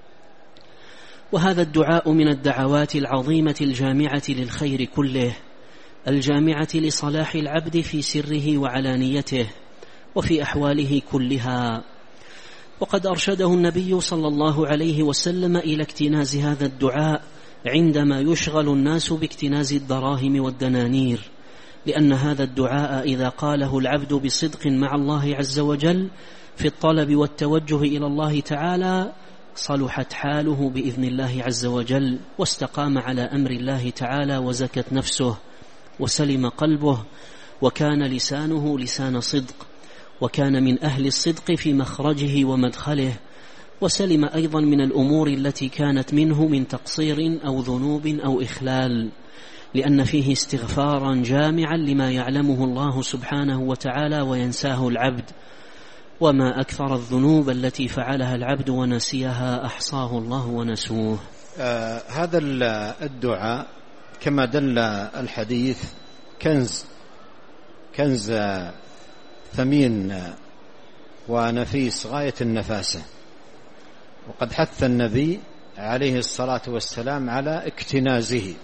وهذا الدعاء من الدعوات العظيمة الجامعة للخير كله، الجامعة لصلاح العبد في سره وعلانيته وفي أحواله كلها. وقد أرشده النبي صلى الله عليه وسلم إلى اكتناز هذا الدعاء عندما يشغل الناس باكتناز الدراهم والدنانير، لأن هذا الدعاء إذا قاله العبد بصدق مع الله عز وجل في الطلب والتوجه إلى الله تعالى صلحت حاله بإذن الله عز وجل، واستقام على أمر الله تعالى، وزكت نفسه وسلم قلبه، وكان لسانه لسان صدق، وكان من أهل الصدق في مخرجه ومدخله، وسلم أيضا من الأمور التي كانت منه من تقصير أو ذنوب أو إخلال، لأن فيه استغفارا جامعا لما يعلمه الله سبحانه وتعالى وينساه العبد. وما أكثر الذنوب التي فعلها العبد ونسيها أحصاه الله ونسوه. آه هذا الدعاء كما دل الحديث كنز كنز ثمين ونفيس غاية النفاسة، وقد حث النبي عليه الصلاة والسلام على اكتنازه.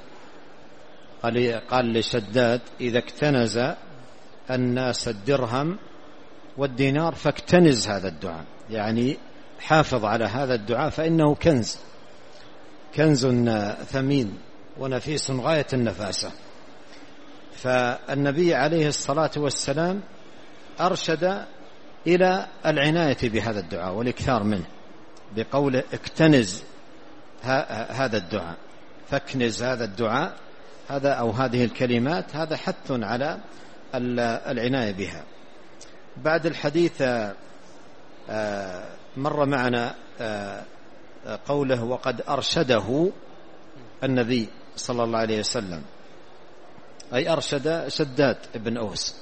قال لشداد: إذا اكتنز الناس الدرهم والدينار فاكتنز هذا الدعاء، يعني حافظ على هذا الدعاء فإنه كنز كنز ثمين ونفيس غاية النفاسة. فالنبي عليه الصلاة والسلام أرشد إلى العناية بهذا الدعاء والإكثار منه بقوله: اكتنز هذا الدعاء، فاكنز هذا الدعاء، هذا أو هذه الكلمات، هذا حث على العناية بها. بعد الحديث مر معنا قوله: وقد أرشده النبي صلى الله عليه وسلم، أي أرشد شداد بن أوس.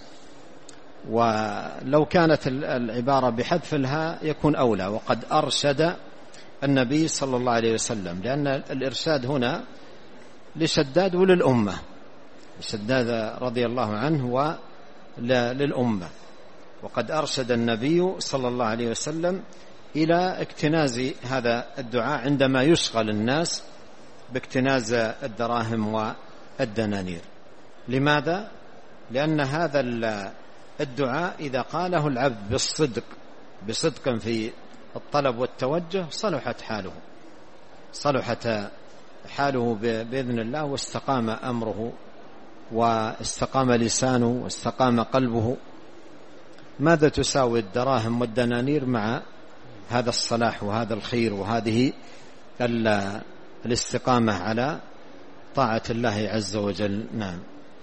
ولو كانت العبارة بحذف الهاء يكون أولى: وقد أرشد النبي صلى الله عليه وسلم، لأن الإرشاد هنا لشداد وللأمة، شداد رضي الله عنه وللأمة. وقد أرشد النبي صلى الله عليه وسلم إلى اكتناز هذا الدعاء عندما يشغل الناس باكتناز الدراهم والدنانير. لماذا؟ لأن هذا الدعاء إذا قاله العبد بالصدق بصدق في الطلب والتوجه صلحت حاله صلحت حاله بإذن الله، واستقام أمره واستقام لسانه واستقام قلبه. ماذا تساوي الدراهم والدنانير مع هذا الصلاح وهذا الخير وهذه الاستقامة على طاعة الله عز وجل؟ نعم.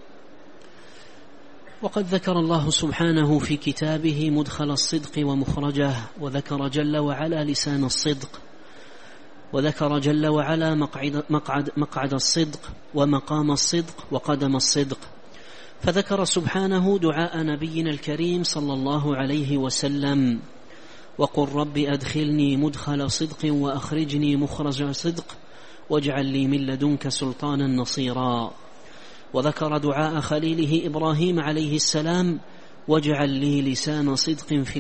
وقد ذكر الله سبحانه في كتابه مدخل الصدق ومخرجه، وذكر جل وعلا لسان الصدق، وذكر جل وعلا مقعد, مقعد, مقعد الصدق ومقام الصدق وقدم الصدق. فذكر سبحانه دعاء نبينا الكريم صلى الله عليه وسلم: وقل رب أدخلني مدخل صدق وأخرجني مخرج صدق واجعل لي من لدنك سلطانا نصيرا. وذكر دعاء خليله إبراهيم عليه السلام: واجعل لي لسان صدق في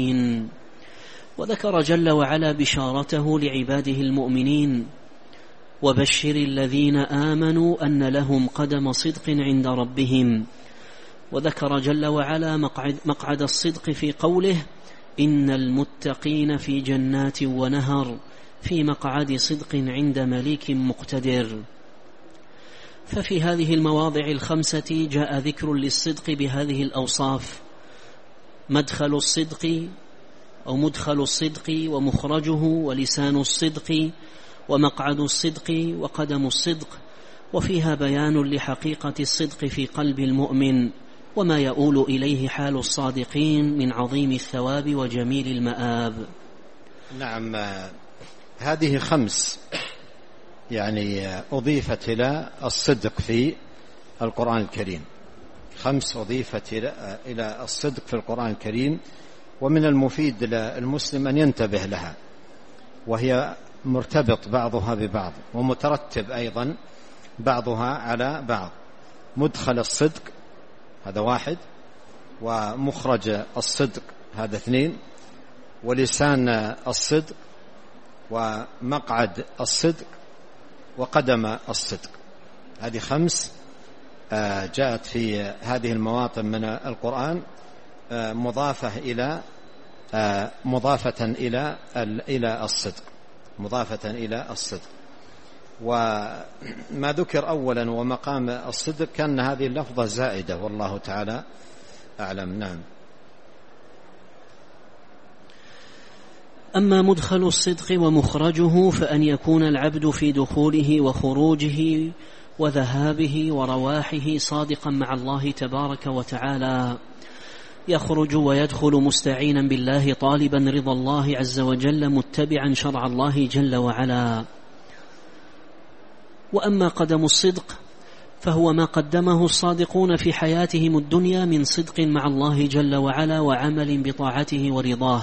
الآخرين. وذكر جل وعلا بشارته لعباده المؤمنين وبشر الذين آمنوا أن لهم قدم صدق عند ربهم. وذكر جل وعلا مقعد, مقعد الصدق في قوله إن المتقين في جنات ونهر في مقعد صدق عند مليك مقتدر. ففي هذه المواضع الخمسة جاء ذكر للصدق بهذه الأوصاف: مدخل الصدق أو مدخل الصدق ومخرجه، ولسان الصدق، ومقعد الصدق، وقدم الصدق. وفيها بيان لحقيقة الصدق في قلب المؤمن وما يؤول إليه حال الصادقين من عظيم الثواب وجميل المآب. نعم، هذه خمس يعني أضيفت إلى الصدق في القرآن الكريم، خمس أضيفت إلى الصدق في القرآن الكريم، ومن المفيد للمسلم أن ينتبه لها، وهي مرتبط بعضها ببعض ومترتب أيضا بعضها على بعض. مدخل الصدق هذا واحد، ومخرج الصدق هذا اثنين، ولسان الصدق، ومقعد الصدق، وقدم الصدق. هذه خمس جاءت في هذه المواطن من القرآن مضافة إلى مضافة إلى إلى الصدق مضافة إلى الصدق. وما ذكر أولا ومقام الصدق كان هذه اللفظة زائدة، والله تعالى أعلم. نعم. أما مدخل الصدق ومخرجه فأن يكون العبد في دخوله وخروجه وذهابه ورواحه صادقا مع الله تبارك وتعالى، يخرج ويدخل مستعينا بالله طالبا رضا الله عز وجل متبعا شرع الله جل وعلا. وأما قدم الصدق فهو ما قدمه الصادقون في حياتهم الدنيا من صدق مع الله جل وعلا وعمل بطاعته ورضاه.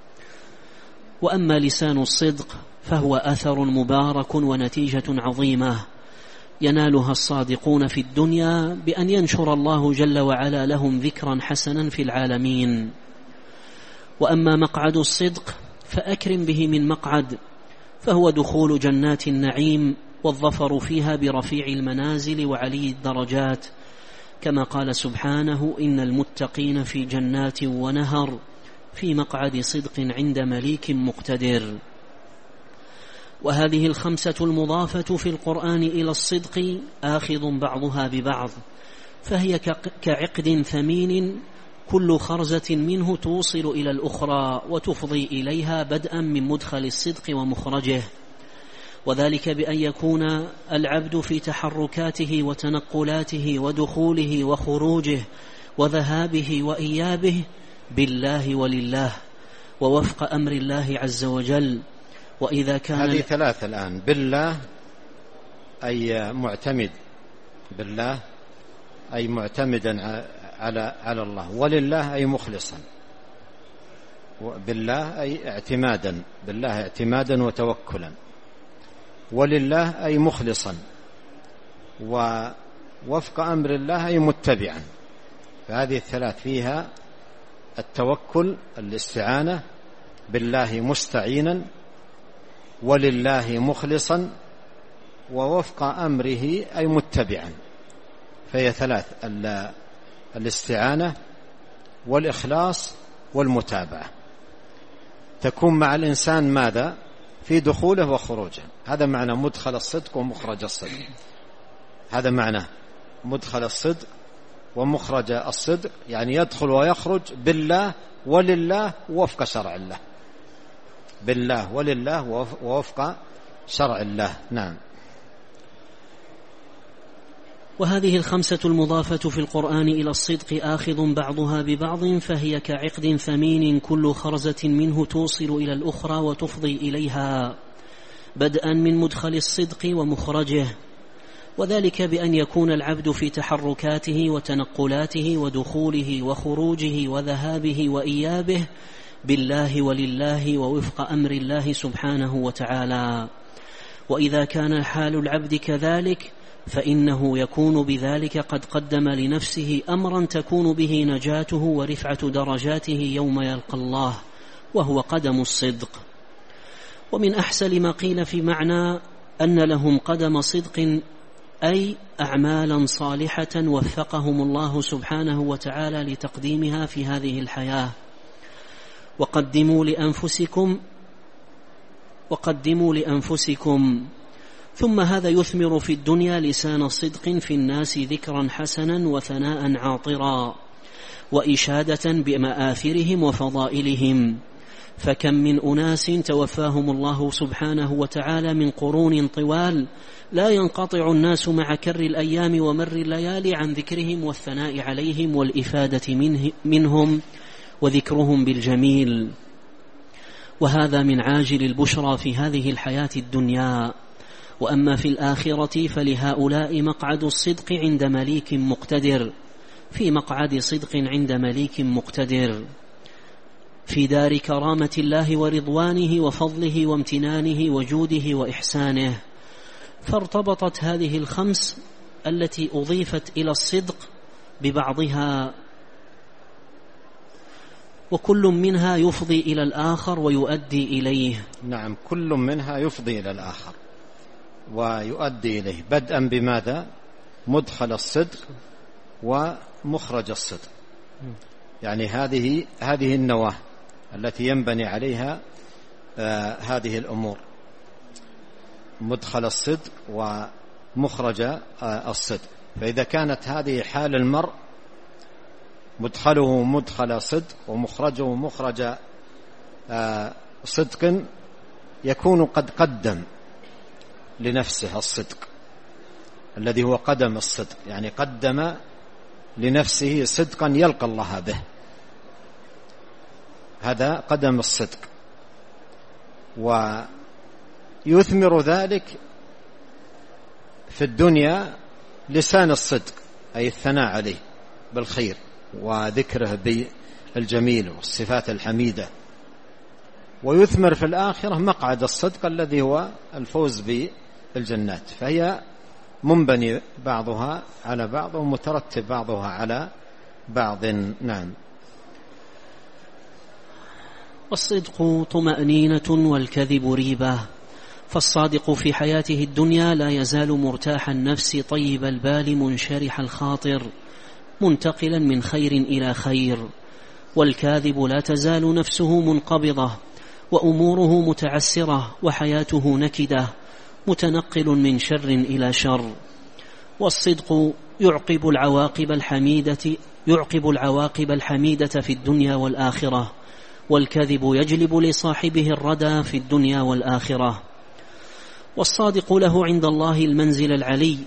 وأما لسان الصدق فهو أثر مبارك ونتيجة عظيمة ينالها الصادقون في الدنيا بأن ينشر الله جل وعلا لهم ذكرا حسنا في العالمين. وأما مقعد الصدق فأكرم به من مقعد، فهو دخول جنات النعيم والظفر فيها برفيع المنازل وعلي الدرجات، كما قال سبحانه إن المتقين في جنات ونهر في مقعد صدق عند مليك مقتدر. وهذه الخمسة المضافة في القرآن إلى الصدق آخذ بعضها ببعض، فهي كعقد ثمين كل خرزة منه توصل إلى الأخرى وتفضي إليها بدءا من مدخل الصدق ومخرجه، وذلك بأن يكون العبد في تحركاته وتنقلاته ودخوله وخروجه وذهابه وإيابه بالله ولله ووفق أمر الله عز وجل. وإذا كان هذه ثلاثة الآن: بالله أي معتمد بالله أي معتمدا على على الله، ولله أي مخلصا، بالله أي اعتمادا بالله اعتمادا وتوكلا، ولله أي مخلصا، ووفق أمر الله أي متبعا. فهذه الثلاث فيها التوكل الاستعانة، بالله مستعينا، ولله مخلصا، ووفق أمره أي متبعا. فهي ثلاث: الاستعانة والإخلاص والمتابعة. تكون مع الإنسان ماذا؟ في دخوله وخروجه. هذا معنى مدخل الصدق ومخرج الصدق. هذا معنى مدخل الصدق ومخرج الصدق، يعني يدخل ويخرج بالله ولله ووفق شرع الله، بالله ولله ووفق شرع الله. نعم. وهذه الخمسة المضافة في القرآن إلى الصدق آخذ بعضها ببعض، فهي كعقد ثمين كل خرزة منه توصل إلى الأخرى وتفضي إليها بدءا من مدخل الصدق ومخرجه، وذلك بأن يكون العبد في تحركاته وتنقلاته ودخوله وخروجه وذهابه وإيابه بالله ولله ووفق أمر الله سبحانه وتعالى. وإذا كان حال العبد كذلك فإنه يكون بذلك قد قدم لنفسه أمرا تكون به نجاته ورفعة درجاته يوم يلقى الله، وهو قدم الصدق. ومن أحسن ما قيل في معنى أن لهم قدم صدق، أي أعمالا صالحة وفقهم الله سبحانه وتعالى لتقديمها في هذه الحياة. وقدموا لأنفسكم وقدموا لأنفسكم ثم هذا يثمر في الدنيا لسان صدق في الناس ذكرا حسنا وثناء عاطرا وإشادة بمآثرهم وفضائلهم. فكم من أناس توفاهم الله سبحانه وتعالى من قرون طوال لا ينقطع الناس مع كر الأيام ومر الليالي عن ذكرهم والثناء عليهم والإفادة منه منهم وذكرهم بالجميل. وهذا من عاجل البشرى في هذه الحياة الدنيا. وأما في الآخرة فلهؤلاء مقعد الصدق عند مليك مقتدر، في مقعد صدق عند مليك مقتدر في دار كرامة الله ورضوانه وفضله وامتنانه وجوده وإحسانه. فارتبطت هذه الخمس التي أضيفت إلى الصدق ببعضها، وكل منها يفضي إلى الآخر ويؤدي إليه. نعم، كل منها يفضي إلى الآخر ويؤدي إليه، بدءا بماذا؟ مدخل الصدق ومخرج الصدق. يعني هذه هذه النواة التي ينبني عليها آه هذه الأمور، مدخل الصدق ومخرج آه الصدق. فإذا كانت هذه حال المرء، مدخله مدخل صدق ومخرجه مخرج آه صدق، يكون قد قدم لنفسه الصدق الذي هو قدم الصدق، يعني قدم لنفسه صدقا يلقى الله به، هذا قدم الصدق. ويثمر ذلك في الدنيا لسان الصدق، أي الثناء عليه بالخير وذكره بالجميل والصفات الحميدة. ويثمر في الآخرة مقعد الصدق الذي هو الفوز بالجنات. فهي منبني بعضها على بعض ومترتب بعضها على بعض. نعم. والصدق طمأنينة والكذب ريبة. فالصادق في حياته الدنيا لا يزال مرتاح النفس طيب البال منشرح الخاطر منتقلا من خير إلى خير، والكاذب لا تزال نفسه منقبضة وأموره متعسرة وحياته نكدة متنقل من شر إلى شر. والصدق يعقب العواقب الحميدة يعقب العواقب الحميدة في الدنيا والآخرة، والكذب يجلب لصاحبه الردى في الدنيا والآخرة. والصادق له عند الله المنزل العلي،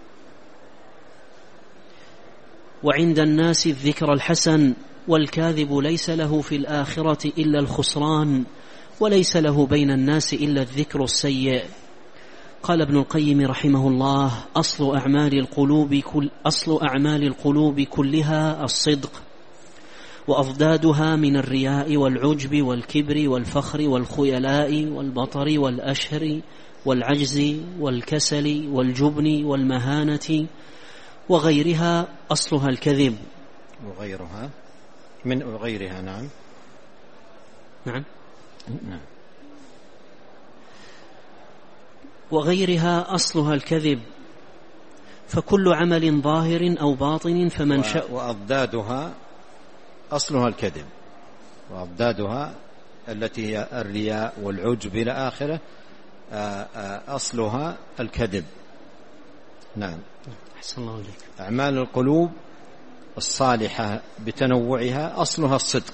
وعند الناس الذكر الحسن، والكاذب ليس له في الآخرة إلا الخسران، وليس له بين الناس إلا الذكر السيء. قال ابن القيم رحمه الله: أصل أعمال القلوب كل أصل أعمال القلوب كلها الصدق، وأضدادها من الرياء والعجب والكبر والفخر والخيلاء والبطر والأشهر والعجز والكسل والجبن والمهانة وغيرها أصلها الكذب. وغيرها من وغيرها. نعم نعم نعم وغيرها أصلها الكذب. فكل عمل ظاهر أو باطن فمن شاء. وأضدادها أصلها الكذب، وأضدادها التي هي الرياء والعجب إلى آخره أصلها الكذب. نعم. أحسن الله عليك. أعمال القلوب الصالحة بتنوعها أصلها الصدق،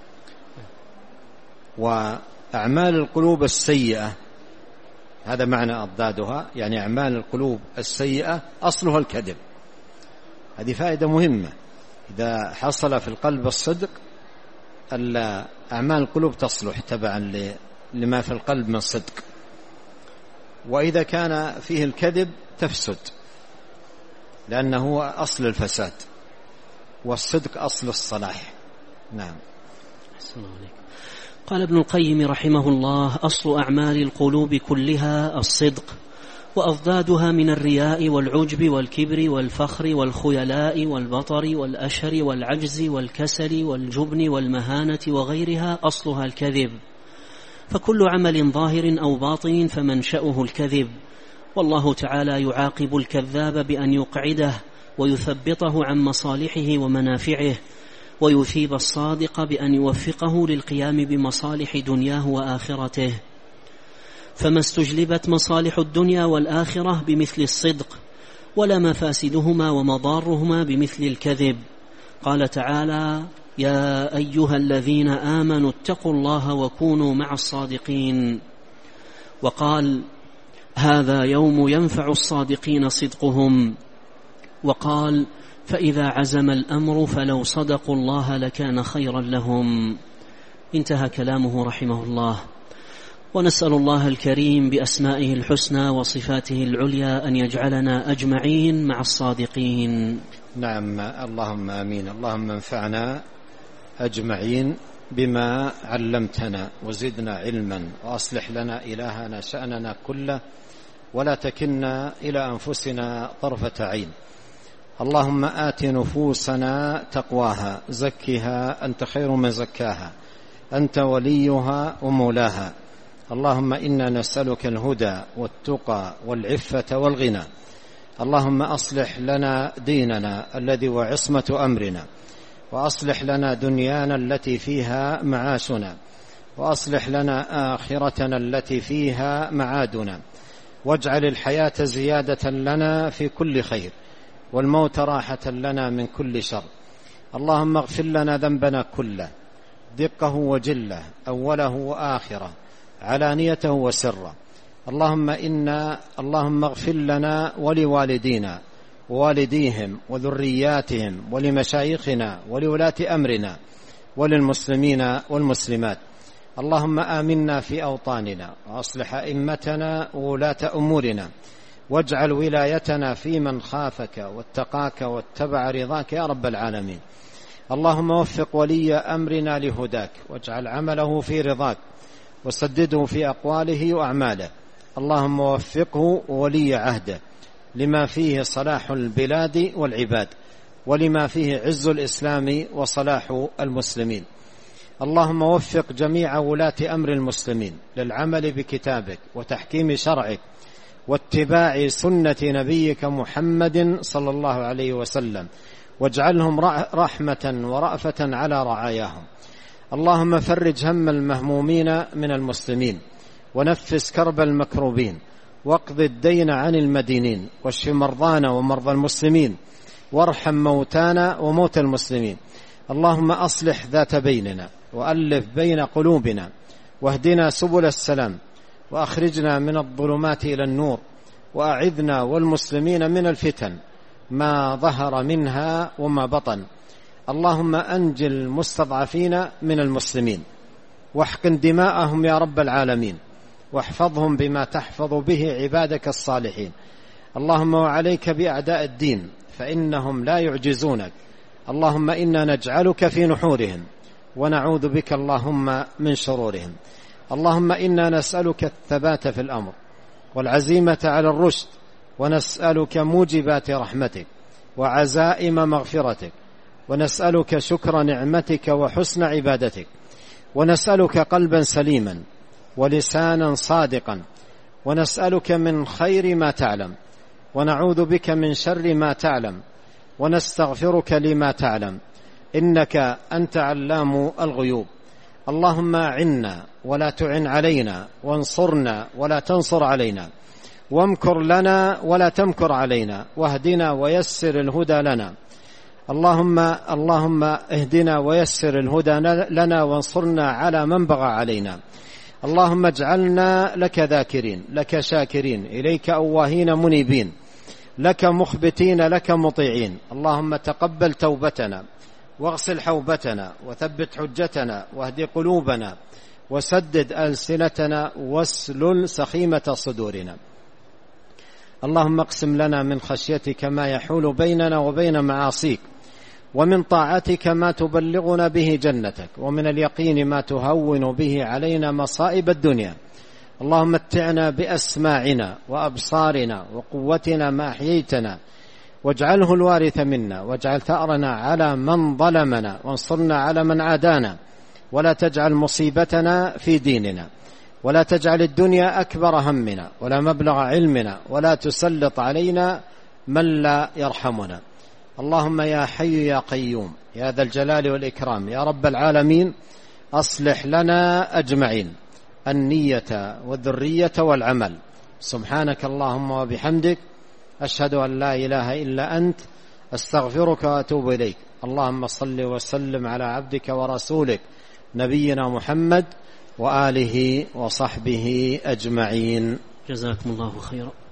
وأعمال القلوب السيئة هذا معنى أضدادها، يعني أعمال القلوب السيئة أصلها الكذب. هذه فائدة مهمة. إذا حصل في القلب الصدق أعمال القلوب تصلح تبعا لما في القلب من صدق، وإذا كان فيه الكذب تفسد، لأنه هو أصل الفساد، والصدق أصل الصلاح. نعم. أحسن الله عليك. قال ابن القيم رحمه الله: أصل أعمال القلوب كلها الصدق، وأضدادها من الرياء والعجب والكبر والفخر والخيلاء والبطر والأشهر والعجز والكسل والجبن والمهانة وغيرها أصلها الكذب. فكل عمل ظاهر أو باطن فمنشأه الكذب، والله تعالى يعاقب الكذاب بأن يقعده ويثبطه عن مصالحه ومنافعه، ويثيب الصادق بأن يوفقه للقيام بمصالح دنياه وآخرته. فما استجلبت مصالح الدنيا والآخرة بمثل الصدق، ولا مفاسدهما ومضارهما بمثل الكذب. قال تعالى: يا أيها الذين آمنوا اتقوا الله وكونوا مع الصادقين. وقال: هذا يوم ينفع الصادقين صدقهم. وقال: فإذا عزم الأمر فلو صدقوا الله لكان خيرا لهم. انتهى كلامه رحمه الله. ونسأل الله الكريم بأسمائه الحسنى وصفاته العليا أن يجعلنا أجمعين مع الصادقين. نعم، اللهم آمين. اللهم انفعنا أجمعين بما علمتنا وزدنا علما، وأصلح لنا إلهنا شأننا كله، ولا تكلنا إلى أنفسنا طرفة عين. اللهم آت نفوسنا تقواها، زكها أنت خير من زكاها، أنت وليها ومولاها. اللهم إنا نسألك الهدى والتقى والعفة والغنى. اللهم أصلح لنا ديننا الذي هو عصمة أمرنا، وأصلح لنا دنيانا التي فيها معاشنا، وأصلح لنا آخرتنا التي فيها معادنا، واجعل الحياة زيادة لنا في كل خير، والموت راحة لنا من كل شر. اللهم اغفر لنا ذنبنا كله، دقه وجله، أوله وآخره، علانيته وسره. اللهم إنا اللهم اغفر لنا ولوالدينا ووالديهم وذرياتهم ولمشايخنا ولولاة أمرنا وللمسلمين والمسلمات. اللهم آمنا في أوطاننا، وأصلح أئمتنا وولاة أمورنا، واجعل ولايتنا في من خافك واتقاك واتبع رضاك يا رب العالمين. اللهم وفق ولي أمرنا لهداك، واجعل عمله في رضاك، وسدده في أقواله وأعماله. اللهم وفقه ولي عهده لما فيه صلاح البلاد والعباد، ولما فيه عز الإسلام وصلاح المسلمين. اللهم وفق جميع ولاة أمر المسلمين للعمل بكتابك وتحكيم شرعك واتباع سنة نبيك محمد صلى الله عليه وسلم، واجعلهم رحمة ورأفة على رعاياهم. اللهم فرج هم المهمومين من المسلمين، ونفس كرب المكروبين، واقض الدين عن المدينين، واشف مرضانا ومرضى المسلمين، وارحم موتانا وموتى المسلمين. اللهم أصلح ذات بيننا، وألف بين قلوبنا، واهدنا سبل السلام، وأخرجنا من الظلمات إلى النور، وأعذنا والمسلمين من الفتن ما ظهر منها وما بطن. اللهم أنجِ المستضعفين من المسلمين، واحقن دماءهم يا رب العالمين، واحفظهم بما تحفظ به عبادك الصالحين. اللهم وعليك بأعداء الدين، فإنهم لا يعجزونك. اللهم إنا نجعلك في نحورهم، ونعوذ بك اللهم من شرورهم. اللهم إنا نسألك الثبات في الأمر والعزيمة على الرشد، ونسألك موجبات رحمتك وعزائم مغفرتك، ونسألك شكر نعمتك وحسن عبادتك، ونسألك قلبا سليما ولسانا صادقا، ونسألك من خير ما تعلم، ونعوذ بك من شر ما تعلم، ونستغفرك لما تعلم، إنك أنت علام الغيوب. اللهم أعنا ولا تعن علينا، وانصرنا ولا تنصر علينا، وامكر لنا ولا تمكر علينا، واهدنا ويسر الهدى لنا. اللهم اللهم اهدنا ويسر الهدى لنا، وانصرنا على من بغى علينا. اللهم اجعلنا لك ذاكرين، لك شاكرين، إليك أواهين منيبين، لك مخبتين، لك مطيعين. اللهم تقبل توبتنا، واغسل حوبتنا، وثبت حجتنا، واهد قلوبنا، وسدد ألسنتنا، واسلل سخيمة صدورنا. اللهم اقسم لنا من خشيتك ما يحول بيننا وبين معاصيك، ومن طاعتك ما تبلغنا به جنتك، ومن اليقين ما تهون به علينا مصائب الدنيا. اللهم متعنا بأسماعنا وأبصارنا وقوتنا ما أحييتنا، واجعله الوارث منا، واجعل ثأرنا على من ظلمنا، وانصرنا على من عادانا، ولا تجعل مصيبتنا في ديننا، ولا تجعل الدنيا أكبر همنا ولا مبلغ علمنا ولا تسلط علينا من لا يرحمنا. اللهم يا حي يا قيوم يا ذا الجلال والإكرام يا رب العالمين أصلح لنا أجمعين النية والذرية والعمل. سبحانك اللهم وبحمدك أشهد أن لا إله إلا أنت أستغفرك وأتوب إليك. اللهم صل وسلم على عبدك ورسولك نبينا محمد وآله وصحبه أجمعين. جزاكم الله خيرا.